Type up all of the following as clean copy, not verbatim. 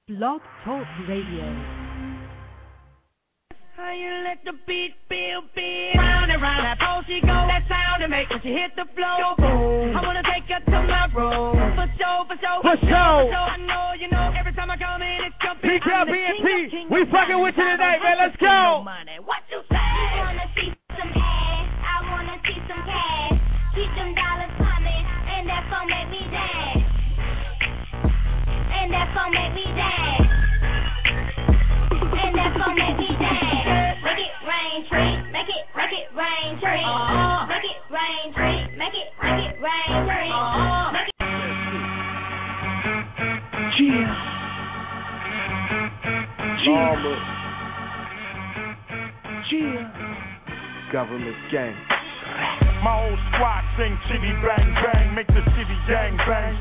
Blog Talk Radio. How you let the beat feel big? Round and round that pole she go. That sound it make when she hit the floor. Boom. I wanna take her to my room. For sure, for sure, for sure. I know, you know, every time I come in, it's jumping. PKBNP, we fucking with you tonight, man. Let's go. What you say? I wanna see some ass. I wanna see some cash. Keep them dollars coming, and that's gonna make me dance. And that's gonna make me dance. And that's gonna make me dance. Make it rain, tree. Make it rain, tree. Make it rain, tree. Make it rain, tree. Make it. Government gang. My old squad sing chitty bang bang, make the city gang bang.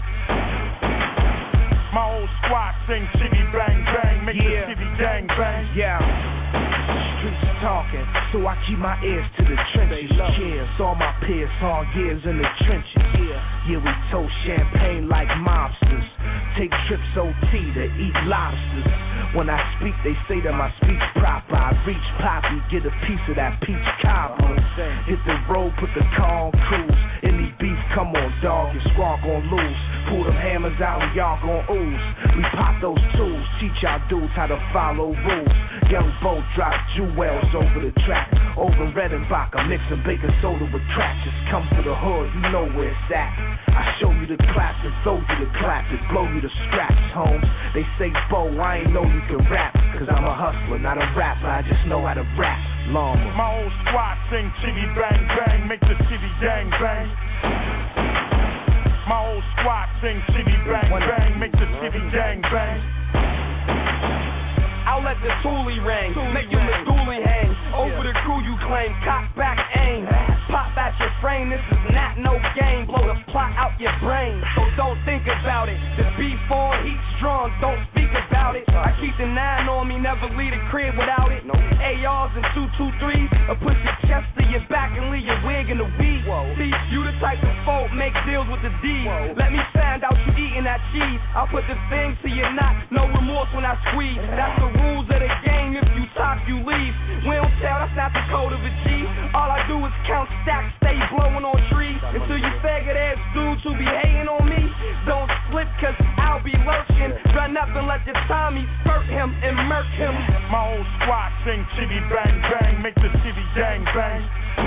My old squad sing chitty bang bang, make the city gang bang. Yeah. Streets talking, so I keep my ears to the trenches. Cheers, all my peers, hard years in the trenches. Yeah, we toast champagne like mobsters. Take trips OT to eat lobsters. When I speak, they say that my speech proper. I reach Poppy, get a piece of that peach cobbler. Hit the road, put the car on cruise. Any beef, come on, dog, your squad gon' lose. Pull them hammers out and y'all gon' ooze. We pop those tools, teach y'all dudes how to follow rules. Young Bo drop jewels over the track. Over Redenbacher, mixing baking soda with crack. Just come to the hood, you know where it's at. I show you the claps and throw you the clap and blow you the scraps, Holmes. They say, Bo, I ain't know you can rap. Cause I'm a hustler, not a rapper, I just know how to rap. Lawman. My old squad sing chitty bang bang, make the city gang bang. My old squad sing chitty bang bang, make the city gang bang. I'll let the toolie ring, make your medulla hang. Over the crew you claim, cock back aim. Pop at your frame, this is not no game. Blow the plot out your brain, so don't think about it. The B4 heat strong, don't speak about it. I keep the 9 on me, never leave the crib without it. ARs and 223s, or push your chest to your back and leave your wig in the weed. See, you the type of folk make deals with the D. Let me find out you eating that cheese. I'll put the thing to your knot, no remorse when I squeeze. That's the rules of the game, if you talk, you leave. We don't tell, that's not the code of a G. All I do is count stacks, stay blowing on trees. Until you faggot ass dudes who be hating on me, don't slip cause I'll be lurking. Run up and let your Tommy skirt him and murk him. My old squad sing chitty bang bang, make the city gang bang.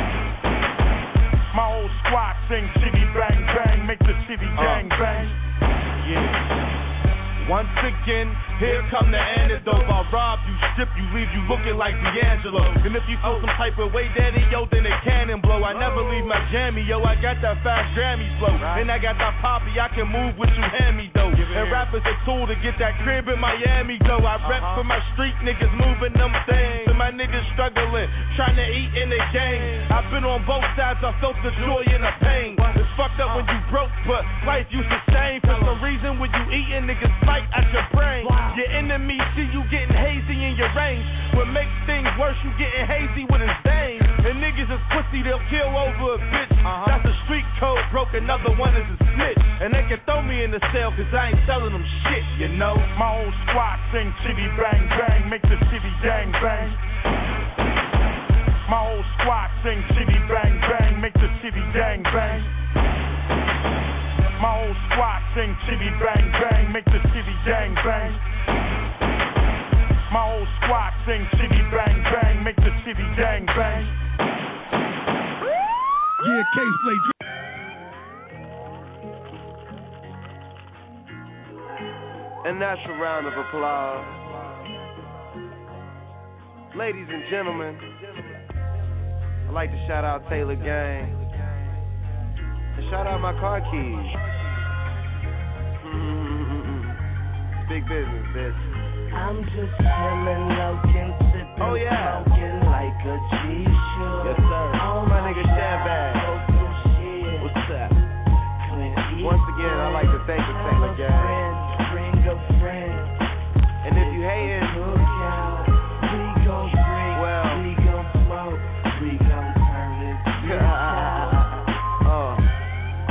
My old squad sing chitty bang bang, make the city gang bang. Yeah. Once again, here come the antidote. I'll rob you, strip you, leave you looking like D'Angelo. And if you feel some type of way, daddy, yo, then it cannon blow. I never leave my jammy, yo, I got that fast Grammy flow. And I got that poppy, I can move what you hand me, though. And rap is a tool to get that crib in Miami, though. I rep for my street niggas moving them things. And my niggas struggling, trying to eat in the game. I've been on both sides, I felt the joy and the pain. It's fucked up when you broke, but life you sustain. For some reason, when you eating, niggas fight at your brain. Your enemy see you getting hazy in your range. What makes things worse, you getting hazy with his veins. And niggas is pussy, they'll kill over a bitch. That's a street code, broke another one is a snitch. And they can throw me in the cell cause I ain't selling them shit, you know. My old squad sing chitty bang bang, make the city gang bang. My old squad sing chitty bang bang, make the city gang bang. My old squad sing chitty bang bang, make the city gang bang. My old squad sing chitty bang bang, make the city gang bang. Yeah, Case play. And that's a round of applause. Ladies and gentlemen, I'd like to shout out Taylor Gang. And shout out my car keys. Big business, bitch. I'm just chillin', looking, sippin', smoking like a G-should. Yes, sir. My nigga Shabbat. What's up? Once again, I'd like to thank the Taylor Gang. Bring a friend. And if you hating, look out. We gon' drink, we gon' smoke, we gon' turn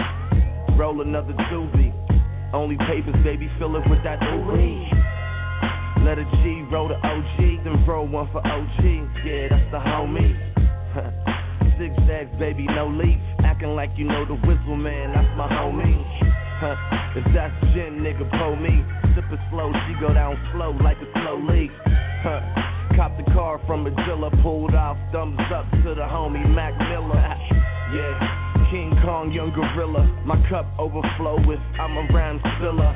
this roll another doobie. Only papers, baby, fill it with that ooh-wee. Let a G roll the OG, then roll one for OG. Yeah, that's the homie. Zigzags, baby, no leaf. Acting like you know the whistle, man, that's my homie. If that's gin, nigga, pull me. Sip it slow, she go down slow like a slow leak. Cop the car from a dealer, pulled off, thumbs up to the homie Mac Miller. Yeah, King Kong, young gorilla. My cup overflow with I'm around spiller.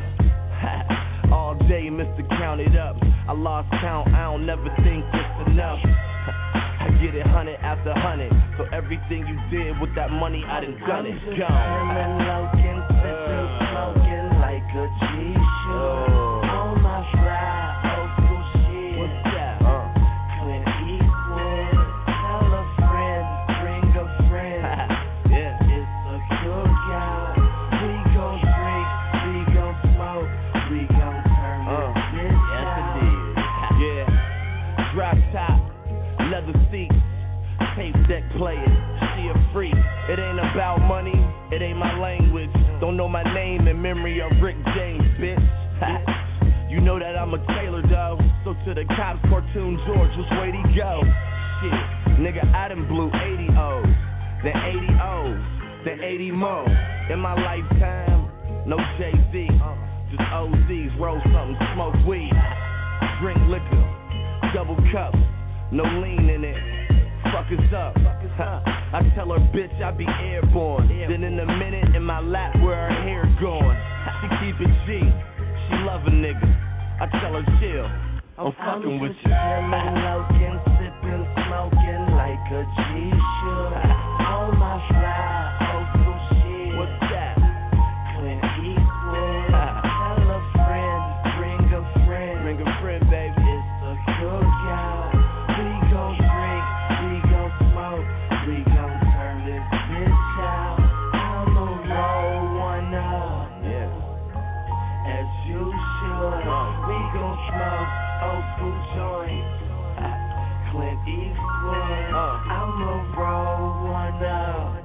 All day, Mr. Count it up. I lost count, I don't never think it's enough. I get it 100 after 100. So everything you did with that money, I done done it. Go. Looking, sipping, smoking like a G should. On my fly, old school shit. What's that? Clint Eastwood. Tell a friend, bring a friend. Yeah. It's a cookout. We gon' drink, we gon' smoke, we gon' turn this bitch out. Yeah. Drop top, leather seats, tape deck players. She a freak. It ain't about money, it ain't my language. Don't know my name in memory of Rick James, bitch. You know that I'm a tailor, though. So to the cops, cartoon George, which way'd he go? Shit, nigga, I done blew 80 O's, then 80 O's, then 80 more. In my lifetime, no Jay-Z, just OZs, roll something, smoke weed, drink liquor, double cups, no lean in it. Fuck us up. I tell her, bitch, I be airborne. Then in a minute, in my lap, where her hair going. She keep it G. She love a nigga. I tell her, chill. I'm fucking with you. Looking, sipping, smoking like a G should. On my fly, old school shit. What's that? Clint Eastwood. Tell a friend, bring a friend. Bring a friend, baby. It's a cookout. We gon' drink, we gon' smoke, we gon' turn this bitch out. I'ma roll one up, as you should. We gon' smoke old school joints, Clint Eastwood. I'ma roll one up,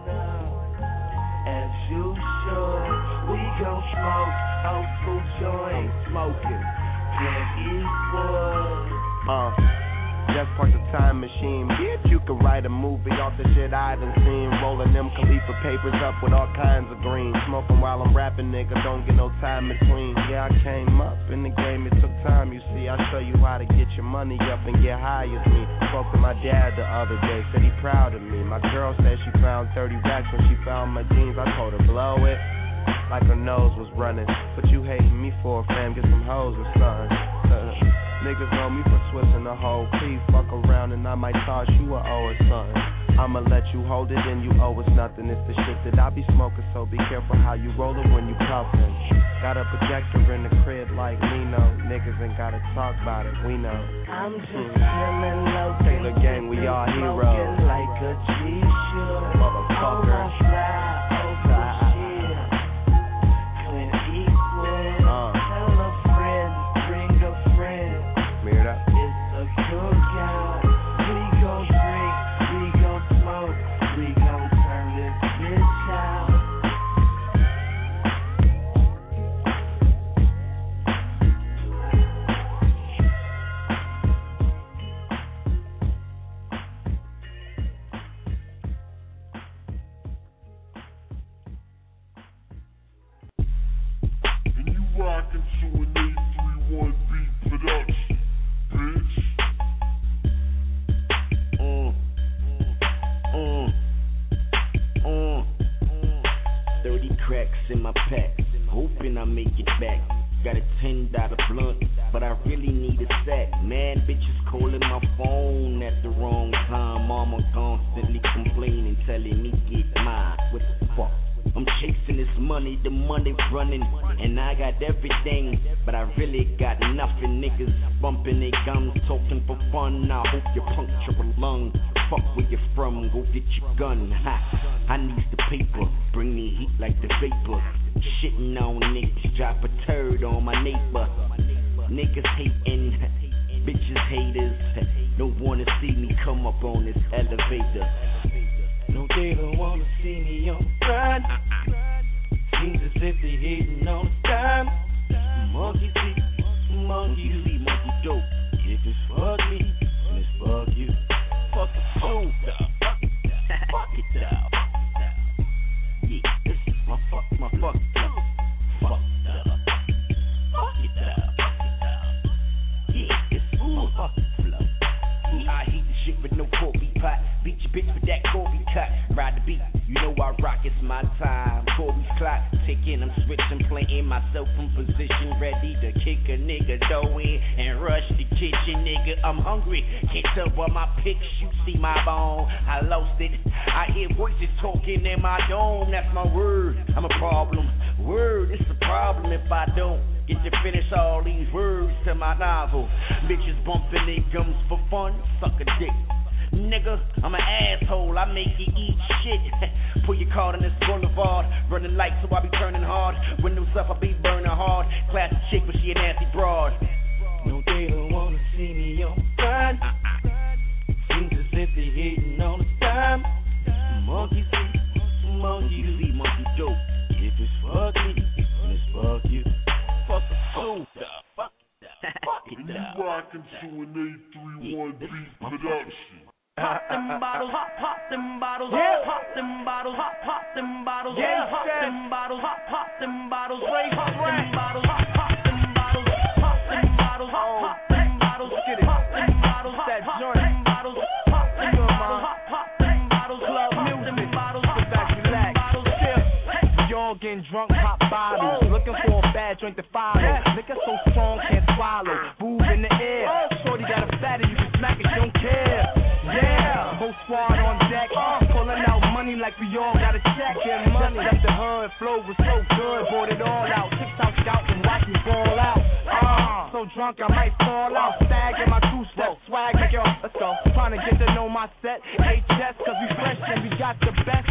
as you should. We gon' smoke old school joints, Smoking. Clint Eastwood. Just park the time machine. Bitch, you could write a movie off the shit I done seen. Rolling them Khalifa papers up with all kinds of green. Smoking while I'm rapping, nigga, don't get no time between. Yeah, I came up in the game, it took time, you see. I show you how to get your money up and get high as me. Spoke to my dad the other day, said he proud of me. My girl said she found 30 racks when she found my jeans. I told her, blow it, like her nose was running. But you hating me for, fam, get some hoes or something. Niggas know me for twisting the whole piece. Fuck around and I might toss you a O or something. I'ma let you hold it and you owe us nothing. It's the shit that I be smoking, so be careful how you roll it when you puffin'. Got a projector in the crib like Nino. Niggas ain't gotta talk about it, we know. I'm just chillin', low Taylor gang, we all heroes. Like a G should. Motherfucker. Clint Eastwood. Tell a friend, bring a friend. Mirrored up. It's a cookout. We gon' drink, we gon' smoke, we gon' turn this bitch out. And you rockin' to an 831 beat production, bitch. Cracks in my pack, hoping I make it back. Got a $10 blunt, but I really need a sack. Man, bitches calling my phone at the wrong time. Mama constantly complaining, telling me get mine. What the fuck? I'm chasing this money, the money running, and I got everything, but I really got nothing. Niggas bumping their gums, talking for fun. I hope you puncture a lung. Fuck where you from, go get your gun. Ha, I need the paper, bring me heat like the vapor. Shitting on niggas, drop a turd on my neighbor. Niggas hating, bitches haters. Don't wanna see me come up on this elevator. No, they don't wanna see me on the front. Seems as if they hating on the time. Monkey see, monkey Monkey see, monkey dope. If it's fuck me, then it's fuck you. Fuck the food up. Fuck it up. Yeah, this is my fuck up. Fucked up. Fuck it up. Yeah, it's full fucking flow. I heat the shit with no Corby pot. Beat your bitch with that Corby cut. Ride the beat, you know I rock, it's my time. Corby's clock ticking, I'm switching, playing myself in position, ready to kick a nigga dough in and rush the kitchen, nigga. I'm hungry, can't tell by my pics, you see my bone. I lost it, I hear voices talking in my dome. That's my word, I'm a problem. Word, it's a problem if I don't get to finish all these words to my novel. Bitches bumping their gums for fun, suck a dick. Nigga, I'm an asshole, I make you eat shit. Pull your card on this boulevard, running lights so I be turning hard. Windows up, I be burning hard. Classy chick, but she a nasty broad. No, they don't wanna see me on fire. Seems as if they hating all the time. Monkey see, monkey dope. If it's fuck me, then it's fuck you. Fuck the soda, fuck it You up. rockin' to an 831 beat production. Pop them bottles, pop them bottles, pop them bottles, pop them bottles, pop them bottles, pop them bottles, pop them bottles, pop them bottles, pop them bottles, pop them bottles, pop them bottles, pop them bottles, pop them bottles, pop them bottles, club music, sit back, relax, We all getting drunk, pop bottles, looking for a bad drink to follow. Liquor so strong, can't swallow. Booze in the air, shorty got a fatty, you can smack it, don't care. Yeah, whole squad on deck, pulling out money like we all got a check. Getting money up the hood, flow was so good, bought it all out. 6 out scout and watch me ball out. So drunk I might fall out. Stag in my 2-step, swag like yo, let's go. Trying to get to know my set, HS, cause we fresh and we got the best.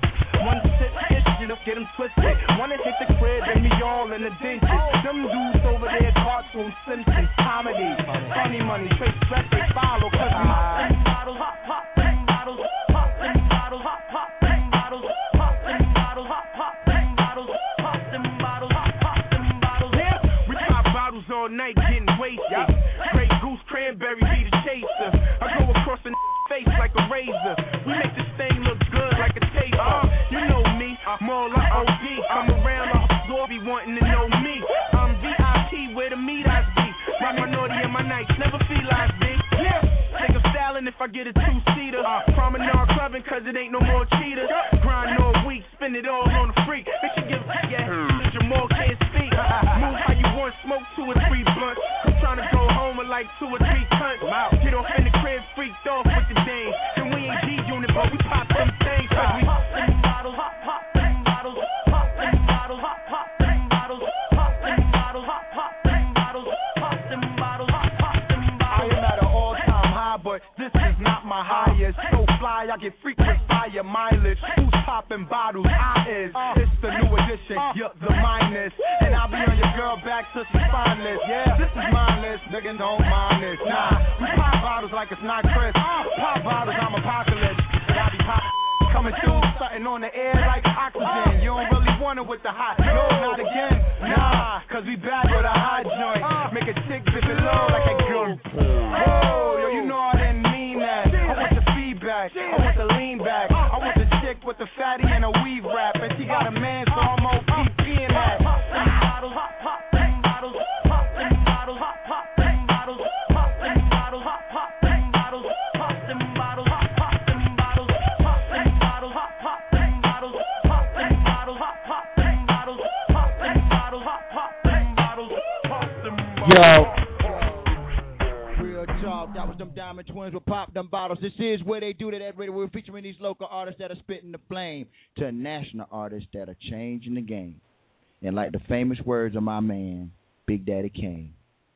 One sip, get them twisted. Wanna hit the crib and me all in the ditches. Them dudes over there, cartoon Simpsons, comedy, funny money, trace stress, they follow, cause we pop them bottles, pop them bottles, pop them bottles, pop them bottles, pop them bottles, pop them bottles, pop them bottles, pop them bottles. Yeah, we pop bottles all night, getting wasted. Grey Goose cranberry be the chaser. I go across the face like a razor. We make this thing look good like a taster. You know me, more like OG. Come around, I'll be wanting to know me. I'm VIP where the meat eyes be. My minority in my nights, never feel like me. Yeah, think of styling if I get a 2-seater. Promenade clubbing cause it ain't no more cheaters. Grind all week, spend it all on the freak. They should give yeah, Jamal can't speak. Move how you want, smoke 2 or 3 blunts. I'm trying to go home with like 2 or 3 cunts. Get off in the crib, freaked off with the dame. And we ain't G-Unit, but we pop them things. Cause we pop them bottles, pop them bottles, pop them bottles, pop them bottles, pop them bottles, pop them bottles, pop them bottles, pop them bottles. I am at an all-time high, but this is not my highest. So fly, I get frequent fire mileage. Who's popping bottles? I is. It's the new edition, you're the minus. And I'll be on your girl back to some spineless. Yeah, this is mindless, nigga, don't mind this. Nah, we pop bottles like it's not Chris. Pop bottles, I'm apocalypse. But I be popping. Coming through, something on the air like oxygen. You don't really want it with the hot. No, not again. Nah, cause we back with a hot joint. Make a chick dip it low like a girl. Oh, yo, you know I didn't mean that. I want the feedback. I want the lean back. I want the chick with the fatty and a weave wrap. And she got a man, so I'm OPP in that. Pop them bottles, pop them bottles, pop them bottles, pop them bottles, pop them bottles, pop them bottles, pop them bottles, pop them bottles, pop them bottles, pop them bottles, pop them bottles, pop them bottles, pop them bottles, pop them bottles, pop them bottles. Yo. Real talk, that was them Diamond Twins with Pop Them Bottles. This is where they do that radio. We're featuring these local artists that are spitting the flame to national artists that are changing the game. And like the famous words of my man, Big Daddy Kane.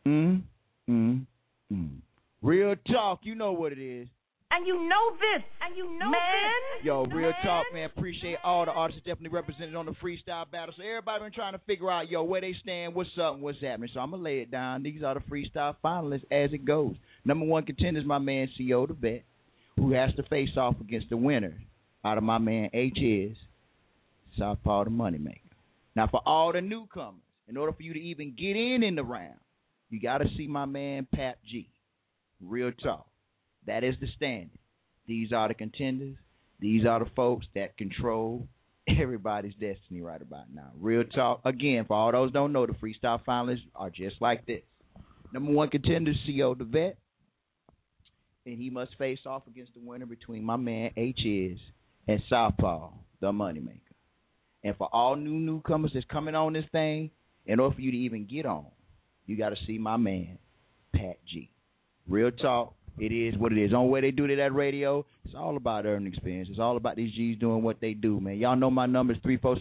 Real talk, you know what it is. And you know this. And you know man. Yo, real talk, man. Appreciate all the artists definitely represented on the freestyle battle. So everybody been trying to figure out, yo, where they stand, what's up, and what's happening. So I'm going to lay it down. These are the freestyle finalists as it goes. Number 1 contender is my man, CO the Vet, who has to face off against the winner out of my man, H is Southpaw the Moneymaker. Now, for all the newcomers, in order for you to even get in the round, you got to see my man, Pap G. Real talk. That is the standard. These are the contenders. These are the folks that control everybody's destiny right about now. Real talk. Again, for all those who don't know, the freestyle finalists are just like this. Number one contender, CO the Vet. And he must face off against the winner between my man H.I.Z. and Southpaw, the Moneymaker. And for all newcomers that's coming on this thing, in order for you to even get on, you got to see my man, Pat G. Real talk. It is what it is. On where they do that radio, it's all about earning experience. It's all about these G's doing what they do, man. Y'all know my number is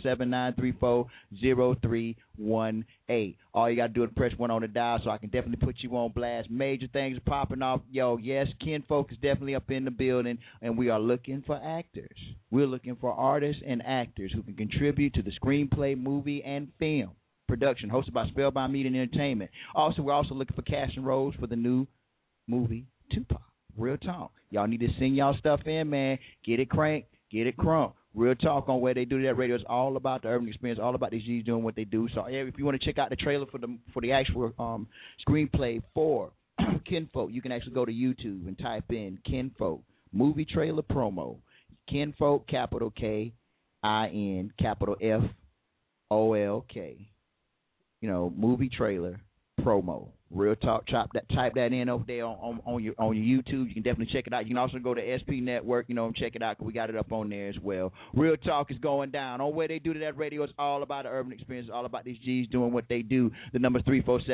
347-934-0318. All you got to do is press 1 on the dial so I can definitely put you on blast. Major things are popping off. Yo, yes, Kinfolk is definitely up in the building, and we are looking for actors. We're looking for artists and actors who can contribute to the screenplay, movie, and film production hosted by Spellbound Media and Entertainment. Also, we're also looking for casting roles for the new movie Tupac. Real talk. Y'all need to send y'all stuff in, man. Get it cranked, get it crunk. Real talk on where they do that radio. It's all about the urban experience, all about these G's doing what they do. So if you want to check out the trailer for the actual screenplay for Kinfolk, you can actually go to YouTube and type in Kinfolk movie trailer promo. Kinfolk, capital K-I-N, capital F-O-L-K. You know, movie trailer promo. Real talk. Type that in over there on your YouTube. You can definitely check it out. You can also go to SP Network, and check it out because we got it up on there as well. Real talk is going down. On where they do that radio, it's all about the urban experience. It's all about these G's doing what they do. The number's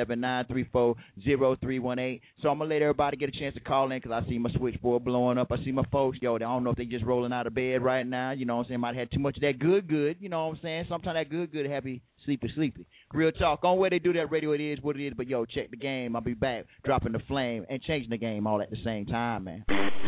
347-934-0318. So I'm going to let everybody get a chance to call in because I see my switchboard blowing up. I see my folks. Yo, I don't know if they just rolling out of bed right now. You know what I'm saying? Might have had too much of that good. You know what I'm saying? Sometimes that good happy. Sleepy. Real talk. On where they do that radio, it is what it is. But, yo, check the game. I'll be back dropping the flame and changing the game all at the same time, man.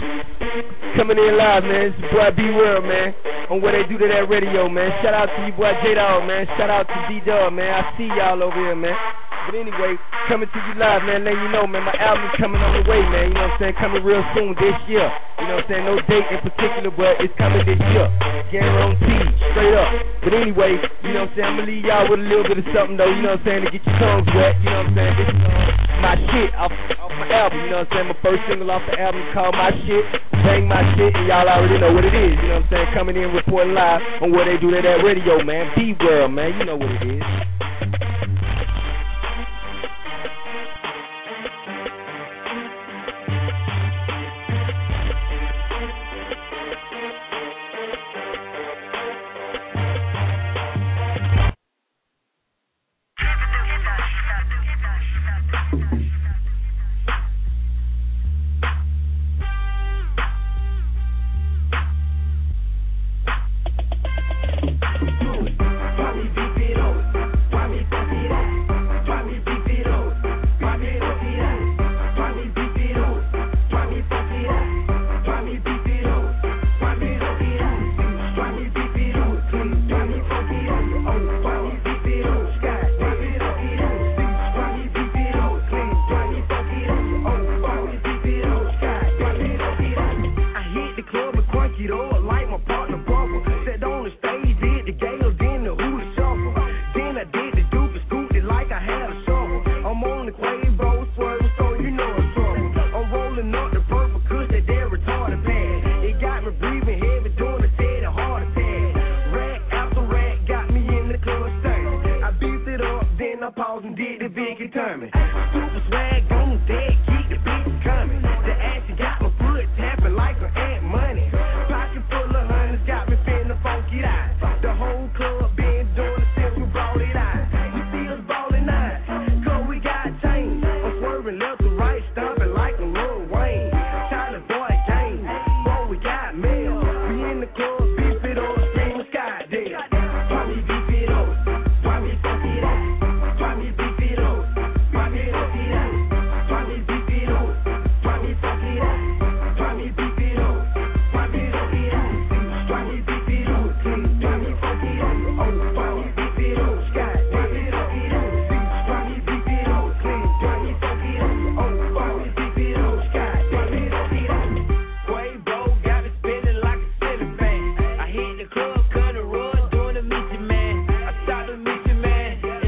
Coming in live, man. It's your boy B-World, man. On where they do that radio, man. Shout out to you, boy J-Dog, man. Shout out to D-Dog, man. I see y'all over here, man. But anyway, coming to you live, man, letting you know, man, my album's coming on the way, man. You know what I'm saying? Coming real soon this year. You know what I'm saying? No date in particular, but it's coming this year. Guaranteed, straight up. But anyway, you know what I'm saying? I'm going to leave y'all with a little bit of something, though, you know what I'm saying, to get your tongues wet. You know what I'm saying? This is my shit off my album, you know what I'm saying? My first single off the album called My Shit. Bang My Shit, and y'all already know what it is. You know what I'm saying? Coming in, reporting live on where they do that radio, man. B-World, man. You know what it is.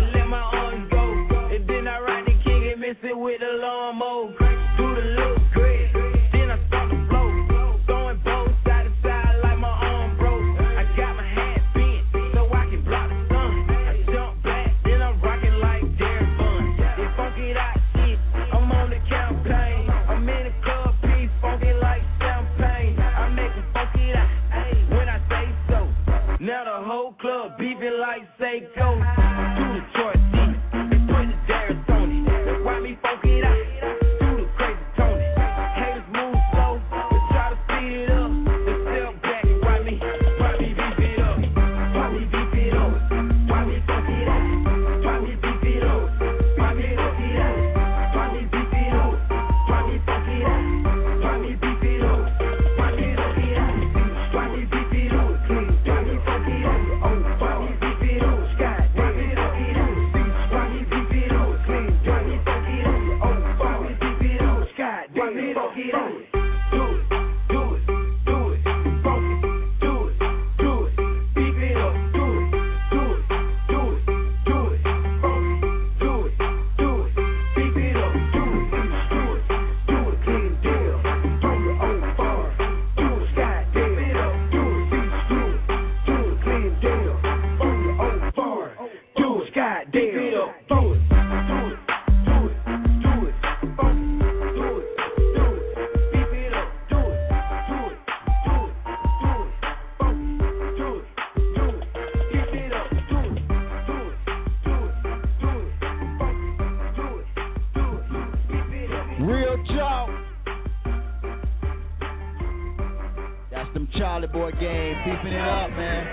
with a lawnmower. Do the look great. Real talk. That's them Charlie Boy game, beefing it up, man.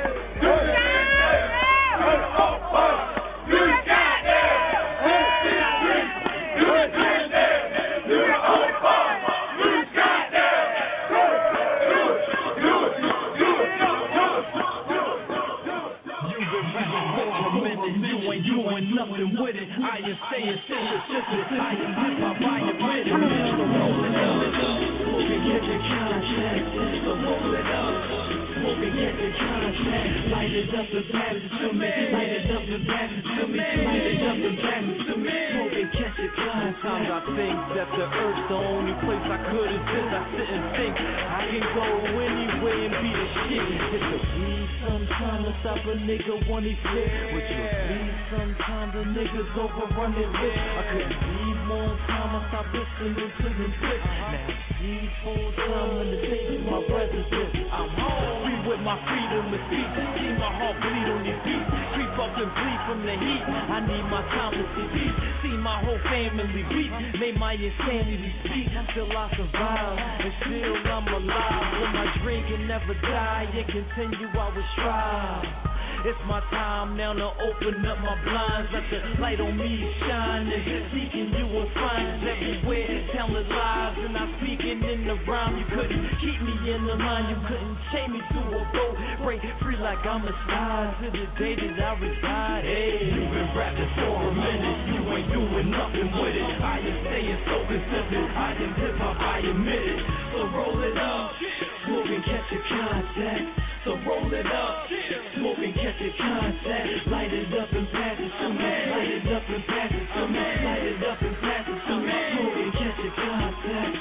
Nothing with it. I am staying consistent. I am hip hop. I am with it. So roll it up. Smoke and get your contact. So roll it up. Smoke and get your contact. Light it up and pass it to me. Light it up and pass it to me. Light it up and pass it to me. Smoke and catch your contact. Sometimes I think that the earth's the only place I could exist. I sit and think I can go anywhere and be the shit. It's a weed sometimes to stop a nigga when he flip. With your weed sometimes the niggas overrunning rich. I couldn't leave more time. I stopped listening to them clips. Now see full time in the days my brothers live. I'm home. Free with my freedom of speech. See my heart bleed on these beats. Creep up and bleed from the heat. I need my time to see peace. See my whole family beat. Made my insanity speak. Still I survive. And still I'm alive. When my dream can never die. And continue I will strive. It's my time now to open up my blinds. Let the light on me shine. And seeking you will find everywhere talent lives. And I'm speaking in the rhyme. You couldn't keep me in the line. You couldn't chain me to a boat. Break free like I'm a star. To the day that I reside. Hey, you've been rapping for a minute. You ain't doing nothing with it. I am staying so consistent. I am hip hop. I admit it. So roll it up. Smoke and catch your contact. So roll it up. Smoke and catch your contact. Light it up and pass it to me. Light it up and pass it to me. Light it up and pass it to me. Smoke and catch your contact.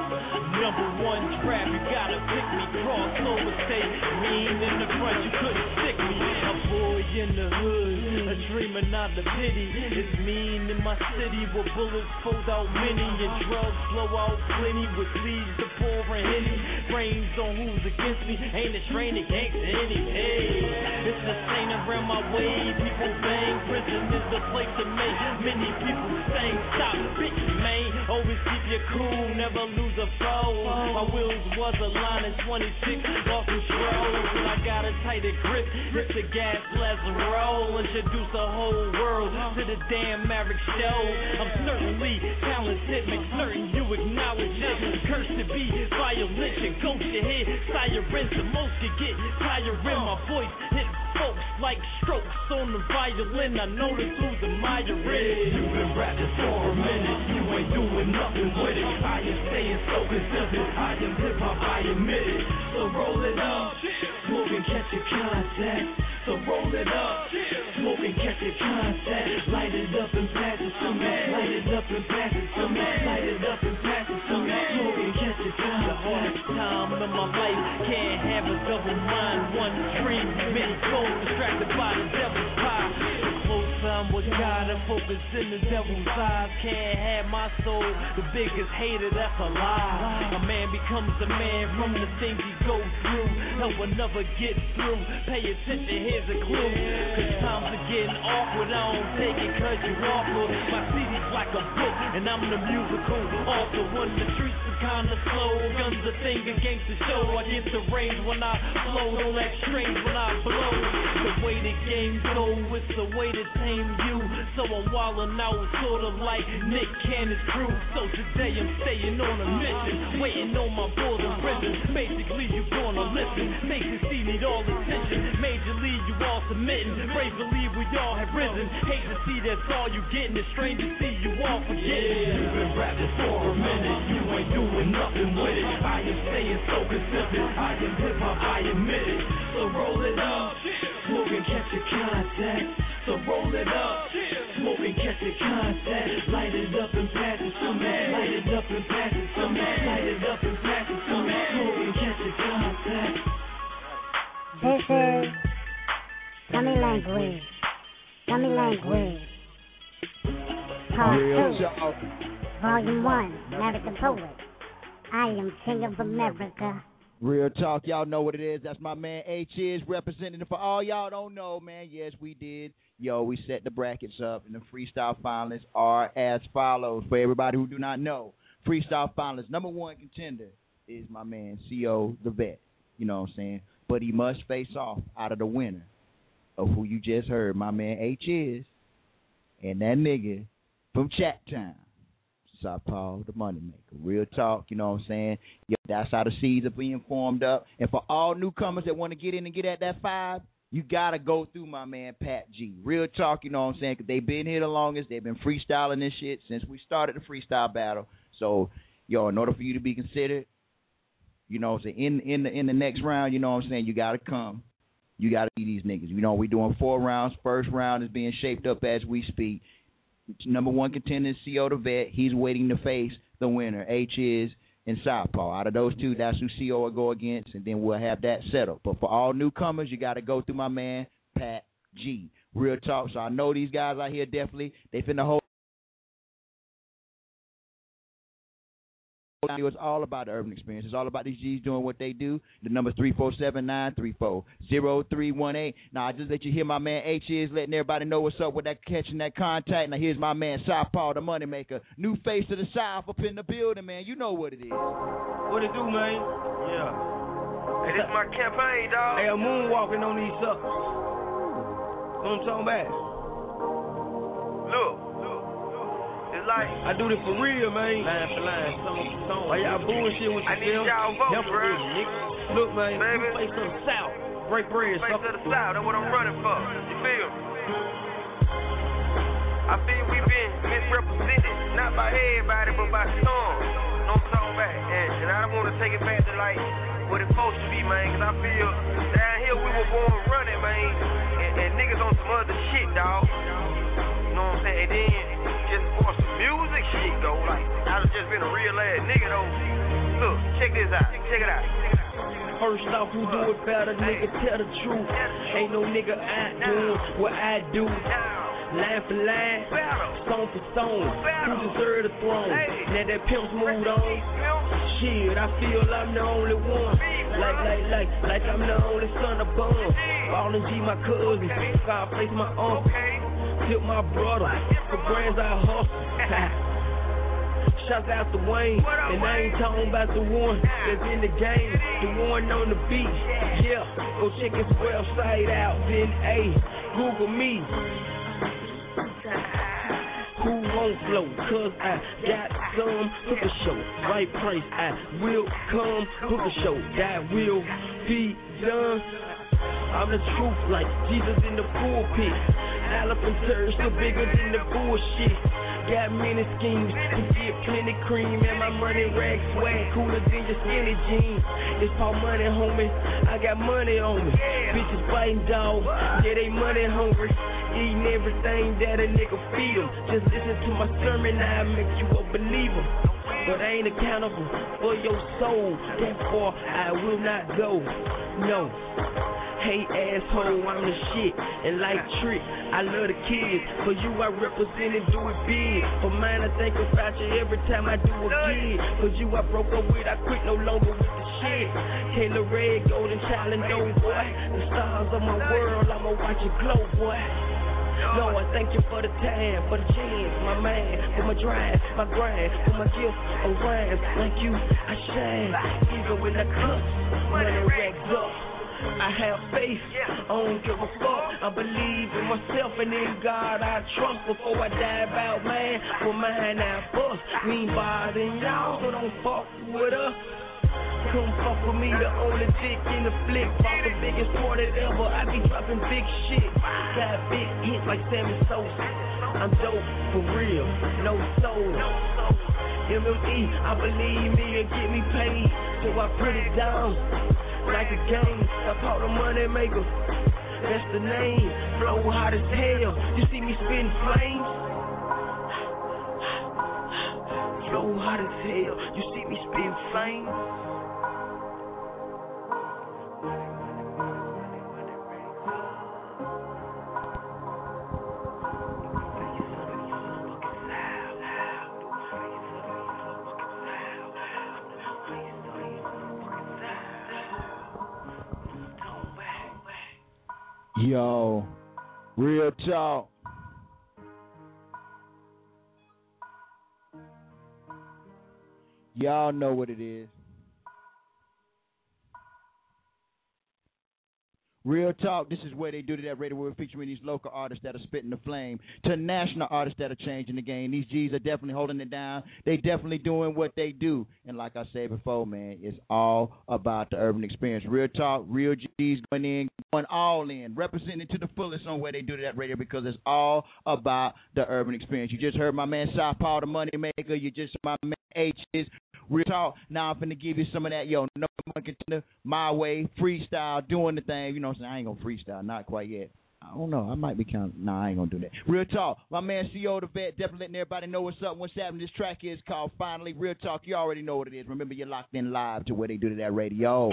Number one trap, you gotta pick me. Cross over, stay mean in the front. You couldn't stick me. A boy in the hood, a dreamer, not the pity. It's mean in my city where bullets fold out many and drugs flow out plenty with leaves to pour and Henny. Brains on who's against me. Ain't a train against any. Hey, it's the same around my way. People bang. Prison is the place to make many people sing. Stop, bitch, man. Always keep your cool, never lose a foe. My wheels was a line at 26, lost control. And I got a tighter grip. Hit the gas, let's roll. Introduce the whole world to the damn Maverick show. I'm certainly talented, make certain you acknowledge it. Cursed to be violent and ghost your head. Sirens, the most you get tiring. My voice hit folks like strokes on the violin. I know the dudes admire it. You've been rapping for a minute. You ain't doing nothing with it. I am staying so consistent. I am hip hop. I admit it. So roll it up. Smoke and catch your contact. So roll it up. Smoke and catch your contact. Light it up and pass it to me. Light it up and pass it to me. Light it up and pass it to me. Smoke and catch your contact. The hardest time in my life. Can't have a double mind. One dream, many goals distracted by the devil's pie. Close time with God and focus in the devil's eyes. Can't have my soul. The biggest hater, that's a lie. A man becomes a man from the things he goes through. Help another get through. Pay attention, here's a clue. Cause times are getting awkward. I don't take it cause you awkward. My CD's like a book and I'm the musical author. When the streets are kinda slow, guns a thing against the show. I get the range when I flow, don't act strange when I blow. The way the game go, it's the way to tame you. So I'm wildin' out, sorta like Nick Cannon's crew. So today I'm staying on a mission, waiting on my balls in prison. Basically you gonna listen, Mason C need all attention. Major League you all submitting, bravely we all have risen. Hate to see that's all you getting, it's strange to see you all forgetting. You've been rapping for a minute, you ain't doing nothing with it. I am staying so consistent, I am hip hop, I admit it. So roll it up, smoke and catch your contact. So roll it up, smoke and catch your contact. Light it up and pass it to me. Light it up and pass it to me. Light it up and pass it to me. Smoke and catch your contact. This is Dummy Language. Dummy Language. Part 2. Volume 1. American Poet. I am King of America. Real talk, y'all know what it is. That's my man H is representing. For all y'all don't know, man, yes, we did. Yo, we set the brackets up, and the freestyle finalists are as follows. For everybody who do not know, freestyle finalists, number one contender is my man CO the Vet. You know what I'm saying? But he must face off out of the winner of who you just heard, my man H is, and that nigga from Chat Town. South Paul, the moneymaker. Real talk, you know what I'm saying? Yo, that's how the seeds are being formed up. And for all newcomers that want to get in and get at that 5, you got to go through my man Pat G. Real talk, you know what I'm saying? Because they've been here the longest. They've been freestyling this shit since we started the freestyle battle. So, yo, in order for you to be considered, you know what I'm saying, in the next round, you know what I'm saying, you got to come. You got to be these niggas. You know, we're doing 4 rounds. First round is being shaped up as we speak. Number one contender is CO the Vet. He's waiting to face the winner, H is and Southpaw. Out of those two, that's who CO will go against, and then we'll have that settled. But for all newcomers, you got to go through my man, Pat G. Real talk. So I know these guys out here definitely, they finna hold. It's all about the urban experience. It's all about these G's doing what they do. The number's 347-934-0318. Now, I just let you hear my man H is letting everybody know what's up with that catching that contact. Now, here's my man Southpaw, the moneymaker. New face of the South up in the building, man. You know what it is. What it do, man? Yeah. Hey, this is my campaign, dog. Hey, I'm moonwalking on these suckers. What I'm talking about? Look. Like, I do this for real, man. Line for line, song for song. Why y'all bullshit with I need y'all vote, bro. Look, man, baby, face of the South. Break bread, face of the South. That's what I'm running for. You feel me? I feel we been misrepresented, not by everybody, but by some. You know what I'm talking about? And I don't want to take it back to like what it's supposed to be, man. Cause I feel down here we were born running, man. And niggas on some other shit, dog. You know what I'm saying? And then just for some music shit, though, like, I done just been a real ass nigga, though. Look, check this out. Check it out. First off, who do it better, nigga, tell the truth. Ain't no nigga out doing what I do. Line for line, stone for stone. Who deserve the throne? Now that pimp's moved on. Shit, I feel I'm the only one. Like I'm the only son of Bun. Ballin' G, my cousin. Scarface, my uncle. Tip my brother. For brands I hustle. Shouts out to Wayne, and I ain't talking about the one that's in the game, the one on the beat. Yeah, go check his website out, then Google me. Who won't flow? Cause I got some hookah show. Right price, I will come hookah show. That will be done. I'm the truth, like Jesus in the pulpit. Elephant turds still bigger than the bullshit. Got many schemes to get plenty cream, and my money rag swag cooler than your skinny jeans. It's Paul Money, homie. I got money on me. Bitches biting dog, yeah, they money hungry. Eating everything that a nigga feed them. Just listen to my sermon, I make you a believer. But I ain't accountable for your soul. Therefore, I will not go. No. Hey asshole, I'm the shit, and like Trick, I love the kids. For you I represent and do it big. For mine I think about you every time I do a gig. For you I broke up with, I quit no longer with the shit. Taylor Red, Golden Child and Doe boy. The stars of my world, I'ma watch it glow, boy. Lord, thank you for the time, for the chance, my man, for my drive, my grind, for my gift of rhymes. Like you, I shine, even when I cuss, money racks up. I have faith, I don't give a fuck. I believe in myself and in God I trust. Before I die about man, for mine I bust. We ain't bothering y'all, so don't fuck with us. Come fuck with me, the only dick in the flick. Pop the biggest party ever, I be dropping big shit. Got big hits like Sammy Sosa. I'm dope, for real, no soda. MME, I believe me and get me paid, so I put it down like a game. I call the money maker, that's the name. Flow hot as hell, you see me spitting flames. Flow hot as hell, you see me spitting flames. Yo, real talk. Y'all know what it is. Real talk, this is where they do that radio where we're featuring these local artists that are spitting the flame to national artists that are changing the game. These G's are definitely holding it down. They definitely doing what they do. And like I said before, man, it's all about the urban experience. Real talk, real G's going all in, representing to the fullest on where they do that radio because it's all about the urban experience. You just heard my man Southpaw, the Money Maker. You just heard my man H's. Real talk. Now I'm finna give you some of that. Yo, no one can my way, freestyle, doing the thing. You know what I'm saying? I ain't gonna freestyle, not quite yet. I don't know. I might be kind of. Nah, I ain't gonna do that. Real talk. My man CO the Vet, definitely letting everybody know what's up, what's happening. This track is called Finally. Real talk. You already know what it is. Remember, you're locked in live to where they do that radio.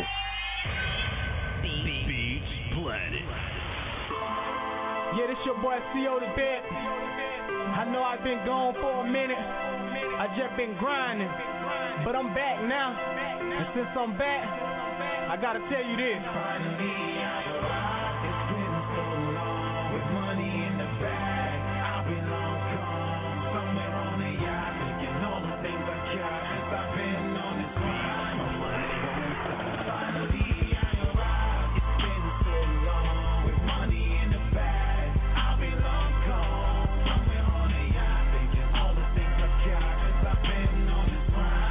Beats Planet. Yeah, this your boy CO the Vet. I know I've been gone for a minute. I just been grinding. But I'm back now, and since I'm back, I gotta tell you this. Finally, I arrived. It's been so long with money in the bag. I've been long gone, somewhere on the yacht, thinking all the things I got since I've been on this grind. My money won't stop. Finally, I arrived. It's been so long with money in the bag. I've been long gone, somewhere on the yacht, thinking all the things I got since I've been on this grind.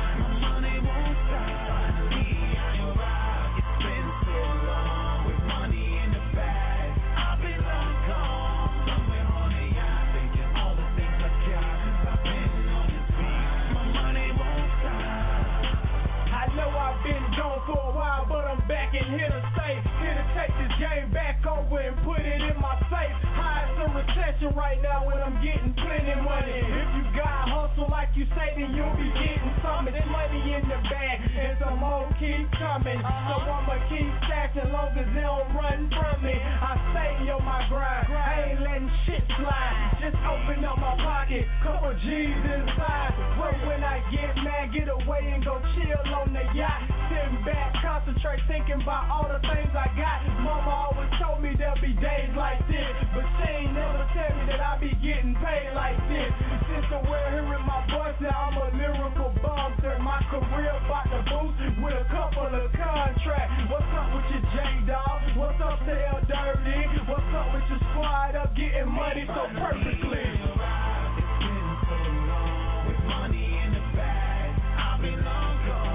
Back and here to stay, here to take this game back over and put it in my safe. High as a recession right now when I'm getting plenty money. If you got hustle like you say, then you'll be getting something. There's money in the bag and some more keep coming. So I'ma keep stacking long as they don't run from me. I stay on my grind, I ain't letting shit slide. Just open up my pocket, couple G's inside. Well, when I get mad, get away and go chill on the yacht. Sitting back, concentrate, thinking about all the things I got. Mama always told me there'll be days like this, but she ain't never tell me that I be getting paid like this. Since the world hearing my voice, now I'm a lyrical bumster. My career about to boost with a couple of contracts. What's up with your J-Dog? What's up to L Dirty? What's up with your squad up getting money so perfectly? It's been so long with money in the bag. I've been long gone.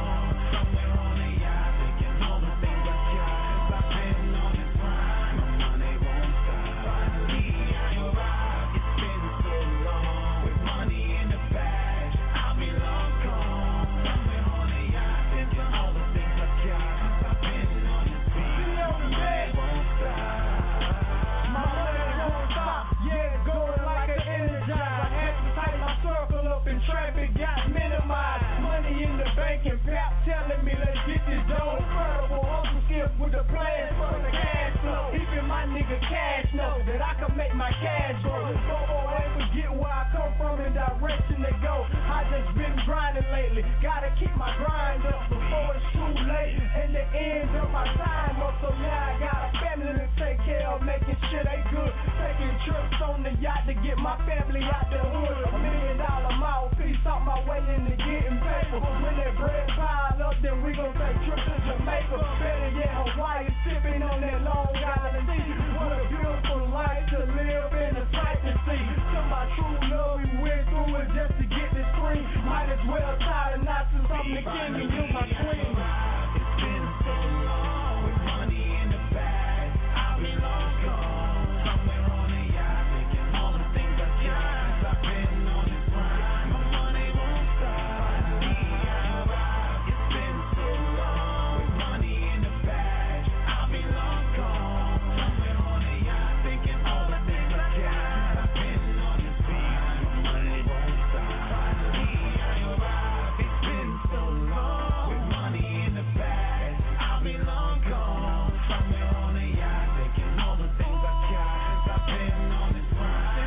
Traffic got minimized, money in the bank and Pap telling me let's get this dough. Incredible hustle skills with the plans for the cash flow. Even my nigga Cash know that I can make my cash grow. Bobo ain't forget where I come from and direction to go. I just been grinding lately, gotta keep my grind up before it's too late and the end of my time up. So now I got a family to take care of, making sure they good. Taking trips on the yacht to get my family out the hood. $1 million mouthpiece out my way into getting paper. When that bread pile up, then we gon' take trips to Jamaica. Better yet, Hawaii, sipping on that Long Island tea. What a beautiful life to live and a sight to see. To my true love, we went through it just to get this free. Might as well tie the knots since I'm the king and you my queen. It's been so long with money in the bag. I've been long gone, somewhere on the yacht, thinking all the things I got since I've been on this grind. My money won't stop. It's been so long with money in the bag. I've been long gone, somewhere on the yacht, thinking all the things I got since I've been on this grind. My money won't stop. It's been so long with money in the bag. I've been long gone, somewhere on the yacht, thinking all the things I got since I've been on this grind.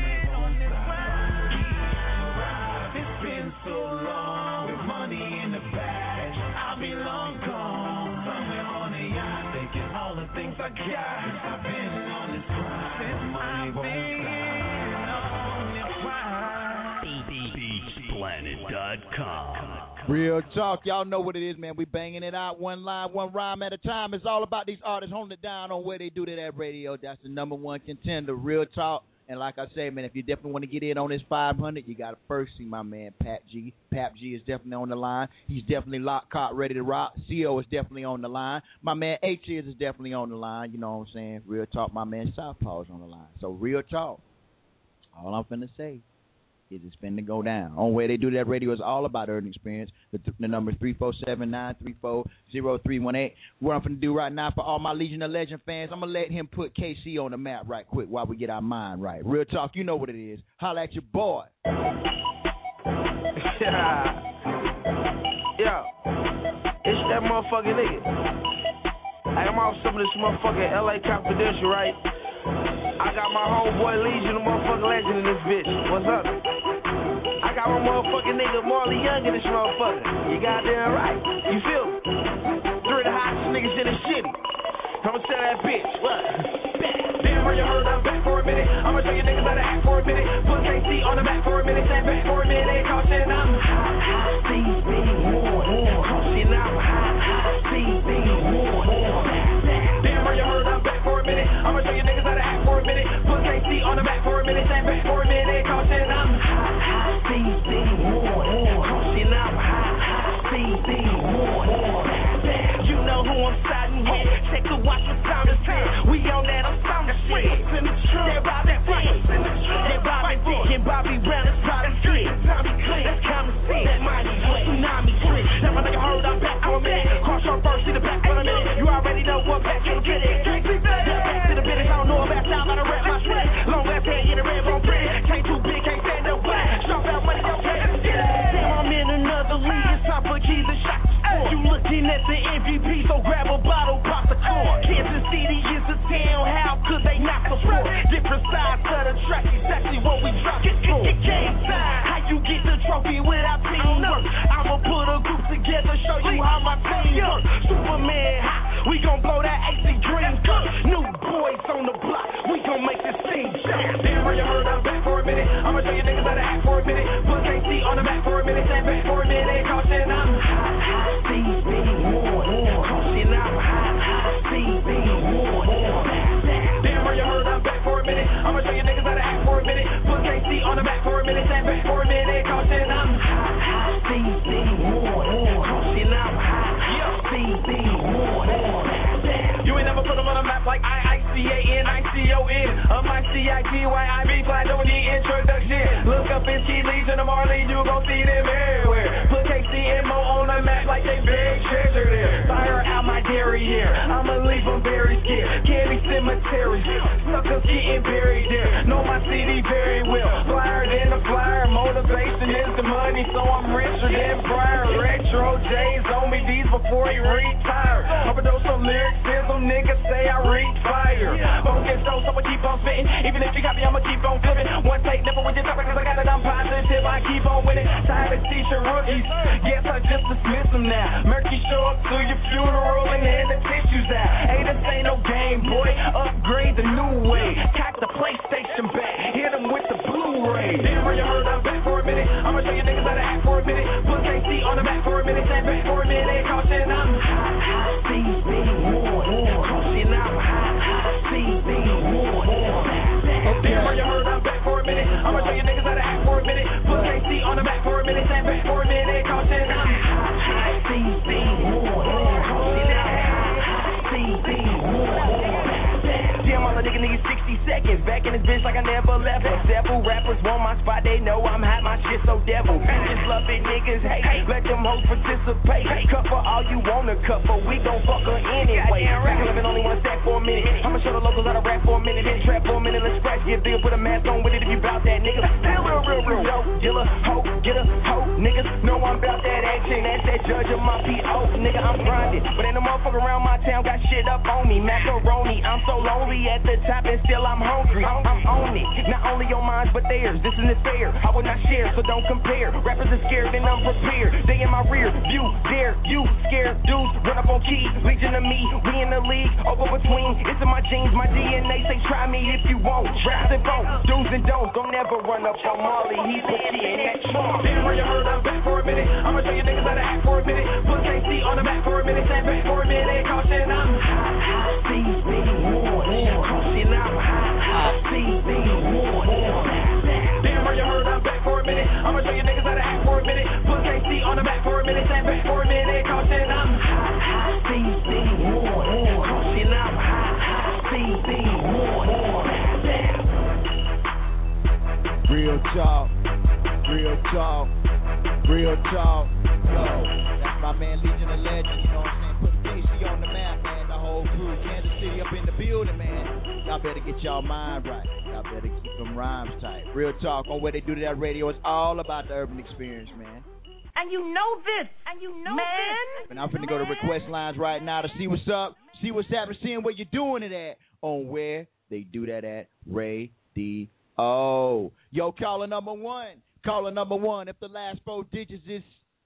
It's been so long with money in the bag. I've been long gone, somewhere on the yacht, thinking all the things I got since I've been on BeachPlanet.com. Real talk, y'all know what it is, man. We banging it out one line, one rhyme at a time. It's all about these artists holding it down on where they do that radio. That's the number one contender. Real talk. And like I say, man, if you definitely want to get in on this 500, you got to first see my man, Pap G. Pap G is definitely on the line. He's definitely locked, caught, ready to rock. CO is definitely on the line. My man H-Is is definitely on the line. You know what I'm saying? Real talk, my man Southpaw is on the line. So real talk. All I'm finna say is it's finna go down. On where they do that radio is all about urban experience. The number is 347-934-0318. What I'm finna do right now for all my Legion of Legend fans, I'm gonna let him put KC on the map right quick while we get our mind right. Real talk, you know what it is. Holla at your boy. Yo, it's that motherfucking nigga. I'm off some of this motherfucking LA Confidential, right? I got my homeboy Legion, the motherfucking legend in this bitch. What's up? I got my motherfucking nigga Marley Young in this motherfucker. You goddamn right. You feel me? Three of the hottest niggas in the city. I'ma tell that bitch. What? Damn, you heard I'm back for a minute. I'ma show you niggas how to act for a minute. Put KC on the back for a minute. Stand back for a minute. Caution, I'm hot. CB, more. Caution, I'm hot. CB, more. Damn, you heard I'm back for a minute. I'ma show you niggas how to act for a minute. Put KC on the back for a minute. Stand back for a minute. Caution, I'm hot. CB, more. Caution, I'm hot. CB, more. You know who I'm siding with. Take a watch what time it's time. We on that, I'm sound that shit. They're about that fight. They're Bobby Dick and Bobby Brown. It's Bobby Street. That's common sense. That mighty tsunami trick. Now my nigga heard I'm back for a minute. Cross your first, see the back for a minute. You already know what back you get it. Back to the business. I don't know about y'all. Gotta rap my shit. Long ass head, get a red bone print. Can't too big, can't stand no black. Sharp out money, don't pay. Damn, I'm in another league. It's time for keys and shots. You looking at the MVP, so grab a bottle, pop the corn. Kansas City is a town, how could they not support? Different sides of the track, exactly what we drop it for. Game side, how you get the trophy without teamwork? I'ma put a group together, show you how my team works. Superman hot, we gon' blow that AC Green cup. New boys on the block, we gon' make this team shine. Damn, you heard I'm back for a minute. I'ma show you niggas how to act for a minute. Put KC on the back for a minute, stand back for a minute. Caution, I'm hot. CB, more. Caution, I'm hot. CB, more. Damn, you heard I'm back for a minute. I'ma show you niggas how to act for a minute. Put KC on the back for a minute, stand back for a minute. Caution, I'm hot. CB, more. Caution, I'm hot. CB, more. You ain't never put them on the map like IICAN, ICON. My CITYIB, fly, don't need introduction. Look up in T Legion of Marley, you gon' see them everywhere. Put KCMO on the map like they big treasure there. Fire out my derriere, I'ma leave them very scared. Candy cemeteries, suckers getting buried there. Know my CD very well. Flyer than a flyer, motivation is the money, so I'm richer than prior. Retro J's on me these before he retire. Overdose some lyrics, and some niggas say I reach fire. Focus on, so I keep on spitting. Even if you got me, I'ma keep on flipping. One take, never with your top, cause I got it, I'm positive. I keep on winning. Tired of teaching rookies. Guess I just dismiss them now. Murky show up to your funeral and hand the tissues out. Hey, this ain't no game, boy. Upgrade the new way. Cock the PlayStation back. Hit them with the Blu-ray. Damn, you heard I'm back for a minute. I'ma show you niggas how to act for a minute. Put KC on the back for a minute. Stand back for a minute. Caution, I'm hot. CB, more. Caution, I'm hot. CB, more. Damn, you heard I'm back for a minute. I'ma show you niggas how to act for a minute. Put KC on the back for a minute. Stand back for a minute. Caution, I'm hot. CB, more. Caution, I'm hot. CB, more. Damn, all the niggas 60 seconds. Back in this bitch like I never left. Several rappers want my spot, they know I'm hot, my shit so devil. Bitches love it, niggas hate. Let them hoes participate. Cut for all you wanna cut for, we gon' fuck her anyway. Back 11 only wanna stack for a minute. I'ma show the locals how to rap for a minute, then trap for a minute. Let's scratch, get bigger, put a mask on with it if you bout that, nigga. Still real dope, dealer, hoe, get a hoe, niggas know I'm bout that that chain, that's that judge of my P.O. Nigga, I'm grinding, but ain't no motherfucker around my town got shit up on me. Macaroni, I'm so lonely at the top and still I'm hungry. I'm on it, not only your minds but theirs. This isn't fair, I will not share, so don't compare. Rappers are scared and I'm prepared. They in my rear view, dare you scared dudes run up on keys. Legion of me, we in the league, over between. It's in my genes, my DNA say try me if you won't. Raps and bones, do's and don'ts, don't never run up on Molly. He's the key in that trunk. Damn, you heard I'm back for a minute. I'ma show you niggas how to act for a minute. Put KC on the back for a minute. Stand back for a minute. Caution, I'm high. CB Warren. Caution, I'm high. CB Warren. Damn, you heard I'm back for a minute. I'ma show you niggas how to act for a minute. Put KC on the back for a minute. Stand back for a minute. Caution, I'm high. CB Warren. Caution, I'm high. CB Warren. Real talk, real talk, real talk. Yo, that's my man Legion of Legend, you know what I'm saying? Put KC on the map, man. The whole crew, Kansas City up in the building, man. Y'all better get y'all mind right. Y'all better keep them rhymes tight. Real talk on Where They Do That Radio. It's all about the urban experience, man. And you know this, man. And I'm finna go to request lines right now to see what's up, see what's happening, seeing where you're doing it at on Where They Do That at Radio. Yo, caller number one. If the last 4 digits is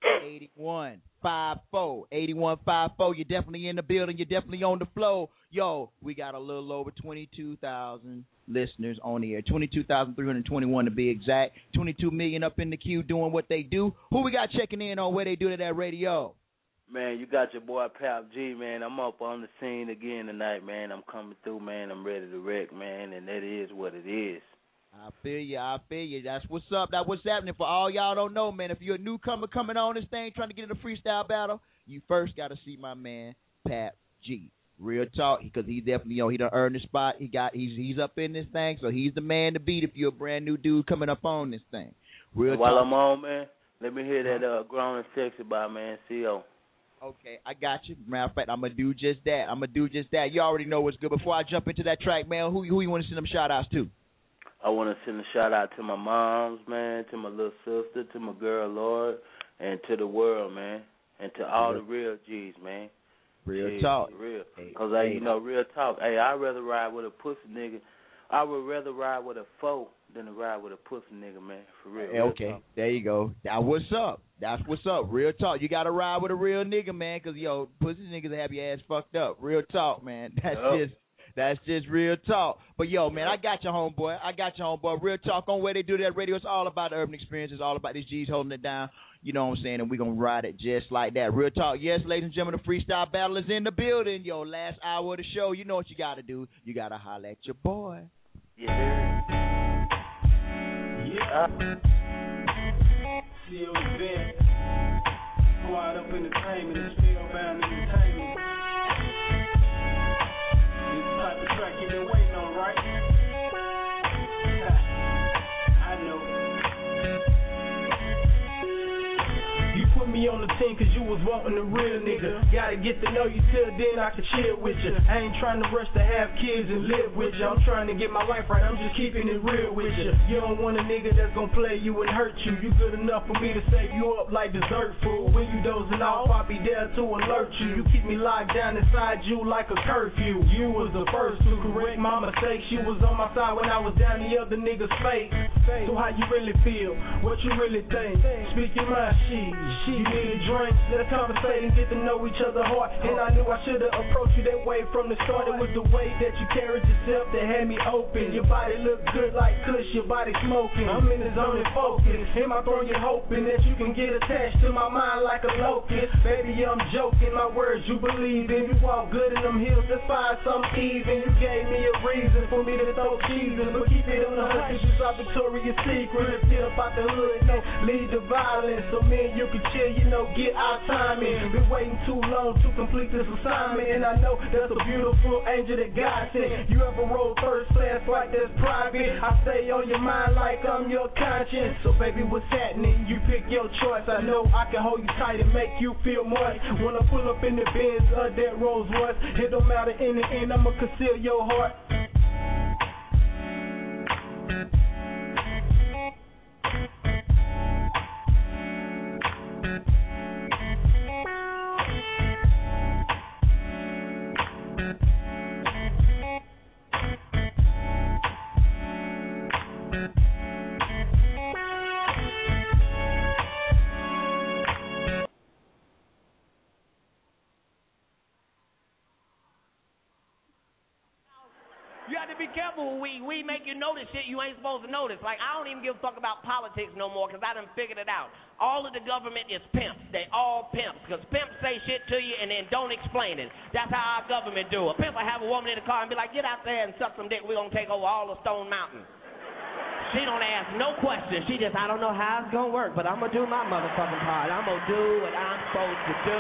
8154. 8154. You're definitely in the building. You're definitely on the flow. Yo, we got a little over 22,000 listeners on the air. 22,321 to be exact. 22 million up in the queue doing what they do. Who we got checking in on Where They Do That radio? Man, you got your boy Pap G, man. I'm up on the scene again tonight, man. I'm coming through, man. I'm ready to wreck, man, and that is what it is. I feel you. That's what's up. That's what's happening. For all y'all don't know, man, if you're a newcomer coming on this thing trying to get in a freestyle battle, you first got to see my man, Pap G. Real talk, because he definitely, he done earned the spot. He's up in this thing, so he's the man to beat if you're a brand new dude coming up on this thing. Real While talk. I'm on, man, let me hear that Grown and Sexy by man CO. Okay, I got you. Matter of fact, I'm going to do just that. You already know what's good. Before I jump into that track, man, who you want to send them shout-outs to? I want to send a shout-out to my moms, man, to my little sister, to my girl, Lord, and to the world, man, and to all the real G's, man. Real talk. Real. Because, real talk. Hey, I'd rather ride with a pussy nigga. I would rather ride with a foe than to ride with a pussy nigga, man, for real. Hey, okay, talk. There you go. That's what's up. Real talk. You got to ride with a real nigga, man, because, pussy niggas have your ass fucked up. Real talk, man. That's just real talk. But, man, I got your homeboy. Real talk on Where They Do That radio. It's all about the urban experience. It's all about these G's holding it down. You know what I'm saying? And we're going to ride it just like that. Real talk. Yes, ladies and gentlemen, the freestyle battle is in the building. Last hour of the show. You know what you got to do. You got to holler at your boy. Yeah. Still event. Squad up entertainment. It's Spellbound Entertainment. The track you've been waiting on, right? I know. You put me on the team cause you was wanting a real nigga. Gotta get to know you till then I can chill with you. I ain't trying to rush to have kids and live with you. I'm trying to get my life right, I'm just keeping it real with you. You don't want a nigga that's gonna play you and hurt you. You good enough for me to save you up like dessert food. When you dozing off, I'll be there to alert you. You keep me locked down inside you like a curfew. You was the first to correct my mistakes. You was on my side when I was down the other nigga's face. So how you really feel? What you really think? Speak your mind, she need a drink. Let's conversate and get to know each other hard. And I knew I should've approached you that way from the start. It was the way that you carried yourself that had me open. Your body looked good like Kush, your body smoking. I'm in the zone and focus. Am I throwing you hoping that you can get attached to my mind like a locust? Baby, I'm joking. My words you believe in. You walk good in them hills, let's find some even. You gave me a reason for me to throw cheeses, but keep it on the hood cause you saw Victoria's Secret. Get up out the hood, no, lead the violence. So me and you can chill, get our time in. Been waiting too long to complete this assignment, and I know that's a beautiful angel that God sent. You ever roll first class flight that's private? I stay on your mind like I'm your conscience. So baby, what's happening? You pick your choice. I know I can hold you tight and make you feel moist. When I pull up in the Benz of that Rolls Royce, it don't matter in the end, I'ma conceal your heart. got to be careful with weed. Weed make you notice shit you ain't supposed to notice. Like, I don't even give a fuck about politics no more because I done figured it out. All of the government is pimps. They all pimps because pimps say shit to you and then don't explain it. That's how our government do. A pimp will have a woman in the car and be like, get out there and suck some dick. We're going to take over all of Stone Mountain. She don't ask no questions. She just, I don't know how it's going to work, but I'm going to do my motherfucking part. I'm going to do what I'm supposed to do.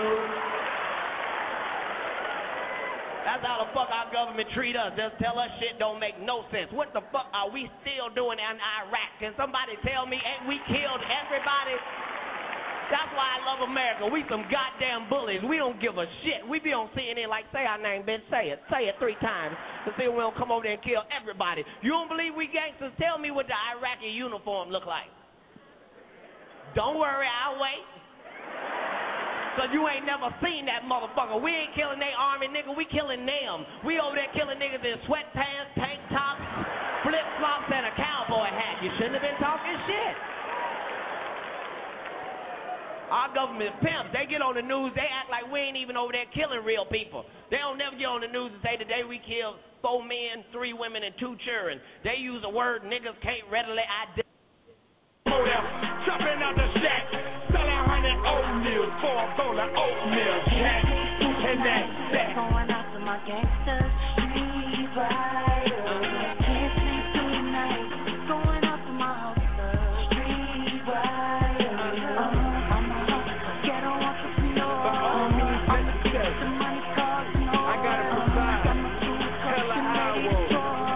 That's how the fuck our government treat us. Just tell us shit don't make no sense. What the fuck are we still doing in Iraq? Can somebody tell me ain't we killed everybody? That's why I love America. We some goddamn bullies. We don't give a shit. We be on CNN like, say our name, bitch. Say it 3 times to see if we don't come over there and kill everybody. You don't believe we gangsters? Tell me what the Iraqi uniform look like. Don't worry, I'll wait. Cause you ain't never seen that motherfucker. We ain't killing they army, nigga. We killing them. We over there killing niggas in sweatpants, tank tops, flip-flops, and a cowboy hat. You shouldn't have been talking shit. Our government pimps. They get on the news. They act like we ain't even over there killing real people. They don't never get on the news and say today we killed 4 men, 3 women, and 2 children. They use a word niggas can't readily identify. Jumping out the shack, selling 100 oatmeal for a bowl of oatmeal, jack. And that's that. Going out to my gangsters, street riders. Can't sleep through the night. Going out to my hustlers, street riders. I'm a hustler, get on off the floor. I'm a get the money cause no. I gotta provide hella hours.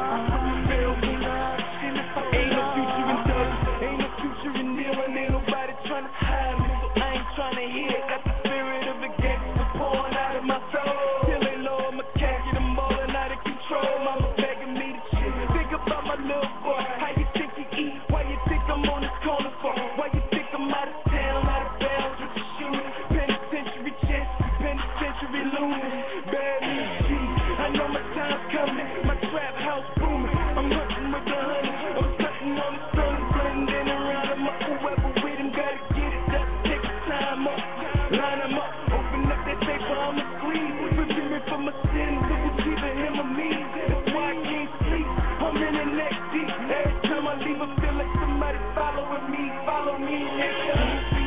Ain't no future in thugs, ain't no future in kneeling. Ain't nobody trying to hide me, so I ain't trying to hear. Got the spirit of a gangster pouring out of my soul. Still ain't low, I'm a cat, get them all out of control. Mama begging me to chill. Think about my little boy, how you think he eat? Why you think I'm on this corner for? Why you think I'm out of town, out of bounds with the shoes? Penitentiary chest, penitentiary looming. Bad news, G, I know my time's coming. My trap house booming. I'm hunting with the honey. I'm stunting on the sun, blending around them. Whoever with him gotta get it. That's take the time up, line them up, open up that paper, I'ma squeeze. Forgive me for my sins, it was either him or me. That's why I can't sleep. I'm in the neck deep. Every time I leave, I feel like somebody following me. Follow me, nigga.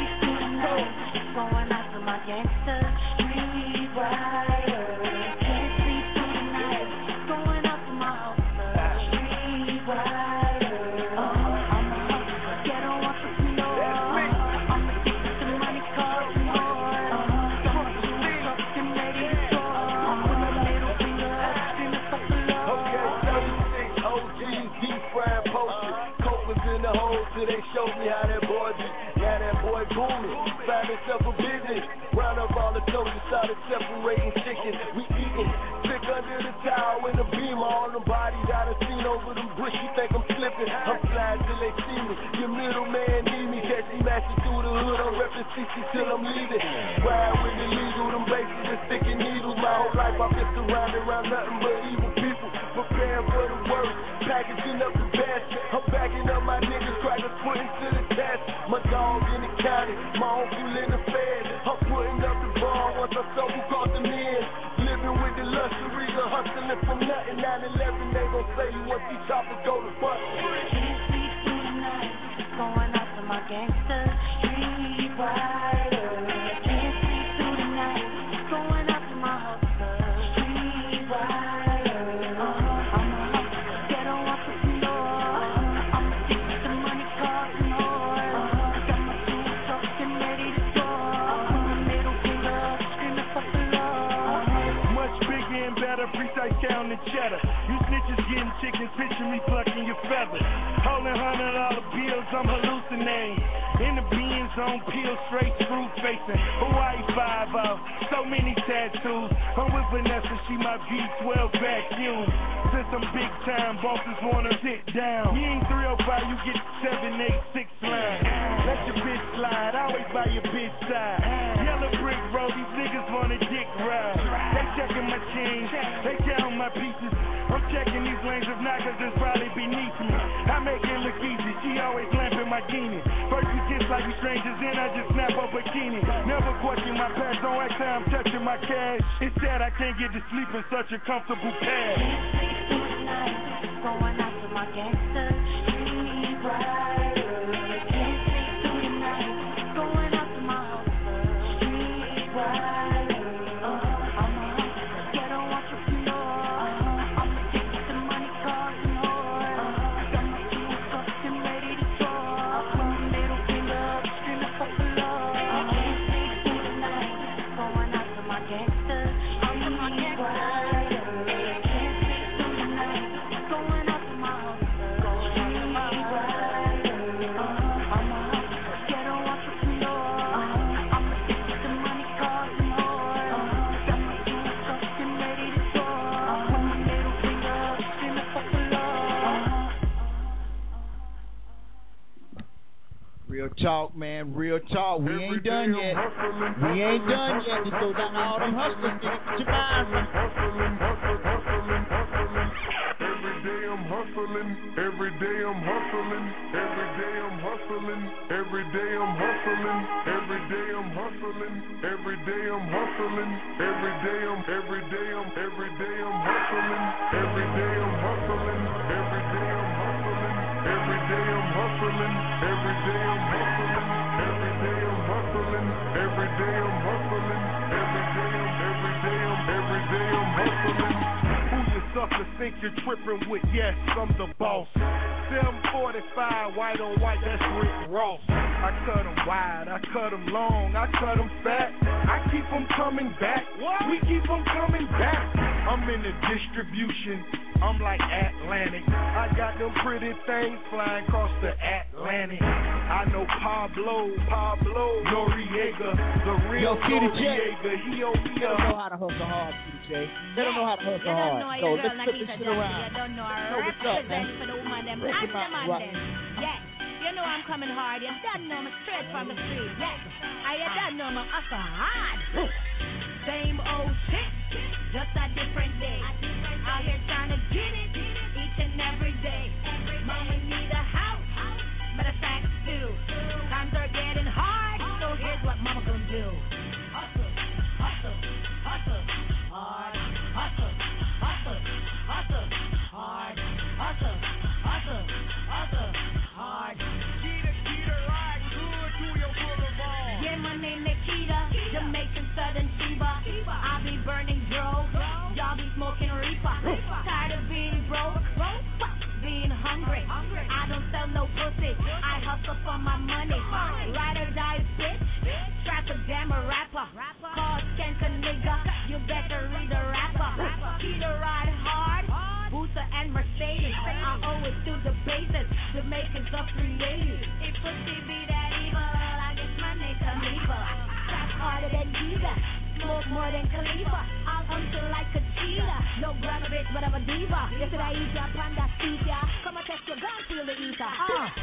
Going out to my gangsters, street riders. Can't sleep through the night. Going out to my hustlers, street riders. I'm a hustler, get on off the floor. I'ma get the money cause more. Got my shoes up and ready to go. I'm with my middle finger up, screaming for the Lord. Okay, 36 OGs, deep fried potion. Coke was in the hole till they showed me how that boy be. Now that boy booming, found himself a business. Round up all the soldiers, started separating chickens. We eating, sick under the towel in the beamer. On the bodies I done seen over them bricks. You think I'm slipping? I'm sliding till they see me. Your middleman need me. Catch me mashing through the hood. I'm repping 60 till I'm leaving. Ride with the legal, them bases and sticking needles. My whole life I've been surrounded around nothing but evil people. Preparing for the worst, packaging up the best. I'm backing up my niggas, crackers putting to the test. My dog in the county, my uncle in the fed. I'm putting up the bar once I saw who caught them in. Living with the luxuries of hustling from nothing. 9/11, they gon' say you once these choppers go to bust. Going out to my gangsters, street riders. Can't sleep through the night. Going out to my hustlers, street riders. I'm a hustler, get on off the floor. I'ma get the money cause more. Got my shoes up and ready to go. I'm the middle finger up, screaming for the Lord. Much bigger and better, precise count and cheddar. You snitches getting chickens, picture me plucking your feathers. Holding $100 bills, I'm hallucinating. In the beans on peel, straight screw facing. Hawaii 5-0, so many tattoos. I'm with Vanessa, she my V12 vacuum. Since I'm big time, bosses wanna sit down. You ain't 305, you get 786 line. Let your bitch slide, always by your bitch side. Yellow brick road, these niggas wanna dick ride. They checking my chains, they counting my pieces. I'm checking these lanes of knockers that's probably beneath me. I make it look easy, she always lamping my guinea. First we kiss like we strangers, then I just snap a bikini. Never question my past, don't act how I'm touching my cash. It's sad I can't get to sleep in such a comfortable pad. my gangster. Street rider, can't sleep through the night. Going out to my house. Street rider, I'm a hustler. Get on entrepreneur. I'm addicted to money, cars, and whores. Got my tools tucked and ready to tour. Put my middle finger up, screaming for love. Can't sleep through the night. Going out to my gangster. Street rider, can't sleep through the night. Going out to my house. Street rider, I'm a hustler. Get on entrepreneur. I'm addicted to money, cars, and whores. Got my tools tucked and ready to tour. Put my middle finger up, screaming for love. Real talk, man. Real talk. We ain't done yet. We ain't done yet. Just go down to all them hustlers. Get your mind. Every day I'm hustling, every day I'm hustling, every day I'm hustling, every day I'm hustling, every day I'm hustling, every day I'm hustling, every day I'm hustling, every day I'm hustling, every day I'm hustling, every day I'm hustling, every day I'm hustling, every day I'm hustling, every day I'm hustling, every day I'm hustling, every day I'm hustling. Who you suckers think you're tripping with? Yes, I'm the boss. 745, white on white, that's Rick Ross. I cut them wide, I cut them long, I cut them fat. I keep them coming back. We keep them coming back. I'm in the distribution. I'm like Atlantic. I got them pretty things flying across the Atlantic. I know Pablo Noriega, the real Noriega. He on me They don't know how to hustle hard, TJ. They don't know how to hustle hard. So let's flip this shit around. You don't know I So what's up, man? represent for the woman them. Break Ask him out, them on right. them. Yeah. You know I'm coming hard. You don't know me straight from the street. Yeah. You don't know me hustle hard. Same old shit, just a different day. Out here trying to get it each and every day. Mama need a house, but the facts do. Times are getting hard, so here's what mama gonna do. Hustle, hustle, hustle, hard. Hustle, hustle, hustle, hard. Hustle, hustle, hustle, hard. Keita, ride good to your boulevard. Yeah, my name Nikita, Jamaican Southern Sheba. I be burning drugs, y'all be smoking reefer. Tired of being broke, being hungry. I don't sell no pussy, I hustle for my money. Ride or die bitch, traffic jam a rapper. Call skank a nigga, you better read a rapper. Keita ride hard, Booster and Mercedes. I owe it to the bases, Jamaicans of creative. If pussy be that evil, I guess my name Khalifa. Trap harder than Jesus, smoke more than Khalifa. I'll until like a cheetah. No grab a bitch, but I'm a diva. Yesterday I eat ya, panda feed ya. Come and test your gun, feel the eater.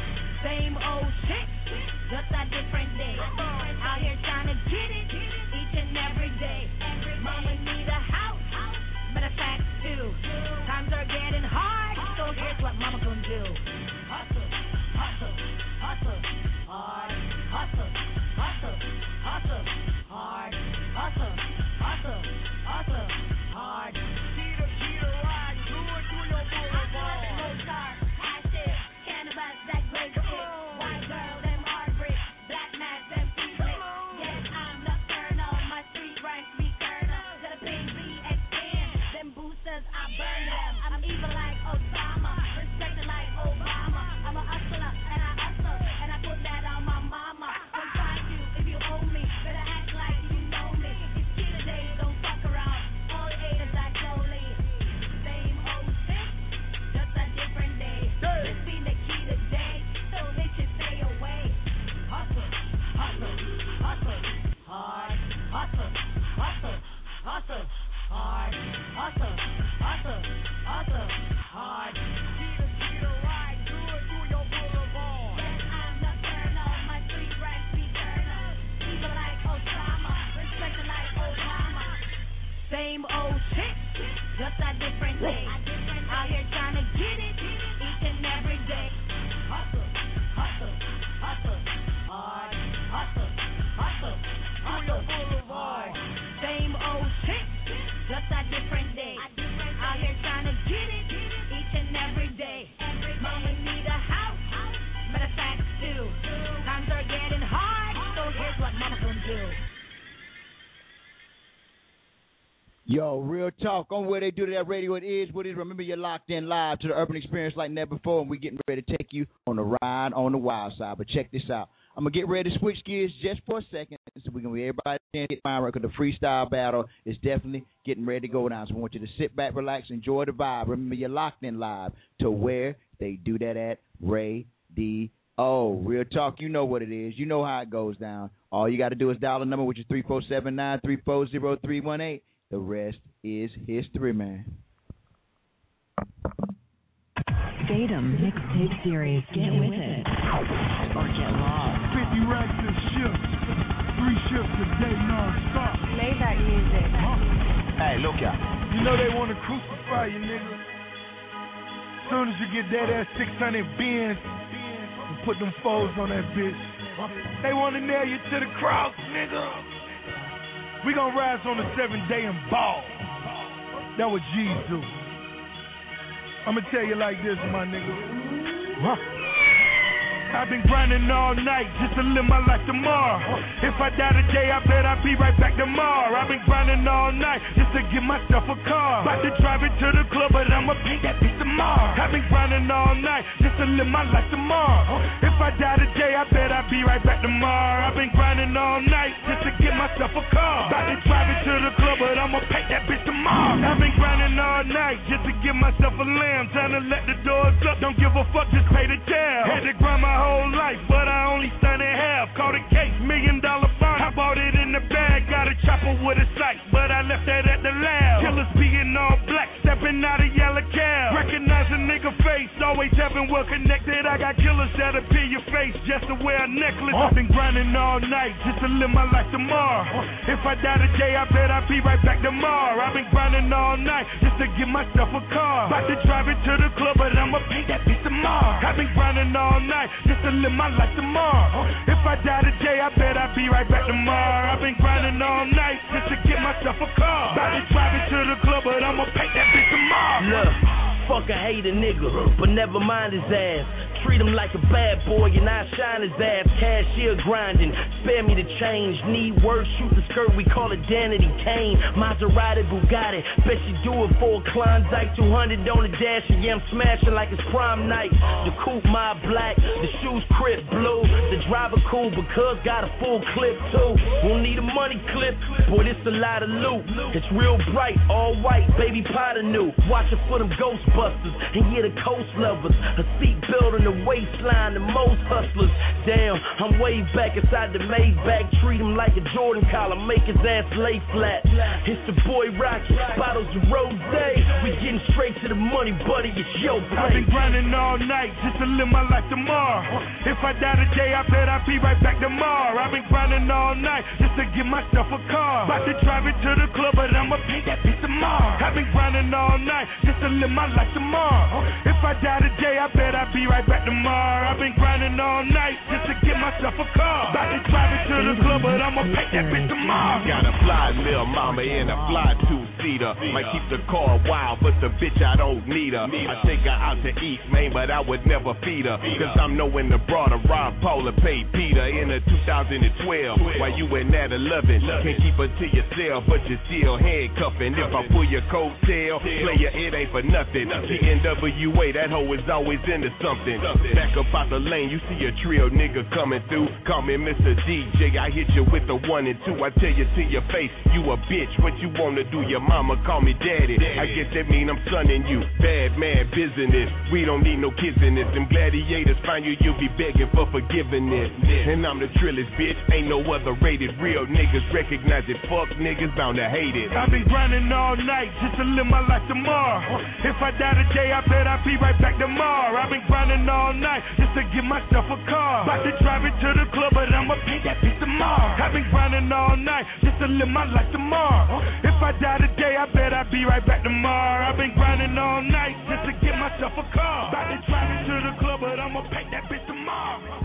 Same old shit, just a different day. Out here trying to get it each and every day. Mama need a house, but the facts do. Times are getting hard, so here's what mama gonna do. Hustle, hustle, hustle, hard. Hustle, hustle, hustle, hard. Hustle, hustle, hustle, hard. Keita, ride good to your boulevard. Mozart, high shit, cannabis, that great shit. White girl, them hard bricks. Black mask, them feet. Yes, I'm nocturnal. My street ranks be colonel. Got a big V-X-10. Them boosters, I burn them. I'm evil like Osama. Respected like Obama. I'm a hustler, and I hustle. And I put that on my mama. Don't try you if you owe me. Better act like you know me. It's Keita days, don't fuck around. All haters die slowly. Same old shit, just a different day. This be the Keita day, so they should stay away. Hustle, hustle, hustle, hard. Hustle, hustle, hustle, hard. Hustle, hustle, hustle, hard. Keita, ride good to your boulevard. Yes, I'm nocturnal, my street ranks be colonel. Evil like Osama, respected like Obama. Same old shit, just a different day. Out here trying to get it each and every day. Hustle, hustle, hustle, hard. Hustle, hustle, hustle, hard. Same old shit, just a different day. Out here trying to get it each and every day. Yo, real talk on where they do that radio. It is what it is. Remember, you're locked in live to the urban experience like never before, and we're getting ready to take you on a ride on the wild side. But check this out. I'm going to get ready to switch gears just for a second, so we're going to be everybody get fine right, because the freestyle battle is definitely getting ready to go down. So I want you to sit back, relax, enjoy the vibe. Remember, you're locked in live to where they do that at Radio. Real talk, you know what it is. You know how it goes down. All you got to do is dial the number, which is 347-934-0318. The rest is history, man. Datum Mixtape Series. Get with it or get lost. 50 racks a shift. 3 shifts a day non-stop. Maybach music. Hey, look out. You know they want to crucify you, nigga. Soon as you get that 600 Benz and put them foes on that bitch, they want to nail you to the cross, nigga. We gon' rise on the 7th day and ball. That what G's do. I'ma tell you like this, my nigga. I've been grinding all night just to live my life tomorrow. If I die today, I bet I'll be right back tomorrow. I've been grinding all night just to get myself a car. About to drive it to the club, but I'ma paint that bitch tomorrow. I've been grinding all night just to live my life tomorrow. If I die today, I bet I'll be right back tomorrow. I've been grinding all night just to get myself a car. About to drive it to the club, but I'ma paint that bitch tomorrow. I've been grinding all night just to give myself a lamb. Trying to let the doors up, don't give a fuck, just pay the tab. Had to grind my whole life, but I only done it half. Caught a case, $1 million bond. I bought it in the bag, got a chopper with a sight, but I left that at the lab. Killers being all black, stepping out of yellow cab. Recognize a nigga face, always having well connected. I got killers that'll peel your face just to wear a necklace. I've been grinding all night just to live my life tomorrow. If I die today, I bet I'll be right back tomorrow. I've been grinding all night just to get myself a car. About to drive it to the club, but I'ma paint that bitch tomorrow. I've been grinding all night just to live my life tomorrow. If I die today, I bet I'll be right back tomorrow. I've been grinding all night just to get myself a car. About to drive it to the club, but I'ma paint that bitch tomorrow. Look, fuck a hater nigga, but never mind his ass. Treat him like a bad boy and I shine his ass. Cashier grinding, spare me the change. Need work, shoot the skirt, we call it Danity Kane. Maserati, Bugatti, bet you do it for a Klondike. 200 on the dash, and yeah, I'm smashing like it's prom night. The coupe my black, the shoes crib blue. The driver cool because got a full clip too. Won't need a money clip, boy this a lot of loot. It's real bright, all white, baby Potter new. Watch it for them Ghostbusters, and yeah the coast lovers. A seat built in the waistline, the most hustlers. Damn, I'm way back inside the Maybach. Treat him like a Jordan collar, make his ass lay flat. It's the boy Rocky, bottles of rose. We getting straight to the money, buddy, it's your place. I've been grinding all night just to live my life tomorrow. If I die today, I bet I'll be right back tomorrow. I've been grinding all night just to get myself a car. About to drive it to the club, but I'ma paint that bitch tomorrow. I've been grinding all night just to live my life tomorrow. If I die today, I bet I'll be right back tomorrow. I've been grinding all night just to get myself a car. About to drive it to the club, but I'ma paint that bitch tomorrow. Got a fly little mama in a fly two-seater. Might keep the car wild, but the bitch I don't need her. I take her out to eat, man, but I would never feed her. Cause I'm knowing the broader Rob Paula paid Peter in a 2012. While you in that 11, can't keep her to yourself, but you're still handcuffing. If I pull your coattail, player, it ain't for nothing. The NWA, that hoe is always into something. Back up out the lane, you see a trio nigga coming through. Call me Mr. DJ, I hit you with the 1 and 2. I tell you to your face, you a bitch. What you wanna do? Your mama call me daddy. I guess that mean I'm sonning you. Bad man business. We don't need no kids in this. Them gladiators find you, you'll be begging for forgiveness. And I'm the trillest bitch. Ain't no other rated. Real niggas recognize it. Fuck niggas bound to hate it. I've been grinding all night just to live my life tomorrow. If I die today, I bet I'll be right back tomorrow. I've been grinding all night just to get myself a car. About to drive it to the club, but I'ma paint that bitch tomorrow. I've been grinding all night just to live my life tomorrow. If I die today, I bet I'll be right back tomorrow. I've been grinding all night just to get myself a car. About to drive it to the club, but I'ma paint that bitch tomorrow.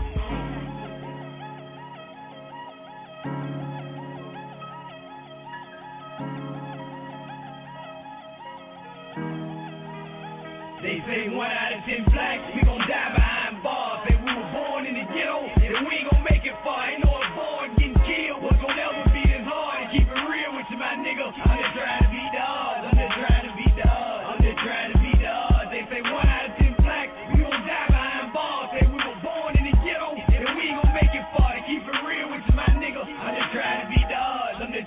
They say 1 out of 10 blacks, we gon' die behind bars. Say we were born in the ghetto, and we ain't gon' make it far. Ain't no avoid getting killed. What's gon' ever be this hard? And keep it real with you, my nigga. I'm just trying to be the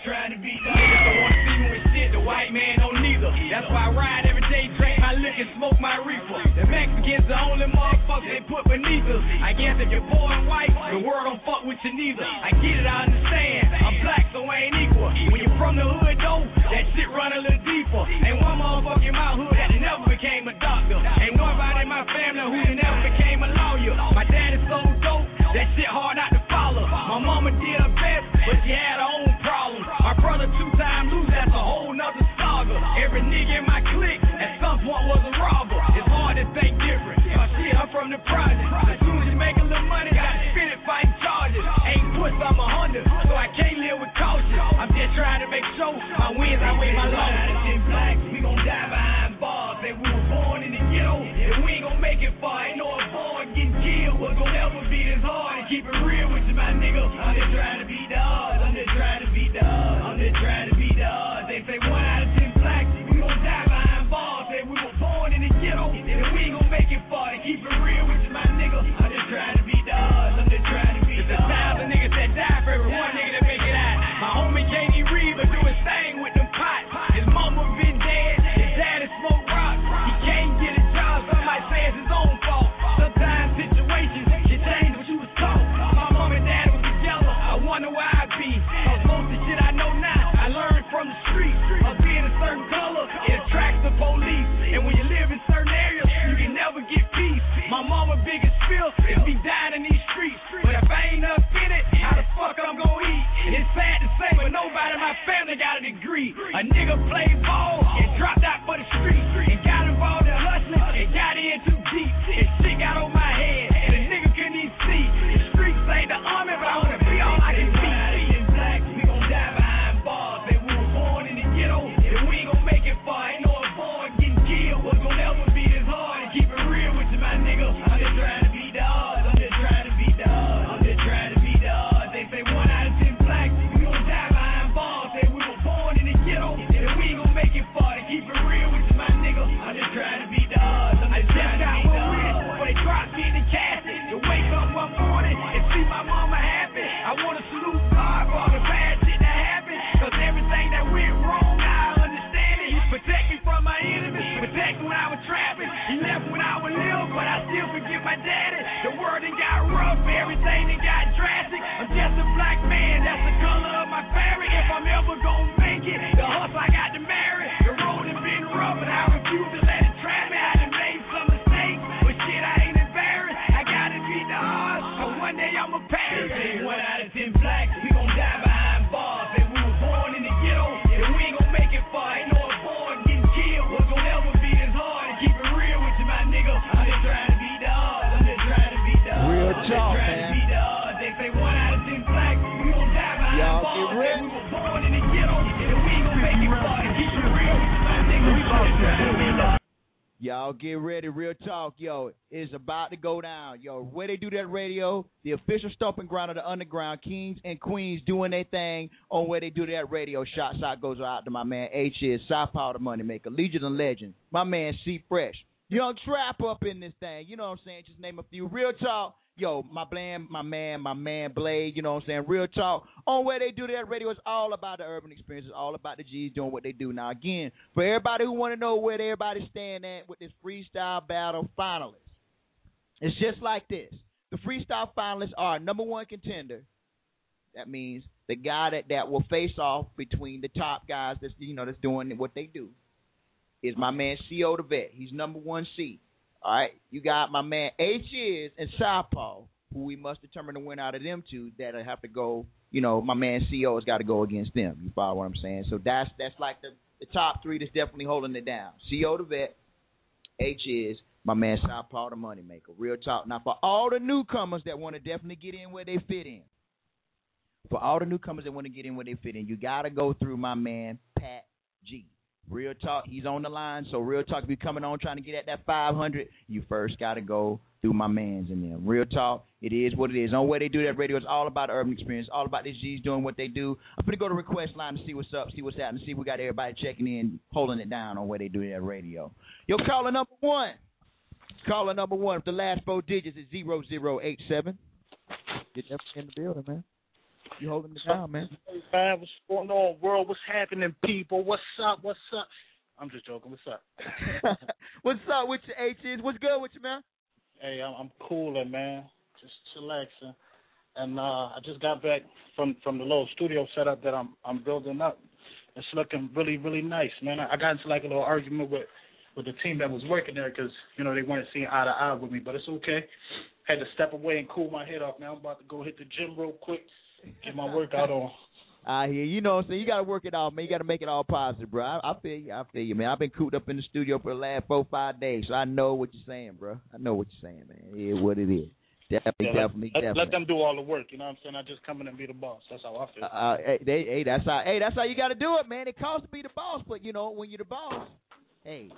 trying to be the niggas don't want to see me with shit, the white man don't neither. That's why I ride every day, drink my liquor, smoke my reefer. The Mexicans the only motherfuckers they put beneath us. I guess if you're poor and white, the world don't fuck with you neither. I get it, I understand. I'm black, so I ain't equal. When you're from the hood, though, that shit run a little deeper. Ain't one motherfucker in my hood that never became a doctor. Ain't nobody in my family who never became a lawyer. My dad is so dope, that shit hard not to follow. My mama did her best, but she had her own problems. My brother 2-time loose, that's a whole nother saga. Every nigga in my clique at some point was a robber. It's hard to think different. Shit, I'm from the project. As soon as you make a little money, gotta spend it fighting charges. Ain't puss, I'm a Honda, so I can't live with caution. I'm just trying to make sure my wins outweigh my losses. Black, we gon' die behind bars. Say we were born in the ghetto, and we ain't gon' make it far. Ain't no avoid getting killed. What's gon' ever be this hard? And keep it real with you, my nigga. I'm just trying to beat the odds. I'm just trying to beat the odds. I'm just trying to beat the odds. They say 1 out of 10 black, we gon' die behind bars. Say we were born in the ghetto, and we ain't gon' make it far. And keep it real with you, my nigga. I'm just trying to beat the odds. I'm just trying to beat the odds. There's 1,000 niggas that die for every one nigga that make it out. My homie J.D. Reever do his thing with them pots. His mama been dead, his daddy smoke rocks. He can't get a job, somebody say it's his own fault. Sometimes situations can change what you was taught. My mom and dad was together, I wonder why I be. Cause most of the shit I know now, I learned from the streets. Of being a certain color, it attracts the police. And when you live in certain areas, you can never get peace. My mama biggest fear is me dying in these streets. But if I ain't up in it, how the fuck I'm gonna eat? It's sad to say, but nobody in my family got a degree. A nigga played ball and dropped out for the street. And got involved in hustling and got in too deep. And shit got on my head and a nigga couldn't even see. The streets ain't the army, but I wanna be all I can be. Black, we gon' die behind bars. Say we were born in the ghetto, and we ain't gon' make it far. Ain't no avoid getting killed. What's gon' ever be this hard? And keep it real with you, my nigga. I'm just trying to beat the odds. I'm just trying to beat the odds. I'm just trying to beat the odds. They say 1 out of 10 black, we gon' die behind bars. Say we were born in the ghetto, and we ain't gon' make it far. To keep it real with you, my nigga. I'm just trying to beat the odds. I'm just trying to beat the odds. When they drop me in the casket, to wake up one morning and see my mama happy. I wanna salute God for all the bad shit that happened. Cause everything that went wrong, I understand it. He protect me from my enemies, protect me when I was trapping. He left when I was little, but I still forgive my daddy. The world done got rough, everything done got drastic. I'm just a black man, that's the color of my fabric. If I'm ever gonna make it, the hustle I got to marry. The road has been rough, but I refuse to let it trap me. I done made some mistakes, but shit, I ain't embarrassed. I gotta beat the odds, so one day I'ma pass. 1 out of 10 black, we gon' die behind bars. Say we were born in the ghetto, and we ain't gon' make it far. Ain't no avoid getting killed. What's gon' ever be this hard? And keep it real with you, my nigga. I'm just trying to beat the odds. I'm just trying to beat the odds. Real I'm talk, just trying to man. beat the odds. They say 1 out of 10 black, we gon' die behind Y'all bars. get Say ready. we were born in the ghetto, and we ain't gon' make it far. And keep it real with you, my nigga. I'm just trying to beat the odds. Y'all get ready, real talk, yo. It's about to go down, yo. Where they do that radio, the official stomping ground of the underground, kings and queens doing their thing on where they do that radio. Shots out goes out to my man H is South Powder Moneymaker, Legion of Legend, my man C Fresh, Young Trap up in this thing. You know what I'm saying? Just name a few. Real talk. Yo, my man Blade, you know what I'm saying? Real talk. On where they do that radio, it's all about the urban experience. It's all about the G's doing what they do. Now, again, for everybody who want to know where everybody's staying at with this freestyle battle finalists, it's just like this. The freestyle finalists are number one contender. That means the guy that will face off between the top guys that's doing what they do is my man C.O. the Vet. He's number one seed. All right, you got my man H is and Southpaw, who we must determine the winner out of them two. That'll have to go. My man CO has got to go against them. You follow what I'm saying? So that's like the top three that's definitely holding it down. CO the Vet, H is my man Southpaw the Moneymaker. Real talk. Now for all the newcomers that want to definitely get in where they fit in, you got to go through my man Pat G. Real talk, he's on the line, so real talk, if you're coming on trying to get at that 500, you first got to go through my mans in there. Real talk, it is what it is. On where they do that radio, it's all about urban experience, all about these G's doing what they do. I'm going to go to request line to see what's up, see what's happening, see if we got everybody checking in, holding it down on where they do that radio. Yo, caller number one. Caller number one, the last four digits is 0087. Get that in the building, man. You holding it down, man. Hey, man, what's going on, world? What's happening, people? What's up? What's up? I'm just joking. What's up? What's up with your H's? What's good with you, man? Hey, I'm cooling, man. Just chillaxing. And I just got back from the little studio setup that I'm building up. It's looking really, really nice, man. I got into like a little argument with the team that was working there because, you know, they weren't seeing eye to eye with me. But it's okay. Had to step away and cool my head off. Now I'm about to go hit the gym real quick, get my workout on. I hear you. Know what I'm saying? You got to work it out, man. You got to make it all positive, bro. I feel you, man. I've been cooped up in the studio for the last 4-5 days, so I know what you're saying, bro. I know what you're saying, man. It is what it is. Definitely. Let them do all the work, you know what I'm saying? I just come in and be the boss. That's how I feel. That's how you got to do it, man. It costs to be the boss, but, you know, when you're the boss, hey,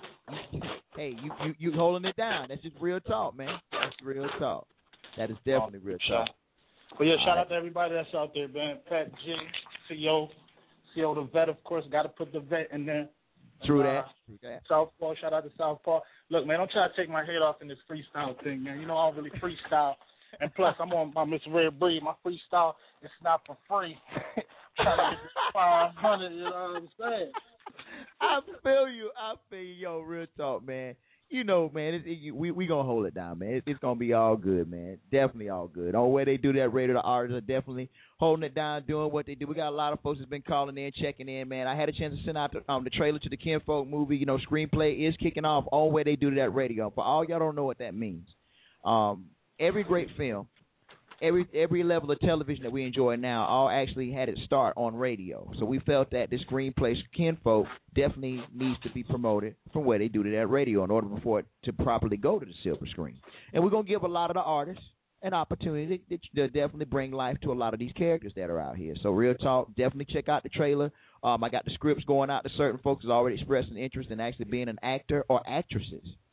you holding it down. That's just real talk, man. That's real talk. That is definitely real talk. But yeah, shout out to everybody that's out there, man. Pat G, CO the vet, of course. Got to put the vet in there. True that. Southpaw, shout out to Southpaw. Look, man, don't try to take my head off in this freestyle thing, man. You know I don't really freestyle. And plus, I'm on my Miss Rare Breed. My freestyle is not for free. Trying to get 500, you know what I'm saying? I feel you. Yo, real talk, man. You know, man, we going to hold it down, man. It's going to be all good, man. Definitely all good. On where they do that, radio, the artists are definitely holding it down, doing what they do. We got a lot of folks that's been calling in, checking in, man. I had a chance to send out the trailer to the Kinfolk movie. You know, screenplay is kicking off on where they do that radio. For all y'all don't know what that means. Every great film, every level of television that we enjoy now all actually had its start on radio. So we felt that this screenplay, Kinfolk, definitely needs to be promoted from where they do to that radio in order for it to properly go to the silver screen. And we're going to give a lot of the artists an opportunity to definitely bring life to a lot of these characters that are out here. So real talk, definitely check out the trailer. I got the scripts going out to certain folks who's already expressed an interest in actually being an actor or actress,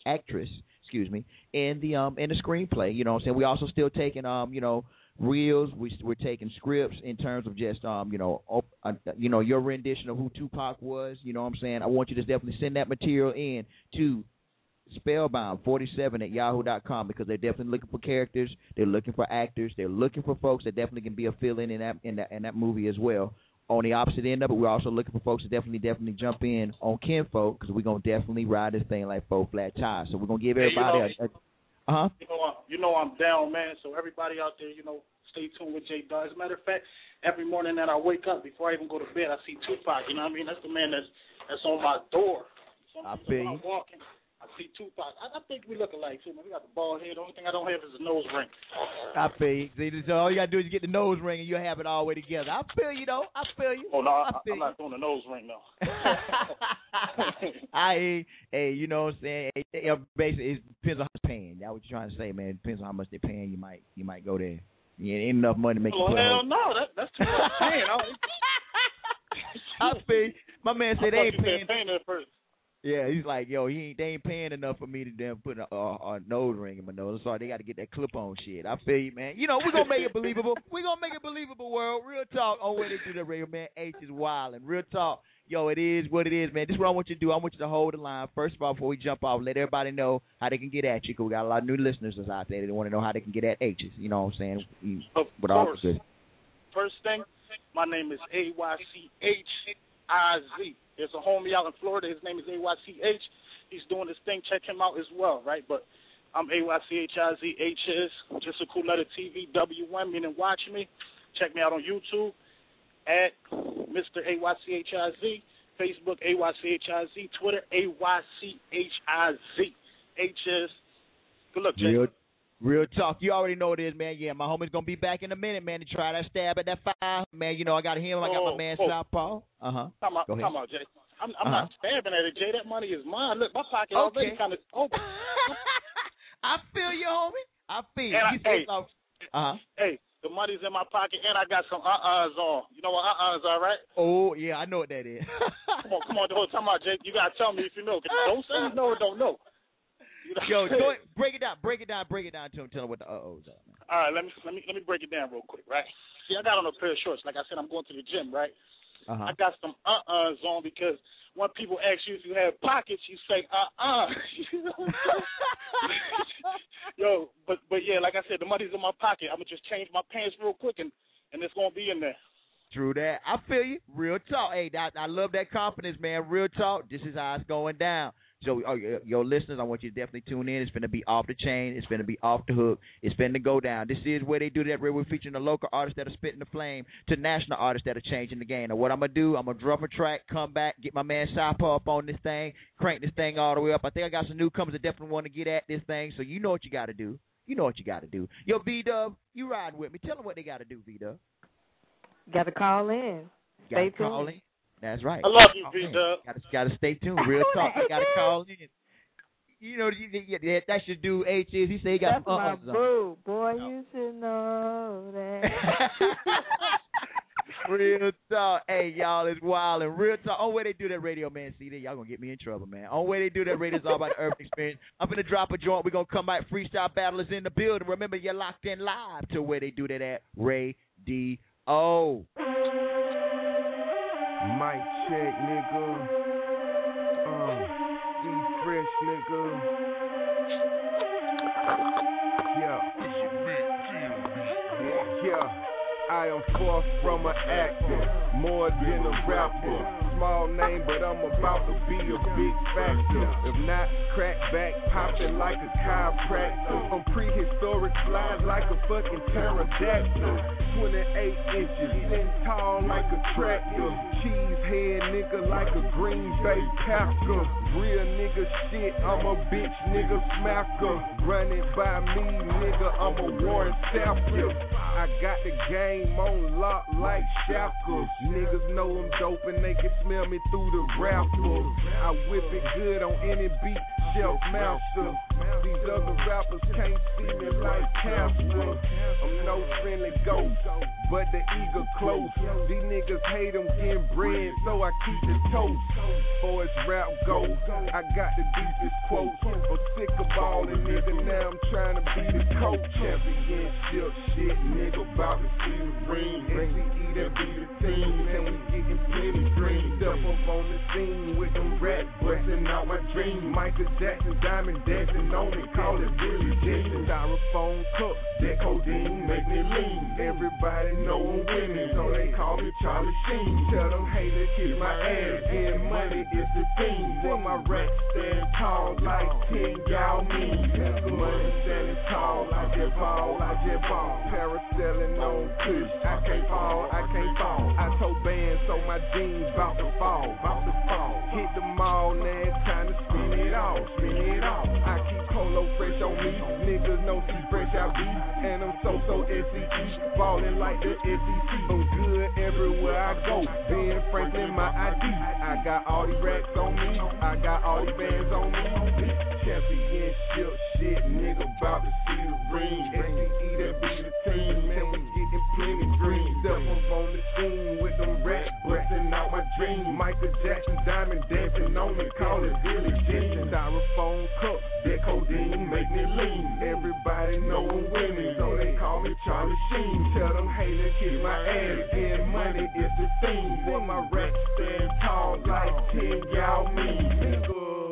in the screenplay. You know what I'm saying? We also still taking reels. We're taking scripts in terms of just your rendition of who Tupac was. You know what I'm saying? I want you to definitely send that material in to Spellbound47@yahoo.com because they're definitely looking for characters. They're looking for actors. They're looking for folks that definitely can be a fill-in in that movie as well. On the opposite end of it, we're also looking for folks to definitely jump in on Kinfolk because we're going to definitely ride this thing like 4 flat tires. So we're going to give everybody You know I'm down, man. So everybody out there, stay tuned with J Dog. As a matter of fact, every morning that I wake up, before I even go to bed, I see Tupac. You know what I mean? That's the man that's on my door. I feel you. I'm walking, I see Tupac. I think we look alike, too, man. We got the bald head. The only thing I don't have is a nose ring. I feel you. See, so all you got to do is get the nose ring, and you'll have it all the way together. I feel you, though. I feel you. Oh, no, I'm not doing the nose ring, though. Hey, you know what I'm saying? Basically, it depends on how much paying. That's what you're trying to say, man. It depends on how much they're paying. You might go there. Yeah, ain't enough money to make you put hell no. That's too much paying. I feel you. My man said they ain't paying. At first. Yeah, he's like, yo, they ain't paying enough for me to damn put a nose ring in my nose. Sorry, they got to get that clip-on shit. I feel you, man. You know, we're going to make it believable. We're going to make it believable, world. Real talk on where they do the radio, man. H is wild. And real talk, yo, it is what it is, man. This is what I want you to do. I want you to hold the line. First of all, before we jump off, let everybody know how they can get at you, because we got a lot of new listeners that's out there. They want to know how they can get at H's. You know what I'm saying? Of course. First thing, my name is AYCHIZ. There's a homie out in Florida. His name is AYCH. He's doing this thing. Check him out as well, right? But I'm AYCHIZH, just a cool letter TV, WM, meaning watch me. Check me out on YouTube at Mr. AYCHIZ, Facebook AYCHIZ, Twitter AYCHIZ. HS. Good luck, Jay. Real talk. You already know what it is, man. Yeah, my homie's going to be back in a minute, man, to try that stab at that 5. Man, you know, I got him. I got my man Southpaw. Come on, Jay. I'm not stabbing at it, Jay. That money is mine. Look, my pocket already kind of open. I feel you, homie. I feel you. Hey, the money's in my pocket, and I got some on. You know what are, right? Oh, yeah, I know what that is. Come on, the whole time out, Jay. You got to tell me if you know. Don't say you know or don't know. Yo, go ahead, break it down to him. Tell him what the uh-ohs are. Man. All right, let me break it down real quick, right? See, I got on a pair of shorts. Like I said, I'm going to the gym, right? I got some on because when people ask you if you have pockets, you say Yo, but yeah, like I said, the money's in my pocket. I'm gonna just change my pants real quick and and it's gonna be in there. True that. I feel you. Real talk. Hey, I love that confidence, man. Real talk. This is how it's going down. So, your listeners, I want you to definitely tune in. It's going to be off the chain. It's going to be off the hook. It's going to go down. This is where they do that. Where we're featuring the local artists that are spitting the flame to national artists that are changing the game. Now, what I'm going to do, I'm going to drop a track, come back, get my man Shy-Paw up on this thing, crank this thing all the way up. I think I got some newcomers that definitely want to get at this thing, so you know what you got to do. You know what you got to do. Yo, B-Dub, you riding with me. Tell them what they got to do, B-Dub. Got to call in. Stay tuned. Call in. That's right. I love you, B-Dub. Got to stay tuned. Real talk. You got to call in. You know, that's your dude, H is. He say he got some That's my boo. Boy, you should know that. Real talk. Hey, y'all, it's wild. And real talk. On where they do that radio, man, see that? Y'all going to get me in trouble, man. On where they do that radio is all about the urban experience. I'm going to drop a joint. We're going to come back. Freestyle battlers in the building. Remember, you're locked in live to where they do that at Ray D. O. Mic check, nigga. Fresh, nigga. Yeah. I am far from an actor, more than a rapper. Small name, but I'm about to be a big factor. If not, crack back, popping like a chiropractor. I'm prehistoric, slide like a fucking pterodactyl. 28 inches, then tall like a tractor. Cheese head nigga like a Green Bay Packer. Real nigga shit, I'm a bitch nigga smacker. Running by me, nigga, I'm a Warren Sappler. I got the game on lock like shackles. Niggas know I'm dope and they can smell me through the raffles. I whip it good on any beat, shelf master. These other rappers can't see me like Casper. I'm no friendly ghost, but the eager close. These niggas hate them getting bread, so I keep the toast. For its rap go, I got the deepest quotes. I'm sick of balling, nigga, now I'm trying to be the coach. Championship shit, nigga, about to see the ring. SCE, that be the team, and we getting plenty green. Step up on the scene with them rats, busting out my dream. Michael Jackson, diamond dancing on it, call it Billy Jean. Styrofoam cup, that codeine make me lean. Everybody know I'm winning, so they call me Charlie Sheen. Tell them haters kiss my ass, getting money is the thing. Boy, my racks stand tall like 10 y'all mean. Money standing tall, I just ball, I just ball. Parasailing on push, I can't fall, I can't fall. I told bands, so my jeans bout to fall, bout to fall. Hit the mall, now it's time to spin it off, spin it off. I keep Polo fresh on me, niggas know see fresh I be. And I'm so SEC, ballin' like the SEC. I'm good everywhere I go, Ben Franklin my ID. I got all these racks on me, I got all these bands on me. Championship shit, nigga, bout to see the ring. SEE, that be the team, man, we getting plenty green. Step up on the scene with them rats, busting out my dream. Michael Jackson, diamond dancing on me, call it Billy Jean. Styrofoam cup, that codeine make me lean. Everybody know I'm winning, so they call me Charlie Sheen. Tell them haters kiss my ass, getting money is the thing. Boy, my racks stand tall like 10 y'all mean, nigga.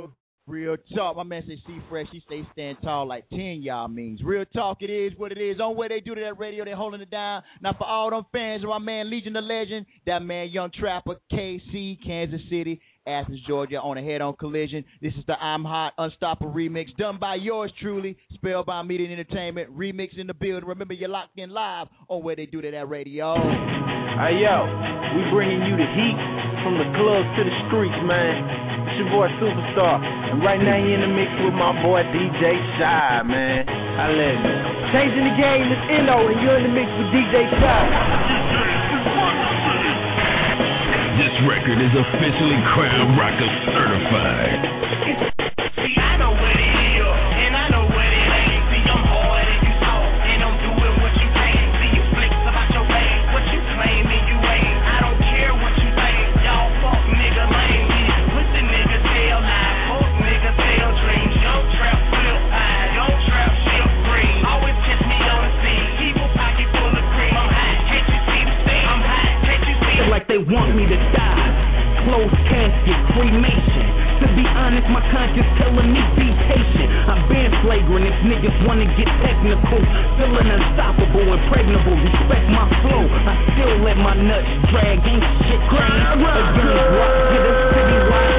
Real talk. My man say see fresh. He say stand tall like 10 y'all means. Real talk. It is what it is. On where they do to that radio, they holding it down. Now for all them fans of my man Legion the Legend, that man Young Trapper, KC, Kansas City, Athens, Georgia, on a head-on collision. This is the I'm Hot Unstoppable remix done by yours truly, Spellbound Media and Entertainment, remix in the building. Remember, you're locked in live on where they do to that radio. Hey, yo, we bringing you the heat from the clubs to the streets, man. It's your boy Superstar, and right now you're in the mix with my boy DJ Shy, man. I love you. Changing the game is N.O., and you're in the mix with DJ Shy. This record is officially Crown Rocker certified. See, I know what it is, and I know what it ain't. See, I'm hard and you soft, and I'm doing what you can. See, you flex about your ways, what you claiming you ain't. I don't care what you think, y'all fuck nigga lame. Pussy nigga tell lies, fuck nigga tell dreams. Yo trap flip high, yo trap shit green. Always catch me on the scene, keep a pocket full of cream. I'm hot, can't you see the scene? I'm hot, can't you see? Like they want me to die. Closed casket, Freemason. To be honest, my conscience telling me be patient. I've been flagrant, if niggas wanna get technical. Feeling unstoppable, impregnable, respect my flow. I still let my nuts drag, ain't shit crying. Against rock to the city, wide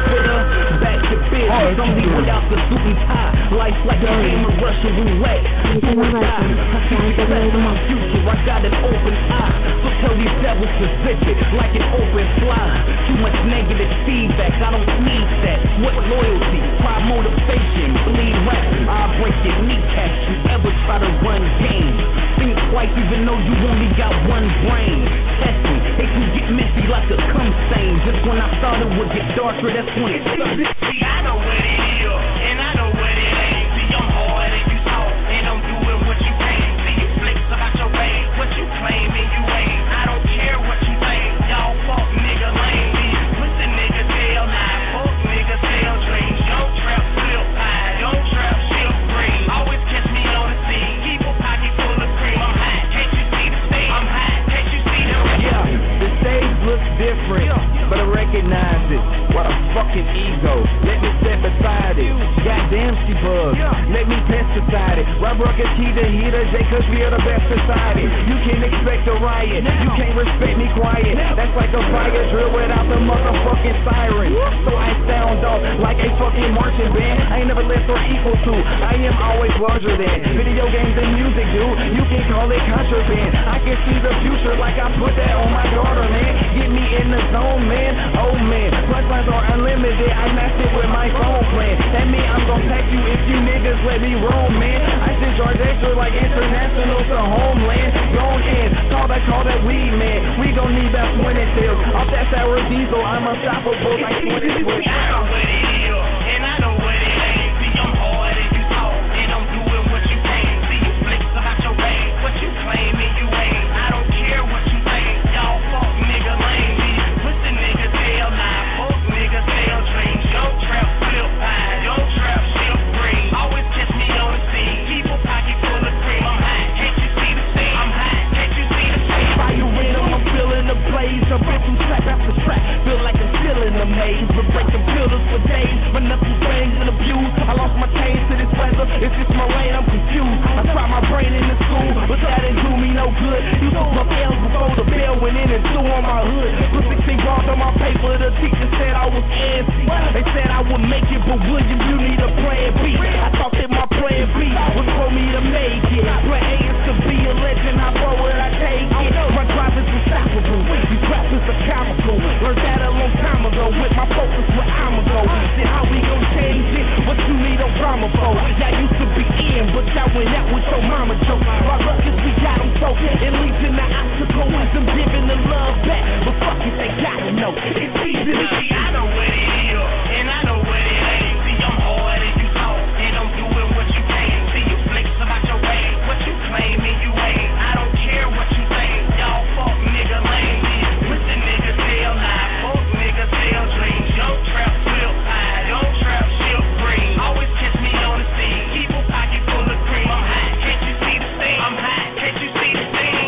back to business, only without the suit and tie. Life like a game of Russian roulette. Do or die. I see success in my future, I got an open eye. So tell these devils to zip it like an open fly. Too much negative feedback, I don't need that. What loyalty, pride, motivation, bleed rap, I'll break your kneecaps. You ever try to run game? Think twice even though you only got one brain. Test me, it can get messy like a cum stain. Just when I thought it would get darker, that's when it started. See, I know what it is, and I know what it ain't. See, I'm hard and you soft, and I'm doing what you can't. See, you flex about your way, what you claiming you ain't. I don't care what you think, y'all fuck nigga lame. Pussy nigga tell lie, fuck nigga tell dreams. Yo trap flip high, yo trap shit green. Always catch me on the scene, keep a pocket full of cream. I'm high, can't you see the stage? I'm high, can't you see the ring? Yeah, the stage looks different, but I recognize it. What a fucking ego. Let me step beside it. Goddamn, she bugs. Let me pesticide it. Rob Ruckus, he the heater. J Kush, we are the best beside it. You can't expect a riot. You can't respect me quiet. That's like a fire drill without the motherfucking siren. So I sound off like a fucking marching band. I ain't never less or equal to. I am always larger than video games and music, dude. You can call it contraband. I can see the future like I put that on my daughter, man. Get me in the zone, man. Oh, man. Punchlines are unlimited. I matched it with my phone plan. That mean I'm gon' text you if you niggas let me roam, man. I send George Extra like international to homeland. Gone in. Call that weed, man. We gon' need that when it feels. Off that sour diesel, I'm unstoppable like 20 I know what it is, and I know what it ain't. See, I'm hard and you soft, and I'm doing what you can't. See, you flex about your way, what you claiming you ain't. I don't care what you think, y'all fuck nigga lame. Pussy nigga tell lie, fuck nigga tell dreams. Yo trap flip high, yo trap shit green. Always catch me on the scene, keep a pocket full of cream. I'm high, can't you see the scene? I'm high, can't you see the scene? Fire rhythm, I'm feeling the blaze. I've been through trap after trap, feel like I'm still in the maze. But breaking pillars for days, run up through things and abuse. I lost my chains to this weather, it's just my lane, I'm confused. I tried my brain in the school, but that didn't do me no good. You took my L's before the bell went in and threw on my hood. Put 16 bars on my paper, the teacher said I was antsy. They said I would make it, but William, you need a plan B. I thought that my plan B was for me to make it. Plan A is to be a legend, how forward I take it. My drive is unstoppable, these rappers are comical. Learned that a long time ago, with my focus where I'ma go. Then how we gon' change it? What you need a drama for? Y'all used to be in, but y'all went out with your mama joke. My ruckus, we got them so, and legion the obstacle is them giving the love back. But fuck it, they gotta know, it's easy to see. I know what it is, and I know what it ain't. See, I'm hard and you soft, and I'm doing what you can't. See, you flex about your way, what you claiming you ain't. I don't care what you think, y'all fuck nigga lame. Pussy nigga tell lie, fuck nigga tell dreams. Yo trap flip high, yo trap shit green. Always catch me on the scene, keep a pocket full of cream. I'm high, can't you see the scene? I'm high, can't you see the scene?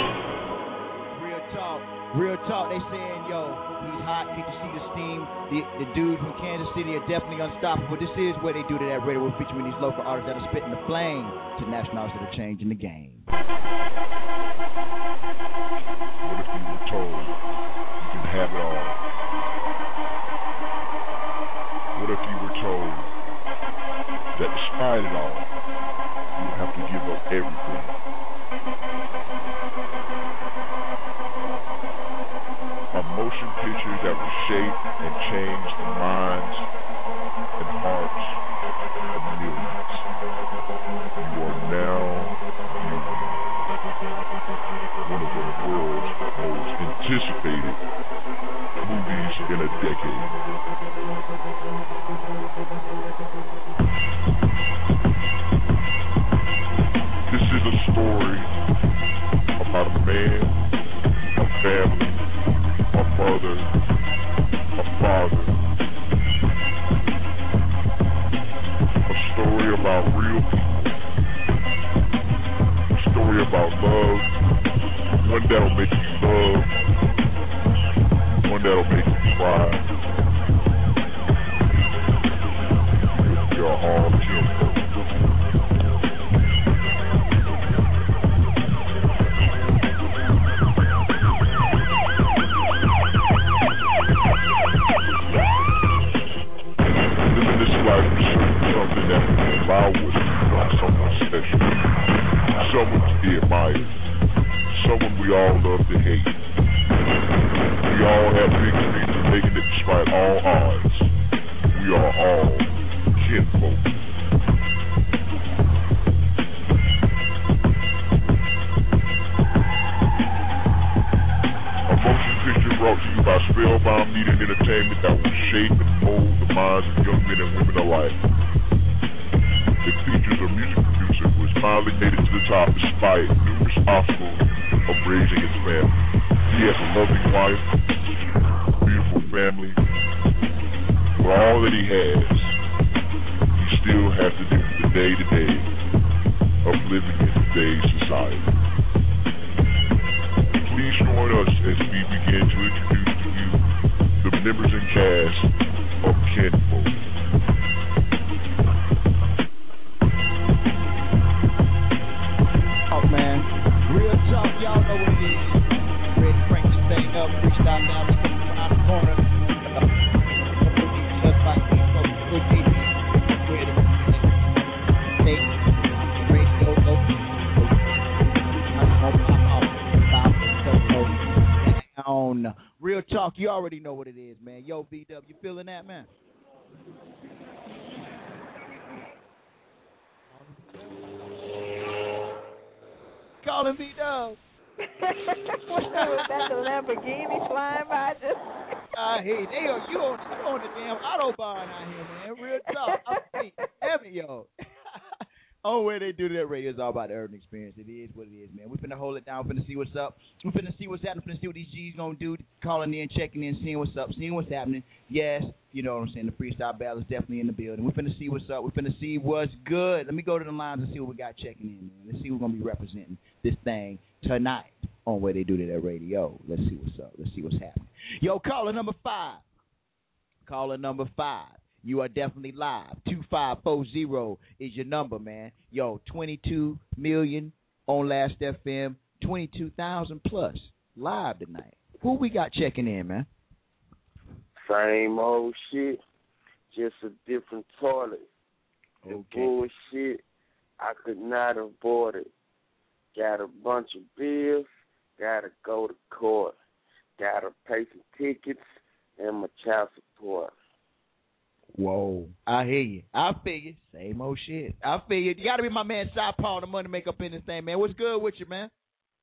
Real talk, they saying, yo, he's hot, can you see the steam? The dudes from Kansas City are definitely unstoppable. This is what they do to that radio. We're featuring these local artists that are spitting the flame to national artists that are changing the game. What if you were told you can have it all? What if you were told that despite it all, you would have to give up everything? A motion picture that will shape and change the minds and hearts of millions. You are now viewing one of the world's most anticipated movies in a decade. This is a story about a man, a family, a mother, a father. A story about real people. A story about love. One that'll make you love. One that'll make you cry. Y'all needed entertainment that will shape and mold the minds of young men and women alike. It features a music producer who has finally made it to the top despite numerous obstacles of raising his family. He has a loving wife, a beautiful family. For all that he has, he still has to deal with the day-to-day of living in today's society. Please join us as we begin to introduce to you the members and cast of Kinfolk. Oh man, real talk, y'all know what it is. Ready to crank this thing up, freestyle now, we come around the corner. Just like we go to TV, ready to take radio open. On real talk, you already know what it is, man. Yo, B-Dub, you feeling that, man? Call him B-Dub. Was that the Lamborghini flying by just? Hey, you on the damn Autobahn out here, man. Real talk. Damn it, yo. Oh, where they do that radio is all about the urban experience. It is what it is, man. We finna hold it down. We finna see what's up. We finna see what's happening. We finna see what these G's gonna do. Calling in, checking in, seeing what's up, seeing what's happening. Yes, you know what I'm saying. The freestyle battle is definitely in the building. We finna see what's up. We finna see what's good. Let me go to the lines and see what we got checking in, man. Let's see who's gonna be representing this thing tonight on Where They Do That Radio. Let's see what's up. Let's see what's happening. Yo, caller number 5. Caller number 5. You are definitely live. 2540 is your number, man. Yo, 22 million on Last FM, 22,000 plus live tonight. Who we got checking in, man? Same old shit, just a different toilet. The Okay. bullshit, I could not avoid it. Got a bunch of bills, gotta go to court. Gotta pay some tickets and my child support. Whoa. I hear you. I feel you. Same old shit. I feel you. You got to be my man, Cy Paul, the money make up in this thing, man. What's good with you, man?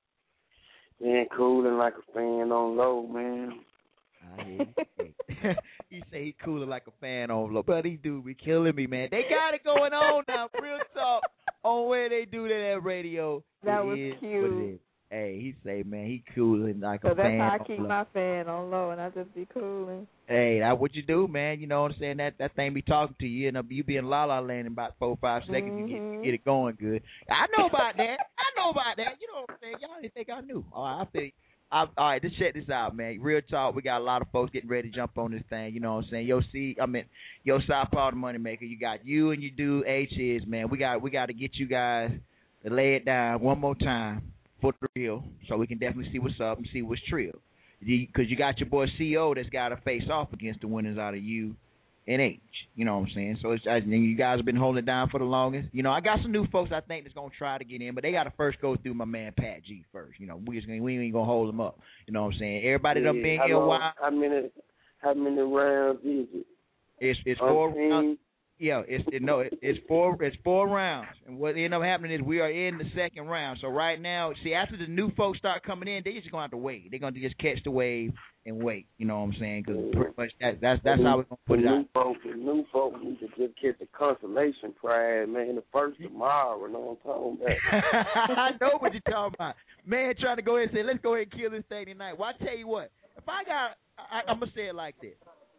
Man, cooling like a fan on low, man. I hear you. He say he cooler like a fan on low. But he do be killing me, man. They got it going on now. Real talk on Where They Do That Radio. That was cute. Hey, he say, man, he cooling like a So fan. that's how I keep my fan on low, and I just be cooling. Hey, that's what you do, man. You know what I'm saying? That thing be talking to you, and you be in La La Land in about 4 or 5 seconds. You get it going good. I know about that. You know what I'm saying? Y'all didn't think I knew. All right, I feel you. All right, let's check this out, man. Real talk. We got a lot of folks getting ready to jump on this thing. You know what I'm saying? Yo, South Paul, the money maker. You got you and you do H is, man. We got to get you guys to lay it down one more time for the real, so we can definitely see what's up and see what's trill. Because you got your boy CO that's got to face off against the winners out of you and H. You know what I'm saying? So you guys have been holding it down for the longest. You know, I got some new folks I think that's going to try to get in, but they got to first go through my man Pat G first. You know, we ain't going to hold them up. You know what I'm saying? Everybody done been here a while. How many rounds is it? It's 4 rounds. Yeah, it's 4 rounds, and what ended up happening is we are in the second round. So right now, see, after the new folks start coming in, they just gonna have to wait. They're gonna just catch the wave and wait. You know what I'm saying? Because pretty much that's how we're gonna put it out. The new folks need to just get the consolation prize, man. The first tomorrow, you know what I'm talking about? I know what you're talking about, man. Trying to go ahead and say, let's go ahead and kill this thing tonight. Well, I tell you what, if I'm gonna say it like this.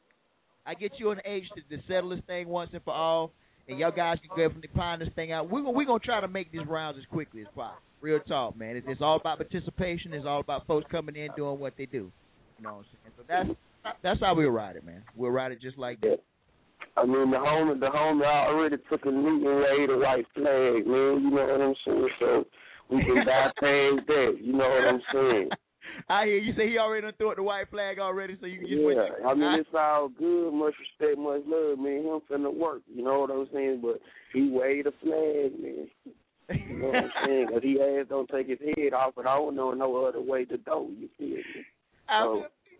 I get you on the age to settle this thing once and for all, and y'all guys can go and find this thing out. We're gonna try to make these rounds as quickly as possible. Real talk, man. It's all about participation. It's all about folks coming in doing what they do. You know what I'm saying? So that's how we'll ride it, man. We'll ride it just like that. I mean, the homie already took a knee and laid a white flag, man. You know what I'm saying? So we can bypass that. You know what I'm saying? I hear you say he already done threw up the white flag already, so you can just wait. I mean, it's all good, much respect, much love, man. Him finna work, you know what I'm saying? But he waved a flag, man. You know what I'm saying? Because he ass don't take his head off, but I don't know no other way to go, you feel me? So,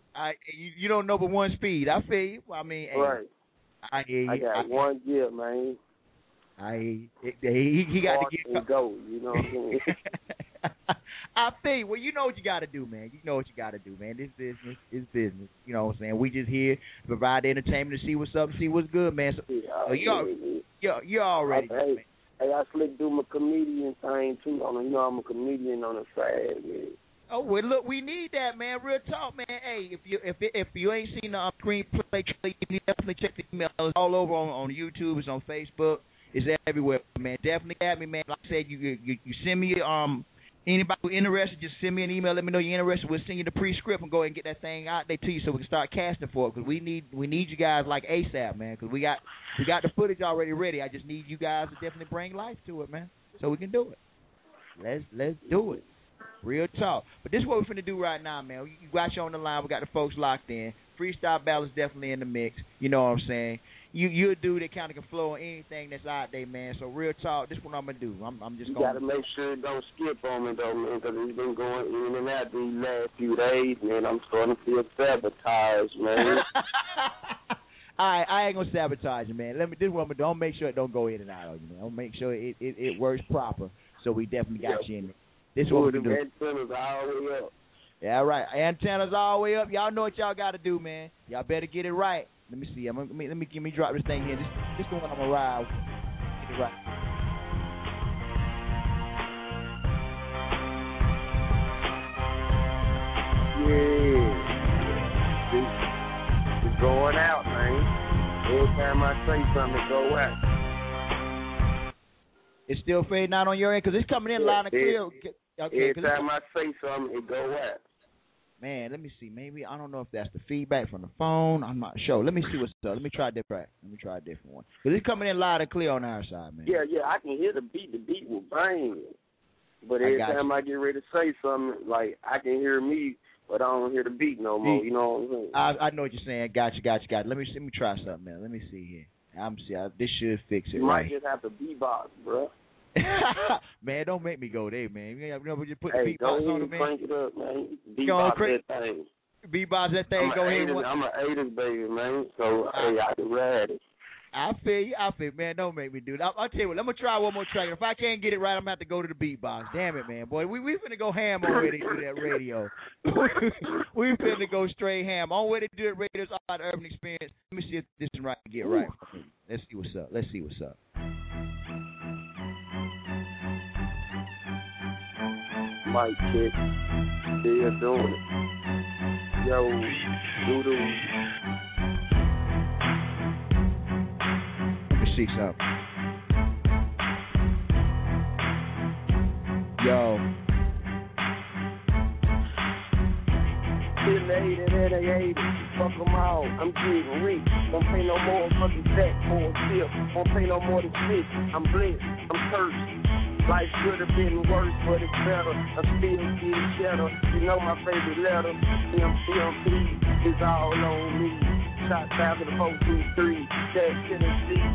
you don't know but one speed. I feel you. I mean, right. I hear you. I got one gear, man. He got to get go, you know what I'm saying? I think. Well, you know what you got to do, man. You know what you got to do, man. This business is business. You know what I'm saying? We just here to provide the entertainment, to see what's up, and see what's good, man. So you already. Hey, I slick do my comedian thing too. You know, I'm a comedian on the side, man. Oh well, look, we need that, man. Real talk, man. Hey, if you ain't seen the screenplay, you definitely check the email. It's all over on YouTube. It's on Facebook. It's everywhere, man. Definitely at me, man. Like I said, you send me anybody who's interested, just send me an email. Let me know you're interested. We'll send you the pre-script and go ahead and get that thing out there to you so we can start casting for it. Because we need you guys like ASAP, man. Because we got the footage already ready. I just need you guys to definitely bring life to it, man, so we can do it. Let's do it. Real talk. But this is what we're finna do right now, man. You got you on the line. We got the folks locked in. Freestyle battle is definitely in the mix. You know what I'm saying? You're a dude that kind of can flow on anything that's out there, man. So real talk, this is what I'm going to do. I'm just going to... You got to make sure it don't skip on me, though, man, because it's been going in and out these last few days, man. I'm starting to feel sabotaged, man. All right, I ain't going to sabotage you, man. This is what I'm going to do. I'll make sure it don't go in and out of you, man. I'll make sure it works proper, so we definitely got you in there. This is what we're going to do. Antennas all the way up. Yeah, right. Antennas all the way up. Y'all know what y'all got to do, man. Y'all better get it right. Let me see. Let me drop this thing here. This is the one I'm gonna ride. Get it right. Yeah. It's going out, man. Every time I say something, it go out. It's still fading out on your end because it's coming in loud and clear. Okay, every time I say something, it go out. Man, let me see. Maybe, I don't know if that's the feedback from the phone. I'm not sure. Let me see what's up. Let me try a different one. Because it's coming in loud and clear on our side, man. Yeah, I can hear the beat. The beat will bang. But every time I get ready to say something, like, I can hear me, but I don't hear the beat no more. You know what I'm saying? I know what you're saying. Got you. Let me try something, man. Let me see here. This should fix it, you right? You might just have to beatbox, bro. Man, don't make me go there, man. You know, just put the beatbox on it, man. Crank it up, man. Beatbox that thing. Beatbox that thing. Go ahead. I'm an 80s baby, man. So I can ride it. I feel you, man. Don't make me do that. I'll tell you what. I'm gonna try one more track. If I can't get it right, I'm gonna have to go to the beatbox. Damn it, man, boy. We finna go ham on where they do that radio. We finna go straight ham on where they do that radio. It's all about urban experience. Let me see if this is right to get right. Let's see what's up. Mic check. Still doing it. Yo, doodoo. Let me see something. Yo. Still 80 and 80. Fuck them all. I'm getting rich. Don't pay no more fucking back for a sip. Don't pay no more than shit. I'm blessed. I'm cursed. Life could have been worse, but it's better. I'm still getting cheddar. You know my favorite letter. MP is all on me. Shots out to the 423. That Tennessee.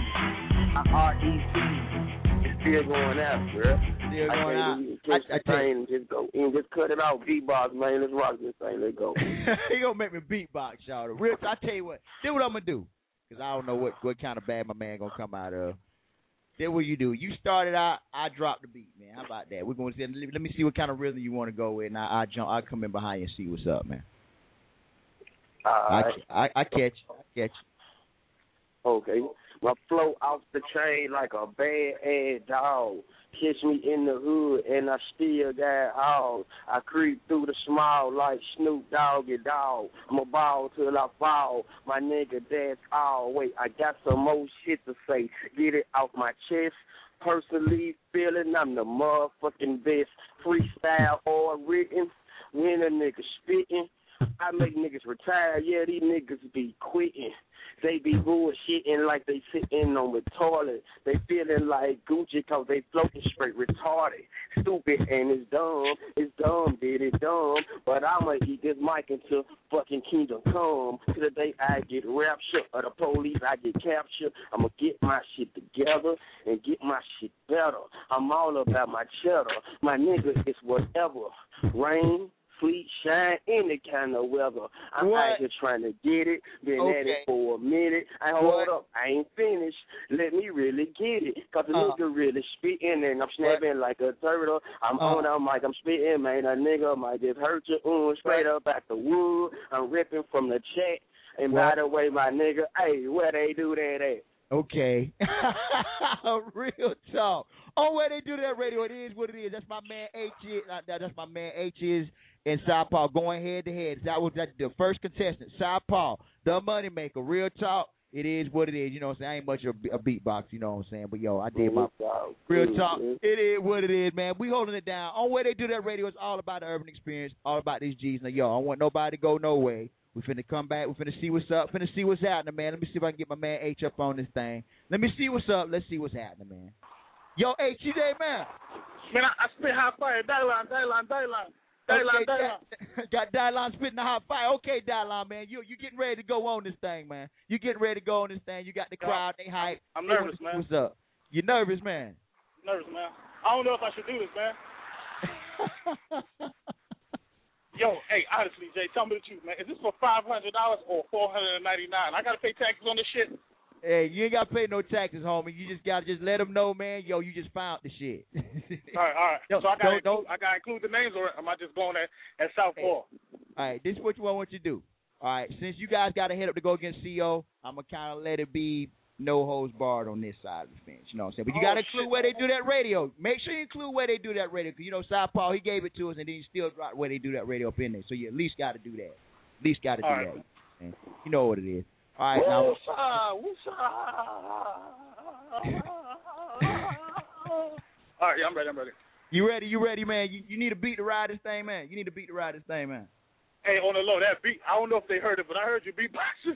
RET. It's still going out, bro. Still going out. Catch the thing and just cut it out. Beatbox, man. Let's rock this thing. Let's go. He gonna make me beatbox, y'all. Real, I tell you what. Do what I'm gonna do. Because I don't know what kind of bad my man gonna come out of. Then what you do? You started out, I dropped the beat, man. How about that? We're going to say, let me see what kind of rhythm you want to go with, and I'll come in behind you and see what's up, man. I catch you. Okay. My flow off the chain like a bad-ass dog. Catch me in the hood and I still got all. I creep through the small like Snoop Doggy Dogg. I'ma ball till I fall. My nigga, that's all. Wait, I got some more shit to say. Get it off my chest. Personally feeling I'm the motherfucking best. Freestyle or written. When a nigga spitting, I make niggas retire. Yeah, these niggas be quitting. They be bullshitting like they sitting on the toilet. They feeling like Gucci cause they floating straight retarded. Stupid and it's dumb, did it dumb. But I'ma eat this mic until fucking kingdom come. To the day I get raptured or the police I get captured. I'ma get my shit together and get my shit better. I'm all about my cheddar. My nigga is whatever. Rain, sleet, shine, any kind of weather. I'm out here trying to get it. Been at it for a minute. Hold up, I ain't finished. Let me really get it. Cause the nigga really spitting and I'm snapping like a turtle. I'm on that mic, I'm spitting, man. A nigga might just hurt you. Straight up at the wood. I'm ripping from the chat. And by the way, my nigga, hey, where they do that at? Okay. Real talk. Oh, where they do that radio, it is what it is. That's my man H. That's my man H is in Southpaw going head to head. That was the first contestant, Southpaw, the moneymaker. Real talk. It is what it is. You know what I'm saying? I ain't much of a beatbox, you know what I'm saying? But, yo, I did my real talk. It is what it is, man. We holding it down. On where they do that radio, it's all about the urban experience, all about these G's. Now, yo, I don't want nobody to go no way. We finna come back. We finna see what's up. Finna see what's happening, man. Let me see if I can get my man H up on this thing. Let me see what's up. Let's see what's happening, man. Yo, H, you there, man? Man, I spit hot fire. Dylan. Got Dylan spitting the hot fire. Okay, Dylan, man. You getting ready to go on this thing, man. You getting ready to go on this thing. You got the crowd. They hype. I'm nervous, man. What's up? You nervous, man? Nervous, man. I don't know if I should do this, man. Yo, hey, honestly, Jay, tell me the truth, man. Is this for $500 or $499? I got to pay taxes on this shit? Hey, you ain't got to pay no taxes, homie. You just got to let them know, man, yo, you just found the shit. All right. Yo, so I got to include the names, or am I just going at Southpaw? All right, this is what you want you to do. All right, since you guys got to head up to go against CO, I'm going to kind of let it be no holds barred on this side of the fence. You know what I'm saying? But you got to include where they do that radio. Make sure you include where they do that radio. Because, you know, Southpaw, he gave it to us, and then he still dropped where they do that radio up in there. So you at least got to do that. At least got to do that. Man. You know what it is. All right, now. All right, yeah, I'm ready. You ready, man? You need a beat to ride this thing, man. Hey, on the low, that beat, I don't know if they heard it, but I heard you beatbox.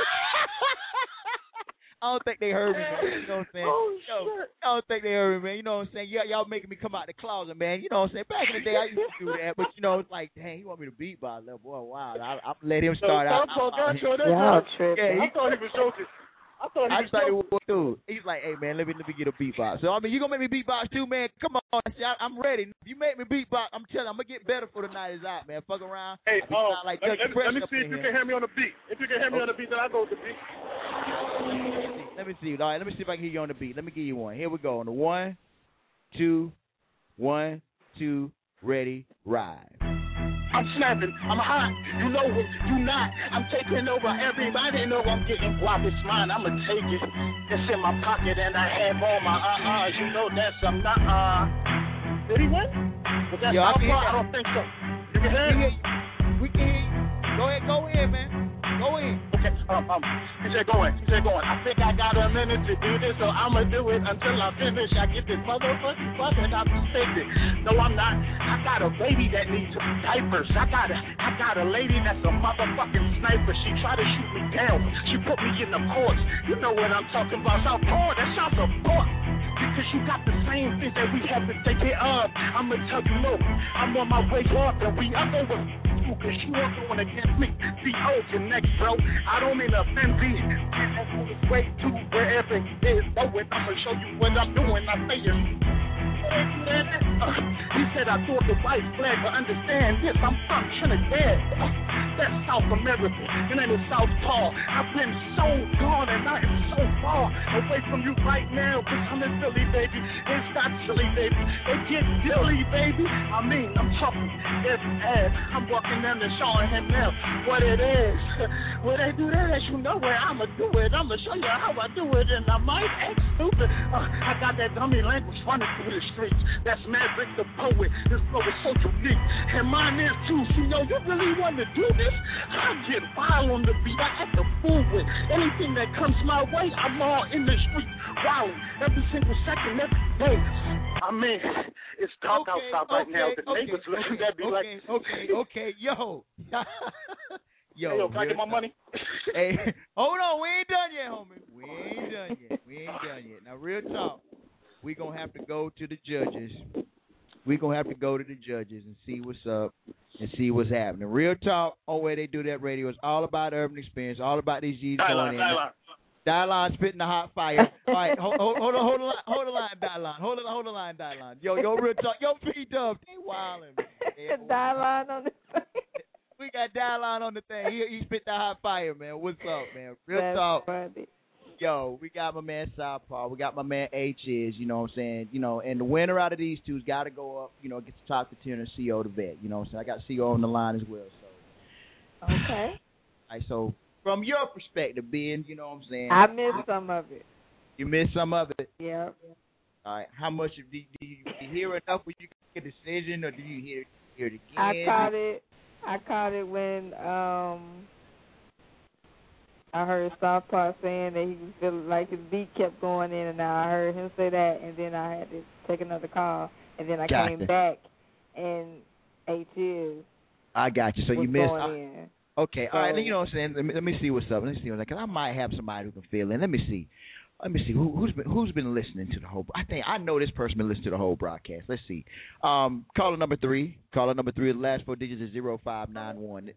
I don't think they heard me, man. You know what I'm saying? I don't think they heard me, man. You know what I'm saying? Y'all making me come out the closet, man. You know what I'm saying? Back in the day, I used to do that, but, you know, it's like, dang, he want me to beatbox. Boy, wow. I'm let him start out. I thought he was joking. I thought he was joking. He's like, hey, man, let me get a beatbox. So, I mean, you going to make me beatbox too, man? Come on. I'm ready. If you make me beatbox, I'm telling you, I'm going to get better for the night is out, man. Fuck around. Hey, let me see if you can hear me on the beat. If you can hear me on the beat, then I'll go with the beat. Let me see. All right, let me see if I can hear you on the beat. Let me give you one. Here we go. On the 1, 2, 1, 2, ready, ride. I'm snapping, I'm hot, you know it, you not. I'm taking over everybody, know I'm getting guap, it's mine, I'ma take it. It's in my pocket and I have all my you know that's a Did he win? Was that I don't think so. You can hear me? We can hear you. Go ahead, man. Go in. Okay, he said going. I think I got a minute to do this, so I'ma do it until I finish. I get this motherfucking fuck and I'm suspended. No, I'm not. I got a baby that needs diapers. I got a lady that's a motherfucking sniper. She tried to shoot me down. She put me in the courts. You know what I'm talking about. Southpaw, that's South support. Because you got the same things that we have to take care of. I'ma tell you no. I'm on my way up and we up over you because you are going against me. CO connect, bro. I don't mean to offend thee. And that's on his way to wherever he is going. I'ma show you what I'm doing. I say it. He said I thought the white flag, but understand this. I'm from Trinidad. That's South America. Your name is Southpaw. I've been so gone and I am so far away from you right now. Cause I'm in Philly, baby. It's not silly, baby. They get dilly, baby. I mean, I'm talking every ass. I'm walking down and showing him now what it is. When they do that, you know where I'ma do it. I'ma show you how I do it, and I might act stupid. I got that dummy language running through the streets. That's Maverick the poet. This flow is so unique, and mine is too. See, yo, you really want to do this? I get wild on the beat. I act a fool with anything that comes my way. I'm all in the street, wild every single second, every day. I mean, it's dark outside right now. The neighbors looking at me like, okay, yo. Yo, can I get my money? Hey, hold on, we ain't done yet, homie. We ain't done yet. Now, real talk, we gonna have to go to the judges. And see what's up and see what's happening. Real talk, on where they do that radio is all about urban experience, all about these G's going in. Dylan spitting the hot fire. All right, hold the line, Dylan. Hold the line, Dylan. Yo, real talk. Yo, P-Dub, they wildin', man. Dialine on the thing. We got Dialine on the thing. He spit that hot fire, man. What's up, man? Real That's talk. funny. Yo, we got my man Southpaw. We got my man H is, you know what I'm saying? You know, and the winner out of these two's got to go up, you know, get to talk to Tuna and CO the vet. You know what I'm saying? I got CO on the line as well. So. Okay. All right, so from your perspective, being, you know what I'm saying? I missed some of it. You missed some of it? Yeah. All right. How much do you hear enough where you can make a decision, or do you hear it again? I caught it when I heard Southpaw saying that he was feeling like his beat kept going in and out. I heard him say that, and then I had to take another call, and then I came back, and H.is. I got you. So you missed. In. Okay. All right. You know what I'm saying? Let me see what's up. Let me see what's up. Because I might have somebody who can fill in. Let me see. Who's been listening to the whole. I know this person been listening to the whole broadcast. Let's see. Caller number 3. Caller number 3. The last 4 digits is 0591.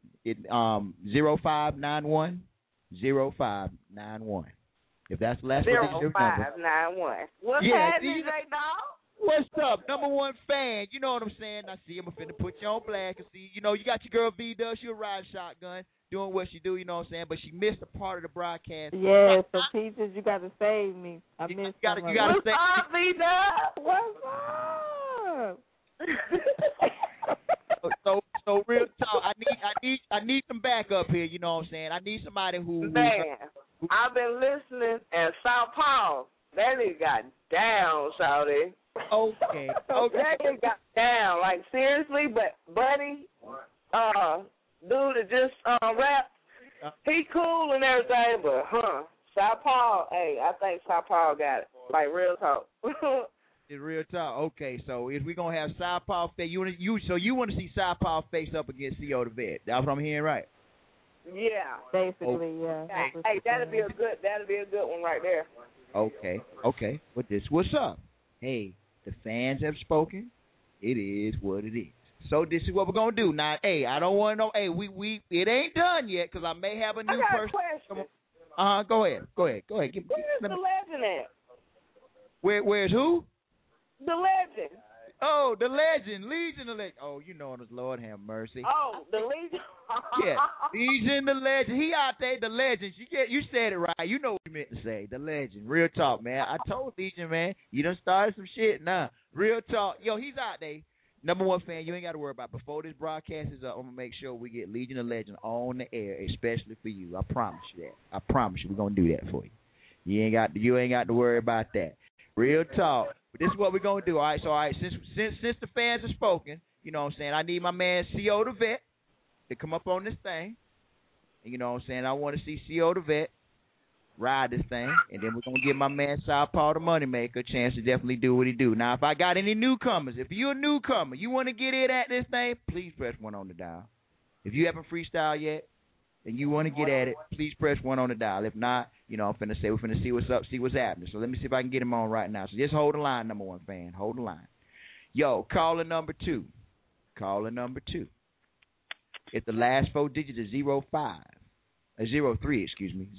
0591. 0591. If that's the last 4 digits, 0591. What's happening right now? What's up? Number one fan. You know what I'm saying? I see I'm finna put you on blast. See, you know, you got your girl V-Dub. She a ride shotgun, doing what she do, you know what I'm saying? But she missed a part of the broadcast. Yeah, so Peaches, you got to save me. I missed you gotta What's save up, V-Dub? What's up? So real talk. I need some backup here, you know what I'm saying? I need somebody who I've been listening, and Southpaw, that nigga got down, shawty. Okay. That nigga got down, like seriously, but Buddy, dude that just rap, he cool and everything, but Southpaw, hey, I think Southpaw got it. Like real talk. It's real talk. Okay, so if we gonna have Southpaw face, you want to see Southpaw face up against CO the vet? That's what I'm hearing, right? Yeah, basically, yeah. Hey, that'll be a good one right there. Okay. But what's up? Hey, the fans have spoken. It is what it is. So this is what we're gonna do now. Hey, I don't want to know. Hey, we it ain't done yet because I may have a new person. Question. Go ahead. Where's the legend at? Where's who? The legend. Oh, the legend, Legion of Legend. Oh, you know us, Lord have mercy. Oh, the Legion. Yeah, Legion the legend. He out there, the legend. You said it right. You know what you meant to say. The legend. Real talk, man. I told Legion, man. You done started some shit. Nah, real talk. Yo, he's out there. Number one fan, you ain't got to worry about it. Before this broadcast is up, I'm going to make sure we get Legion of Legend on the air, especially for you. I promise you that. I promise you we're going to do that for you. You ain't got to worry about that. Real talk. But this is what we're going to do. All right, since the fans have spoken, you know what I'm saying, I need my man CO the vet to come up on this thing. And you know what I'm saying, I want to see CO the vet ride this thing, and then we're going to give my man Southpaw the Moneymaker a chance to definitely do what he do. Now, if I got any newcomers, if you're a newcomer, you want to get in at this thing, please press 1 on the dial. If you haven't freestyled yet and you want to get at it, please press 1 on the dial. If not, you know, we're finna see what's up, see what's happening. So let me see if I can get him on right now. So just hold the line, number one fan. Hold the line. Yo, caller number 2. Caller number 2. If the last 4 digits is 03, excuse me,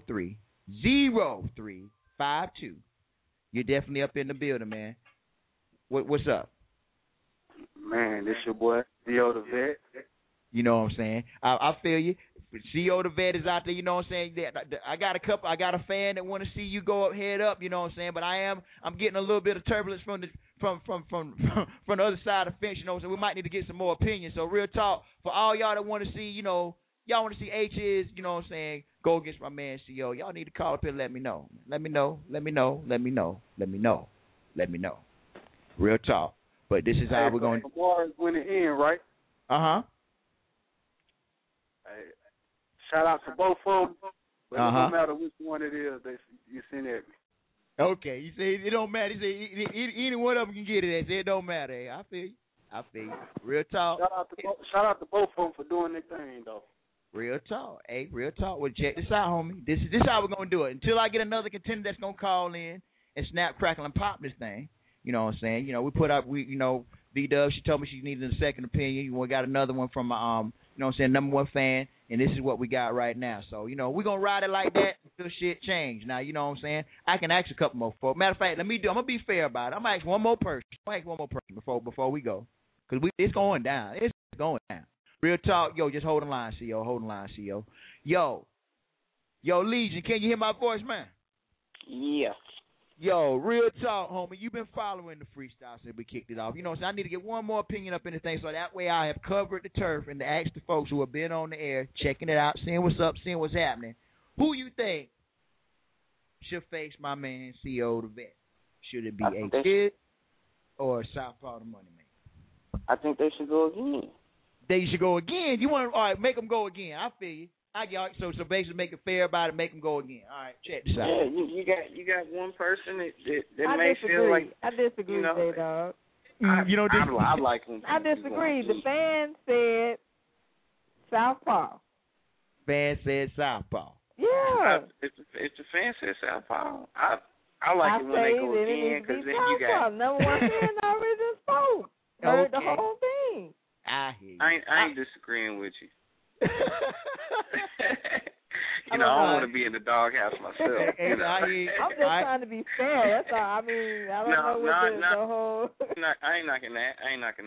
0352. You're definitely up in the building, man. What's up? Man, this your boy, CO the vet. You know what I'm saying? I feel you. CO the vet is out there, you know what I'm saying? I got a fan that want to see you go up, head up, you know what I'm saying? But I'm getting a little bit of turbulence from the other side of the fence, you know, so we might need to get some more opinions. So real talk, for all y'all that want to see, you know, y'all want to see H.is, you know what I'm saying, go against my man CO. Y'all need to call up here and let me know. Let me know. Real talk. But this is how we're going to... Lamar is winning in, right? Uh-huh. Hey, shout out to both of them. But Uh-huh. It don't matter which one it is that you send at me. Okay, you say it don't matter. You say any one of them can get it. It don't matter. Hey, I feel you. Real talk. Shout out to both of them for doing their thing, though. Real talk. Hey, real talk. Well, check this out, homie. This is how we're going to do it. Until I get another contender that's going to call in and snap, crackle, and pop this thing. You know what I'm saying? You know, V-Dub, she told me she needed a second opinion. We got another one from my, you know what I'm saying, number one fan. And this is what we got right now. So, you know, we're going to ride it like that until shit change. Now, you know what I'm saying? I can ask a couple more folks. Matter of fact, I'm going to be fair about it. I'm going to ask one more person. Before we go. Because it's going down. It's going down. Real talk. Yo, just hold the line, CO. Hold the line, CO. Yo, Legion, can you hear my voice, man? Yeah. Yo, real talk, homie. You've been following the freestyle since we kicked it off. You know, so I need to get one more opinion up in the thing, so that way I have covered the turf and to ask the folks who have been on the air, checking it out, seeing what's up, seeing what's happening. Who you think should face my man CO the Vet? Should it be A Kid or Southpaw the Money Man? I think they should go again. They should go again. You want to, all right? Make them go again. I feel you. I get so basically make it fair about it. Make them go again. All right, check this out. Yeah, you got one person that I may disagree. feel like I disagree, J-Dog. You don't disagree. I like them. I disagree. The fan said Southpaw. Fan said Southpaw. Yeah. If the fan says Southpaw, I like it when they go again because then you got number one fan already just spoke. Heard the whole thing. I hear you. I ain't disagreeing with you. I don't want to be in the doghouse myself. I'm just trying to be fair. That's all. I mean, I don't know what the whole. I ain't knocking that.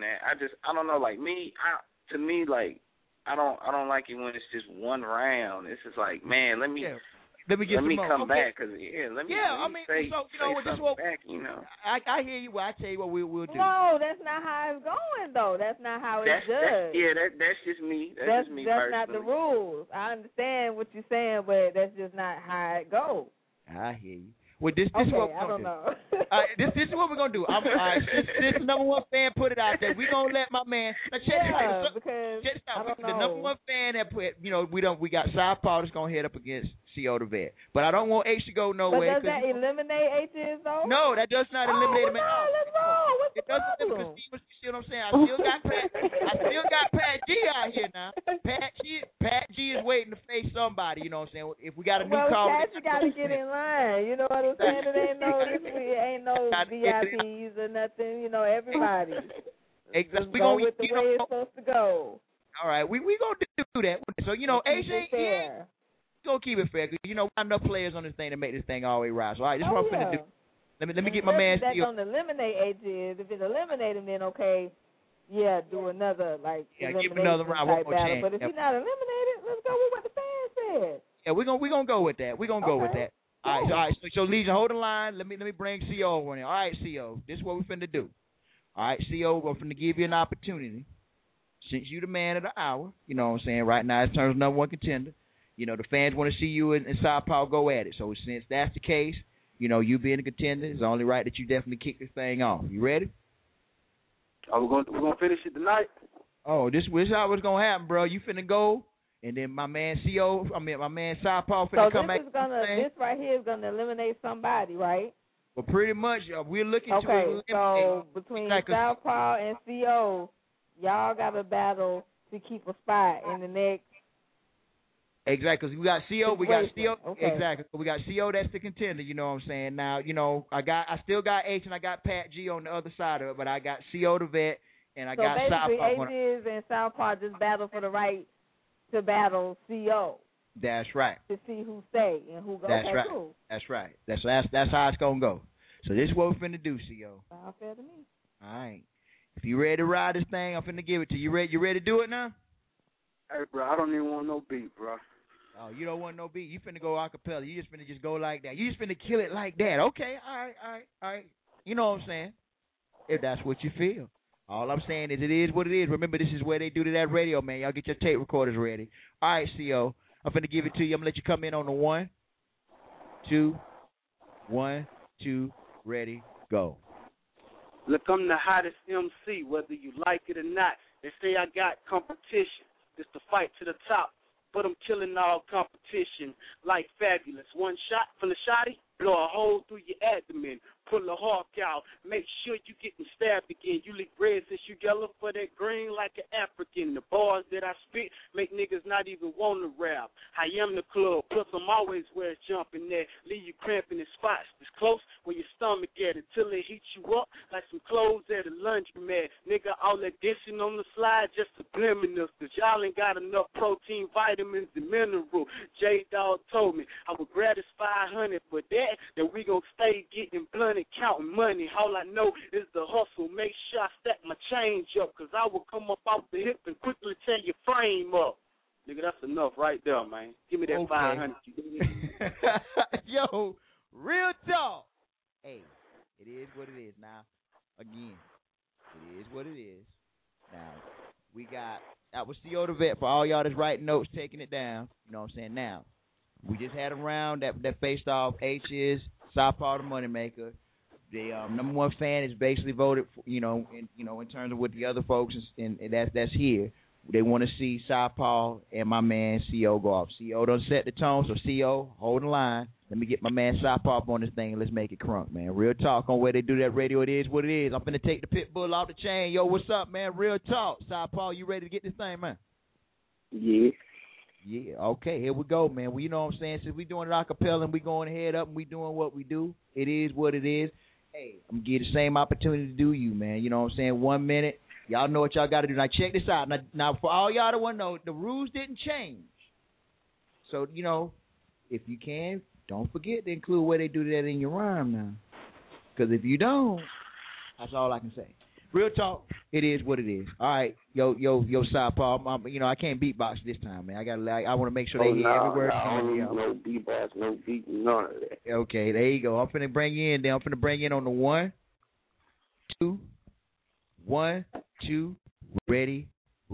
I don't know. Like me, to me, like I don't like it when it's just one round. It's just like, man, let me come back because let me say something back. You know, I hear you. Well, I tell you what we'll do. No, that's not how it's going though. That's not how it's done. That's just me. That's just me That's personally. not the rules. I understand what you're saying, but that's just not how it goes. I hear you. Well, this is what we're going to do. This is what we're going to do. This number one fan put it out there. We're going to let my man. Now check this out. Because the number one fan that put, we got Southpaw that's going to head up against CO the Vet. But I don't want H to go nowhere. But does that eliminate H's though? No, that does not eliminate him at all. Let's roll. What's the problem? You see what I'm saying? I still got Pat G out here now. Pat G is waiting to face somebody. You know what I'm saying? If we got a new call, Pat, you got to get in line. You know what I'm saying? It ain't no VIPs or nothing. You know, everybody. Exactly. We go with the way it's supposed to go. All right, we gonna do that. So AJ, gonna keep it fair because we got enough players on this thing to make this thing all the way right. So all right, this is what I'm finna do. Let me get my man. That don't eliminate AJ. If it eliminate him, then okay. Yeah, do another give another round, one more chance. But if he's not eliminated, let's go with what the fans said. Yeah, we're gonna go with that. We're gonna go with that. All right. So Legion, hold the line. Let me bring CO on in. All right, CO. This is what we're finna do. All right, CO, we're finna give you an opportunity. Since you the man of the hour, you know what I'm saying. Right now, it's terms of number one contender. You know the fans want to see you and Southpaw go at it. So since that's the case, you being a contender, it's only right that you definitely kick this thing off. You ready? Oh, we're gonna finish it tonight. Oh, this is how it's gonna happen, bro. You finna go, and then my man Southpaw finna come back. This right here is gonna eliminate somebody, right? Well, pretty much, we're looking to eliminate. So between Southpaw and CO, y'all got a battle to keep a spot in the next. Exactly, because we got CO, Okay. Exactly, we got CO. That's the contender. You know what I'm saying? Now, I still got H and I got Pat G on the other side of it, but I got CO the Vet and I got Southpaw. So basically, H's and Southpaw just battle for the right to battle CO. That's right. To see who stay and who go. That's right. Cool. That's right. That's how it's gonna go. So this is what we're finna do, CO. Sounds fair to me. All right. If you ready to ride this thing, I'm finna give it to you. You ready to do it now? Hey, bro, I don't even want no beat, bro. Oh, you don't want no beat. You finna go acapella. You just finna go like that. You just finna kill it like that. Okay, all right. You know what I'm saying? If that's what you feel. All I'm saying is it is what it is. Remember, this is where they do to that radio, man. Y'all get your tape recorders ready. All right, CO. I'm finna give it to you. I'm gonna let you come in on the 1, 2, 1, 2, ready, go. Look, I'm the hottest MC, whether you like it or not. They say I got competition. It's the fight to the top. But I'm killing all competition like Fabulous. One shot from the shotty, blow a hole through your abdomen. Pull a hawk out, make sure you getting stabbed again. You lick red since you yellow for that green like an African. The bars that I spit make niggas not even want to rap. I am the club, plus I'm always where it's jumping there. Leave you cramping in spots this close where your stomach at until it heats you up like some clothes at a laundromat. Nigga, all that dishing on the slide just subliminals, cause y'all ain't got enough protein, vitamins, and mineral. J-Dog told me I would grab this 500 for that we gon' stay getting blunt and counting money. All I know is the hustle. Make I stack my change up, cause I will come up off the hip and quickly tear your frame up. Nigga, that's enough right there, man. Give me that 500. Yo, real talk. Hey, it is what it is. Now, again, it is what it is. Now, we got, that was CO the Vet for all y'all that's writing notes, taking it down. You know what I'm saying? Now, we just had a round that faced off H is Southpaw the Moneymaker. The number one fan is basically voted for, in terms of what the other folks and that's here. They want to see Southpaw and my man CO go off. CO done set the tone, so CO, hold the line. Let me get my man Southpaw up on this thing and let's make it crunk, man. Real talk on where they do that radio. It is what it is. I'm finna take the pit bull off the chain. Yo, what's up, man? Real talk. Southpaw, you ready to get this thing, man? Yeah. Yeah, okay, here we go, man. Well, you know what I'm saying? Since we doing it a cappella and we going head up and we doing what we do, it is what it is. Hey, I'm going to give you the same opportunity to do you, man. You know what I'm saying? 1 minute. Y'all know what y'all got to do. Now, check this out. Now, for all y'all that want to know, the rules didn't change. So, if you can, don't forget to include where they do that in your rhyme now. Because if you don't, that's all I can say. Real talk, it is what it is. All right, yo, Southpaw. I can't beatbox this time, man. I want to make sure they hear every word. No beatbox, no beat, none of that. Okay, there you go. I'm finna bring you in. Then I'm finna bring you in on the 1, 2, 1, 2, ready.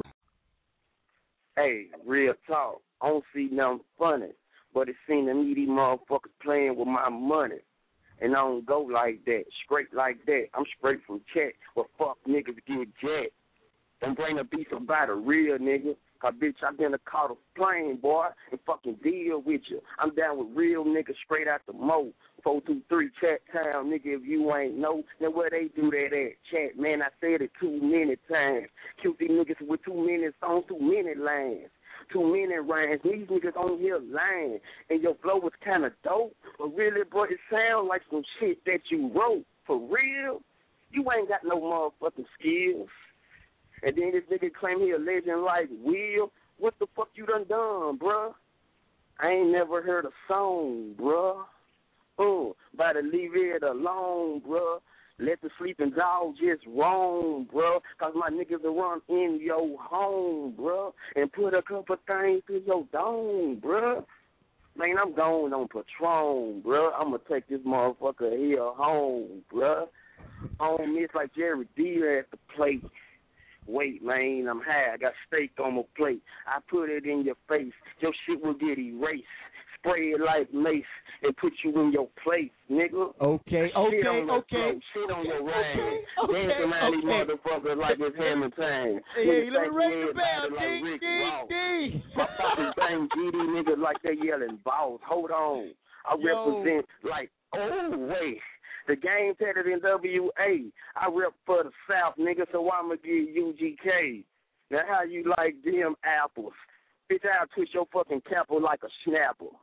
Hey, real talk. I don't see nothing funny, but it seems to me these motherfuckers playing with my money. And I don't go like that, straight like that. I'm straight from check, but fuck niggas get jet. Don't bring a beef about a real nigga. Cause bitch, I been caught a plane, boy, and fucking deal with you. I'm down with real niggas straight out the mo. 423 Chat Town, nigga, if you ain't know, then where they do that at? Chat, man, I said it too many times. Cute these niggas with too many songs, too many lines. Too many rhymes. These niggas on here lying. And your flow was kind of dope. But really, bro, it sound like some shit that you wrote. For real? You ain't got no motherfucking skills. And then this nigga claim he a legend like Will. What the fuck you done, bruh? I ain't never heard a song, bruh. Better leave it alone, bruh. Let the sleeping dog just roam, bro. Cause my niggas will run in your home, bro. And put a couple things to your dome, bro. Man, I'm going on Patron, bro. I'm going to take this motherfucker here home, bro. I don't miss like Jerry D at the plate. Wait, man, I'm high. I got steak on my plate. I put it in your face. Your shit will get erased. Spray it like mace and put you in your place, nigga. Okay. Shit on your rhyme. Dancing around these motherfuckers like it's Hammer time. Hey, let me ring the bell. Ding. My fucking thing, GD niggas like they yelling balls. Hold on. I represent like, the game tatted in WA. I rep for the South, nigga, so I'ma give UGK. Now how you like them apples? Bitch, I'll twist your fucking capo like a snapple.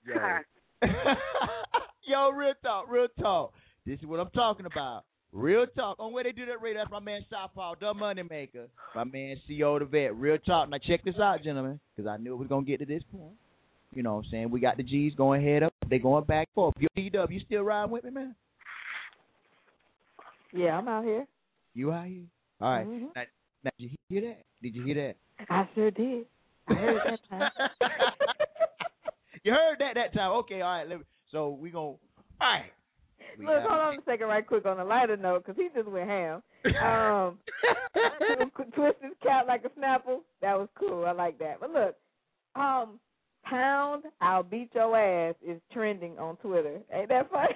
Yo, real talk. This is what I'm talking about. Real talk. On where they do that radio, that's my man Southpaw, the Moneymaker. My man CO the Vet. Real talk. Now check this out, gentlemen, because I knew it was going to get to this point. You know what I'm saying? We got the G's going head up. They going back and forth. Yo, D-Dub, you still riding with me, man? Yeah, I'm out here. You out here? All right. Mm-hmm. Now, did you hear that? Did you hear that? I sure did. I heard it that time. You heard that time. Okay, all right. So we going to, all right. Look, hold on a second right quick on a lighter note, because he just went ham. Twist his cap like a snapple. That was cool. I like that. But look, Pound, I'll beat your ass is trending on Twitter. Ain't that funny?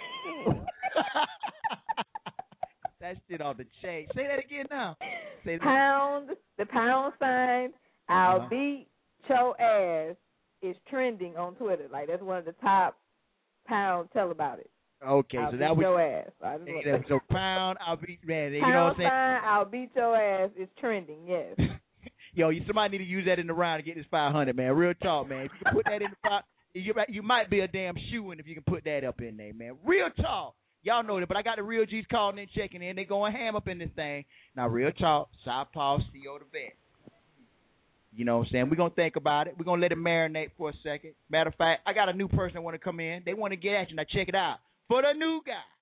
That shit on the chain. Say that again now. Pound, the pound sign, I'll beat your ass is trending on Twitter. Like, that's one of the top Pound tell about it. Okay, I'll so beat that was your ass. So Pound, I'll beat, man. You Pound know what I'm saying? sign, I'll beat your ass is trending, yes. Yo, somebody need to use that in the round to get this 500, man. Real talk, man. If you can put that in the you might be a damn shoo-in if you can put that up in there, man. Real talk. Y'all know that, but I got the real G's calling in, checking in. They going ham up in this thing. Now, real talk, Southpaw, CO the Vet. You know what I'm saying? We're going to think about it. We're going to let it marinate for a second. Matter of fact, I got a new person that want to come in. They want to get at you. Now, check it out. For the new guy,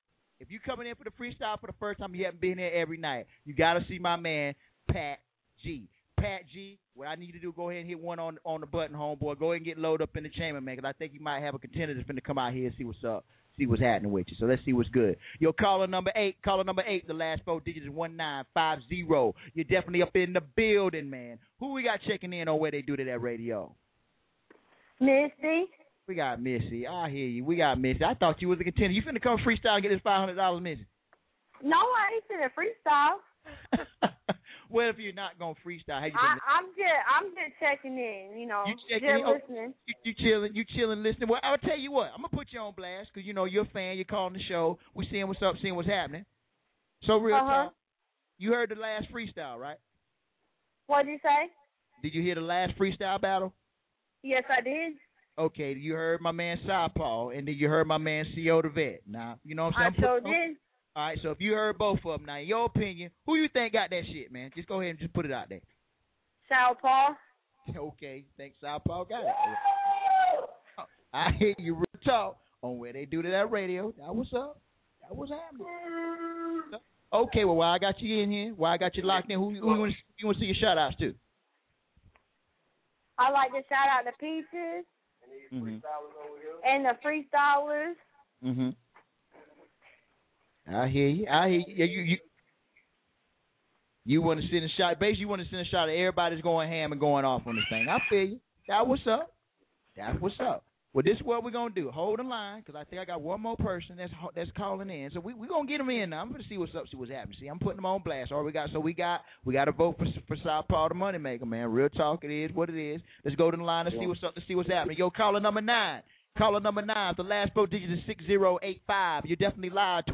If you coming in for the freestyle for the first time, you haven't been here every night, you got to see my man, Pat G. Pat G, what I need to do, go ahead and hit one on the button, homeboy. Go ahead and get loaded up in the chamber, man, because I think you might have a contender that's going to come out here and see what's up, see what's happening with you. So let's see what's good. Yo, caller number 8, the last 4 digits is 1950. You're definitely up in the building, man. Who we got checking in on Where They Do That Radio? Missy. We got Missy. I hear you. We got Missy. I thought you was a contender. You finna come freestyle and get this $500, Missy? No, I ain't finna freestyle. Well, if you're not gonna freestyle, how you I'm just checking in. You know, listening. You chilling, listening. Well, I'll tell you what. I'm gonna put you on blast because you know you're a fan. You're calling the show. We seeing what's up, seeing what's happening. So real talk. You heard the last freestyle, right? What'd you say? Did you hear the last freestyle battle? Yes, I did. Okay, you heard my man Southpaw, and then you heard my man CO the Vet. Now, you know what I'm saying? I sure did. All right, so if you heard both of them, now, in your opinion, who you think got that shit, man? Just go ahead and just put it out there. Southpaw. Okay, think Southpaw got it. I hear you real talk on Where They Do That Radio. That what's up. That what's happening. Okay, well, while I got you in here, while I got you locked in, who you want to see your shout-outs to? I like to shout out the Peaches and the freestylers. Mm-hmm. I hear you. You want to send a shot. Basically, you want to send a shot at everybody's going ham and going off on this thing. I feel you. That what's up. That's what's up. Well, this is what we're going to do. Hold the line, because I think I got one more person that's calling in. So we're going to get them in now. I'm going to see what's up, see what's happening. See, I'm putting them on blast. All we got to vote for Southpaw the Moneymaker, man. Real talk, it is what it is. Let's go to the line and see what's up, to see what's happening. Yo, caller number 9. Caller number 9, the last 4 digits is 6085. You're definitely live.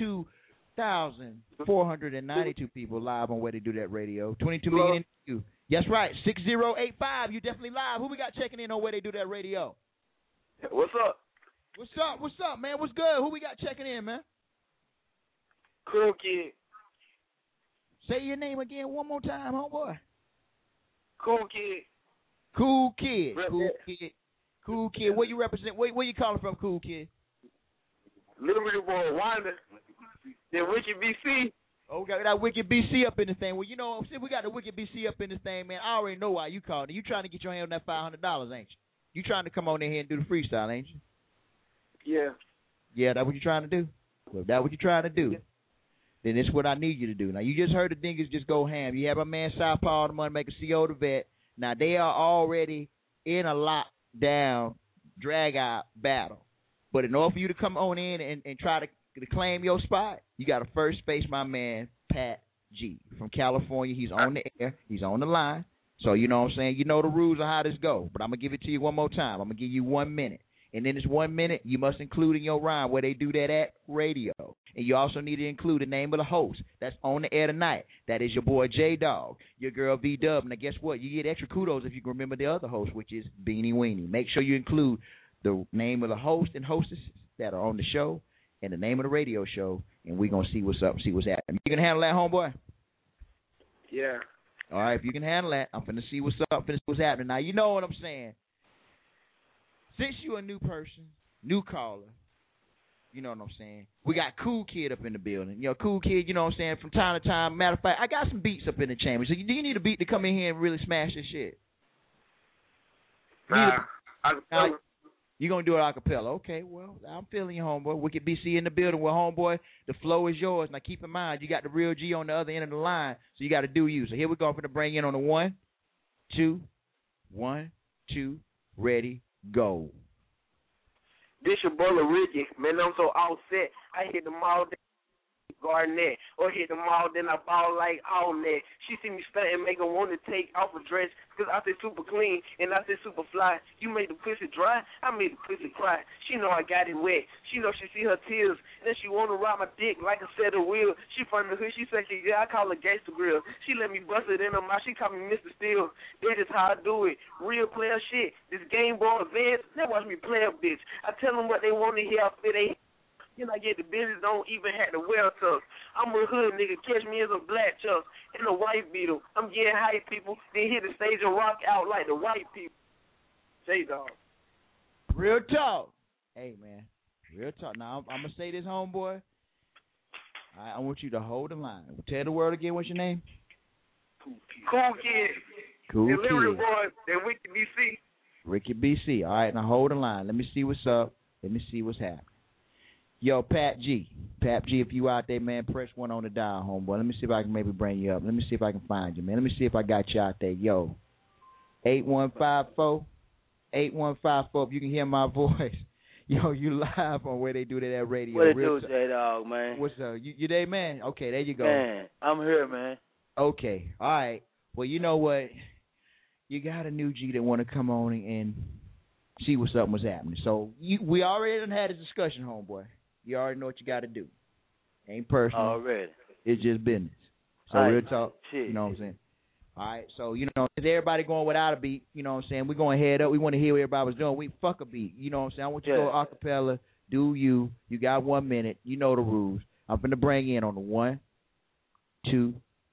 22,492 people live on Where They Do That Radio. 22 million in you. Yes, right. 6085. You're definitely live. Who we got checking in on Where They Do That Radio? What's up? What's up? What's up, man? What's good? Who we got checking in, man? Cool Kid. Say your name again one more time, homeboy. Cool Kid. Cool Kid. Cool Kid. Cool Kid. Where you represent? Where you calling from, Cool Kid? Liberty Boy, Wanda. Then Wicked BC. Oh, we got that Wicked BC up in this thing. Well, you know, since we got the Wicked BC up in this thing, man, I already know why you called. You trying to get your hand on that $500, ain't you? You trying to come on in here and do the freestyle, ain't you? Yeah. Yeah, that's what you trying to do? Well, if that's what you trying to do, then it's what I need you to do. Now, you just heard the dingus just go ham. You have a man Southpaw, the Moneymaker, CO the Vet. Now, they are already in a lockdown, drag-out battle. But in order for you to come on in and try to claim your spot, you got to first face my man, Pat G. From California. He's on the air. He's on the line. So, you know what I'm saying? You know the rules of how this go. But I'm going to give it to you one more time. I'm going to give you 1 minute. And in this 1 minute, you must include in your rhyme Where They Do That at Radio. And you also need to include the name of the host that's on the air tonight. That is your boy J-Dog, your girl V-Dub. Now, guess what? You get extra kudos if you can remember the other host, which is Beanie Weenie. Make sure you include the name of the host and hostesses that are on the show and the name of the radio show, and we're going to see what's up and see what's happening. You can handle that, homeboy? Yeah. All right, if you can handle that, I'm finna see what's up, finna see what's happening. Now, you know what I'm saying. Since you're a new person, new caller, you know what I'm saying, we got Cool Kid up in the building. You know, Cool Kid, you know what I'm saying, from time to time. Matter of fact, I got some beats up in the chamber. So do you need a beat to come in here and really smash this shit? You're going to do it a cappella. Okay, well, I'm feeling you, homeboy. Wicked BC in the building. Well, homeboy, the flow is yours. Now, keep in mind, you got the real G on the other end of the line, so you got to do you. So here we go. I'm going to bring in on the 1, 2, 1, 2, ready, go. This your brother Ricky. Man, I'm so all set. I hit them all day. Garnett, or hit them all, then I ball like all net. She see me stunting, make her want to take off a dress, cause I say super clean, and I say super fly. You made the pussy dry, I made the pussy cry. She know I got it wet, she know she see her tears, then she want to ride my dick like a set of wheels. She from the hood, she say, yeah, I call her Gangsta Grill. She let me bust it in her mouth, she call me Mr. Steel. That is how I do it, real player shit. This Game Boy Advance, now watch me play a bitch. I tell them what they want to hear, I fit they. You know, I get the business, don't even have to wear tux. I'm a hood nigga, catch me as a black chuck and a white beetle. I'm getting hype, people, then hit the stage and rock out like the white people. J-Dog. Real talk. Hey, man, real talk. Now, I'm going to say this, homeboy. All right, I want you to hold the line. Tell the world again. What's your name? Cool Kid. Cool Delivery Kid. boy, that Ricky BC. Ricky BC. All right, now hold the line. Let me see what's up. Let me see what's happening. Yo, Pat G. Pat G, if you out there, man, press 1 on the dial, homeboy. Let me see if I can maybe bring you up. Let me see if I can find you, man. Let me see if I got you out there. Yo, 8154. 8154, if you can hear my voice. Yo, you live on Where They Do That Radio. What it do, J-Dog, man? What's up? You there, man? Okay, there you go. Man, I'm here, man. Okay, all right. Well, you know what? You got a new G that want to come on and see what's up, what's happening. So we already done had a discussion, homeboy. You already know what you got to do. Ain't personal. Already. It's just business. So All real right. talk. Shit. You know what I'm saying? All right. So, you know, is everybody going without a beat? You know what I'm saying? We're going to head up. We want to hear what everybody was doing. We fuck a beat. You know what I'm saying? I want you to go acapella. Do you. You got 1 minute. You know the rules. I'm going to bring in on the 1, 2,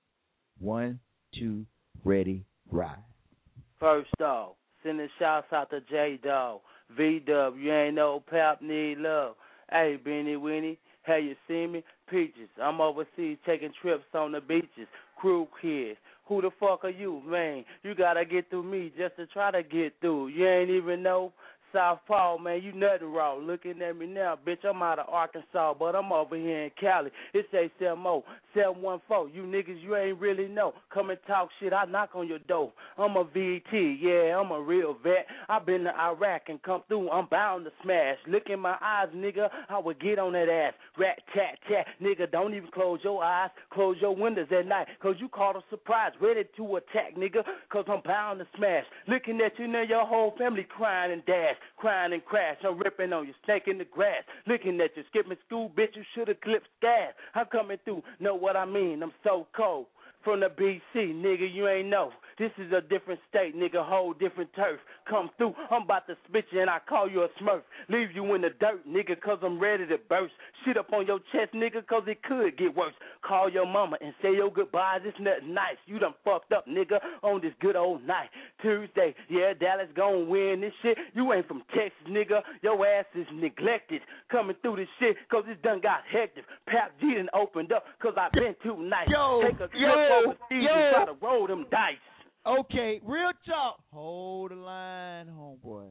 1, 2, ready, ride. First off, sending shouts out to J-Dog. V-Dub, you ain't no pap, need love. Hey, Beanie Weenie, hey, you see me? Peaches, I'm overseas taking trips on the beaches. Crew kids, who the fuck are you, man? You gotta get through me just to try to get through. You ain't even know Southpaw, man, you nothing wrong. Looking at me now, bitch, I'm out of Arkansas, but I'm over here in Cali. It's A7O, 714. You niggas, you ain't really know. Come and talk shit, I knock on your door. I'm a VT, yeah, I'm a real vet. I've been to Iraq and come through, I'm bound to smash. Look in my eyes, nigga, I would get on that ass. Rat, tat, tat, nigga, don't even close your eyes. Close your windows at night, cause you caught a surprise. Ready to attack, nigga, cause I'm bound to smash. Looking at you now, your whole family crying and dash. Crying and crash, I'm ripping on you, snake in the grass. Looking at you, skipping school, bitch, you should have clipped gas. I'm coming through, know what I mean, I'm so cold. From the BC, nigga, you ain't know. This is a different state, nigga, whole different turf. Come through, I'm about to spit you and I call you a smurf. Leave you in the dirt, nigga, cause I'm ready to burst. Shit up on your chest, nigga, cause it could get worse. Call your mama and say your goodbyes, it's nothing nice. You done fucked up, nigga, on this good old night. Tuesday, yeah, Dallas gon' win this shit. You ain't from Texas, nigga, your ass is neglected. Coming through this shit, cause it's done got hectic. Pap G done opened up, cause I been too nice. Take a trip overseas and try to roll them dice. Okay, real talk. Hold the line, homeboy.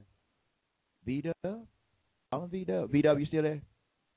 V-Dub? I'm V-Dub. V-Dub, you still there?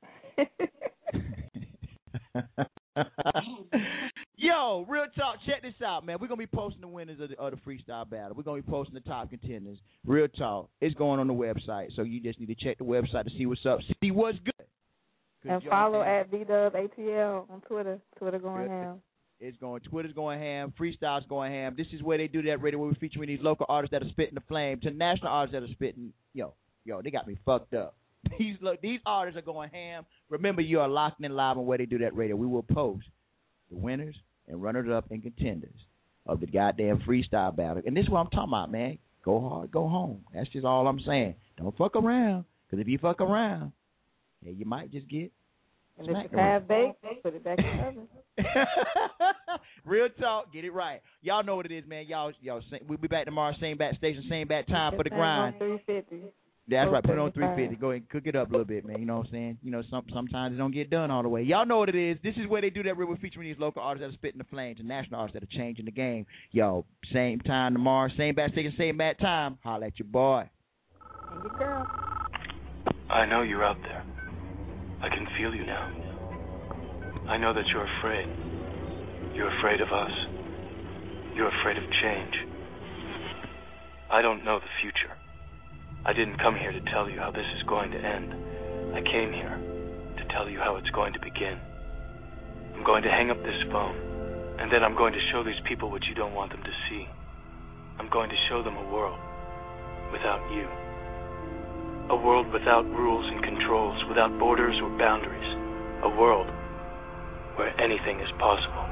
Yo, real talk. Check this out, man. We're going to be posting the winners of the freestyle battle. We're going to be posting the top contenders. Real talk. It's going on the website, so you just need to check the website to see what's up, see what's good. And follow at VDubATL on Twitter. Twitter going ham. Twitter's going ham, freestyle's going ham. This is Where They Do That Radio, where we're featuring these local artists that are spitting the flame to national artists that are spitting. Yo, they got me fucked up. These artists are going ham. Remember, you are locked in live on Where They Do That Radio. We will post the winners and runners-up and contenders of the goddamn freestyle battle. And this is what I'm talking about, man. Go hard, go home. That's just all I'm saying. Don't fuck around, because if you fuck around, yeah, you might just get and if it's half baked, put it back in the oven. Real talk, get it right. Y'all know what it is, man. Y'all, we'll be back tomorrow, same bat station, same bat time for the grind. 350. That's right, put it on 350. Go ahead and cook it up a little bit, man. You know what I'm saying? You know, sometimes it don't get done all the way. Y'all know what it is. This is Where They Do That. We're featuring these local artists that are spitting the flames and national artists that are changing the game. Yo, same time tomorrow, same bat station, same bat time. Holla at your boy. And your girl. I know you're out there. I can feel you now. I know that you're afraid. You're afraid of us. You're afraid of change. I don't know the future. I didn't come here to tell you how this is going to end. I came here to tell you how it's going to begin. I'm going to hang up this phone, and then I'm going to show these people what you don't want them to see. I'm going to show them a world without you. A world without rules and controls, without borders or boundaries. A world where anything is possible.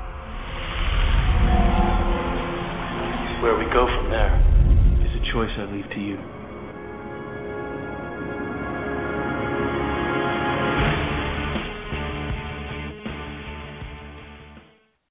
Where we go from there is a choice I leave to you.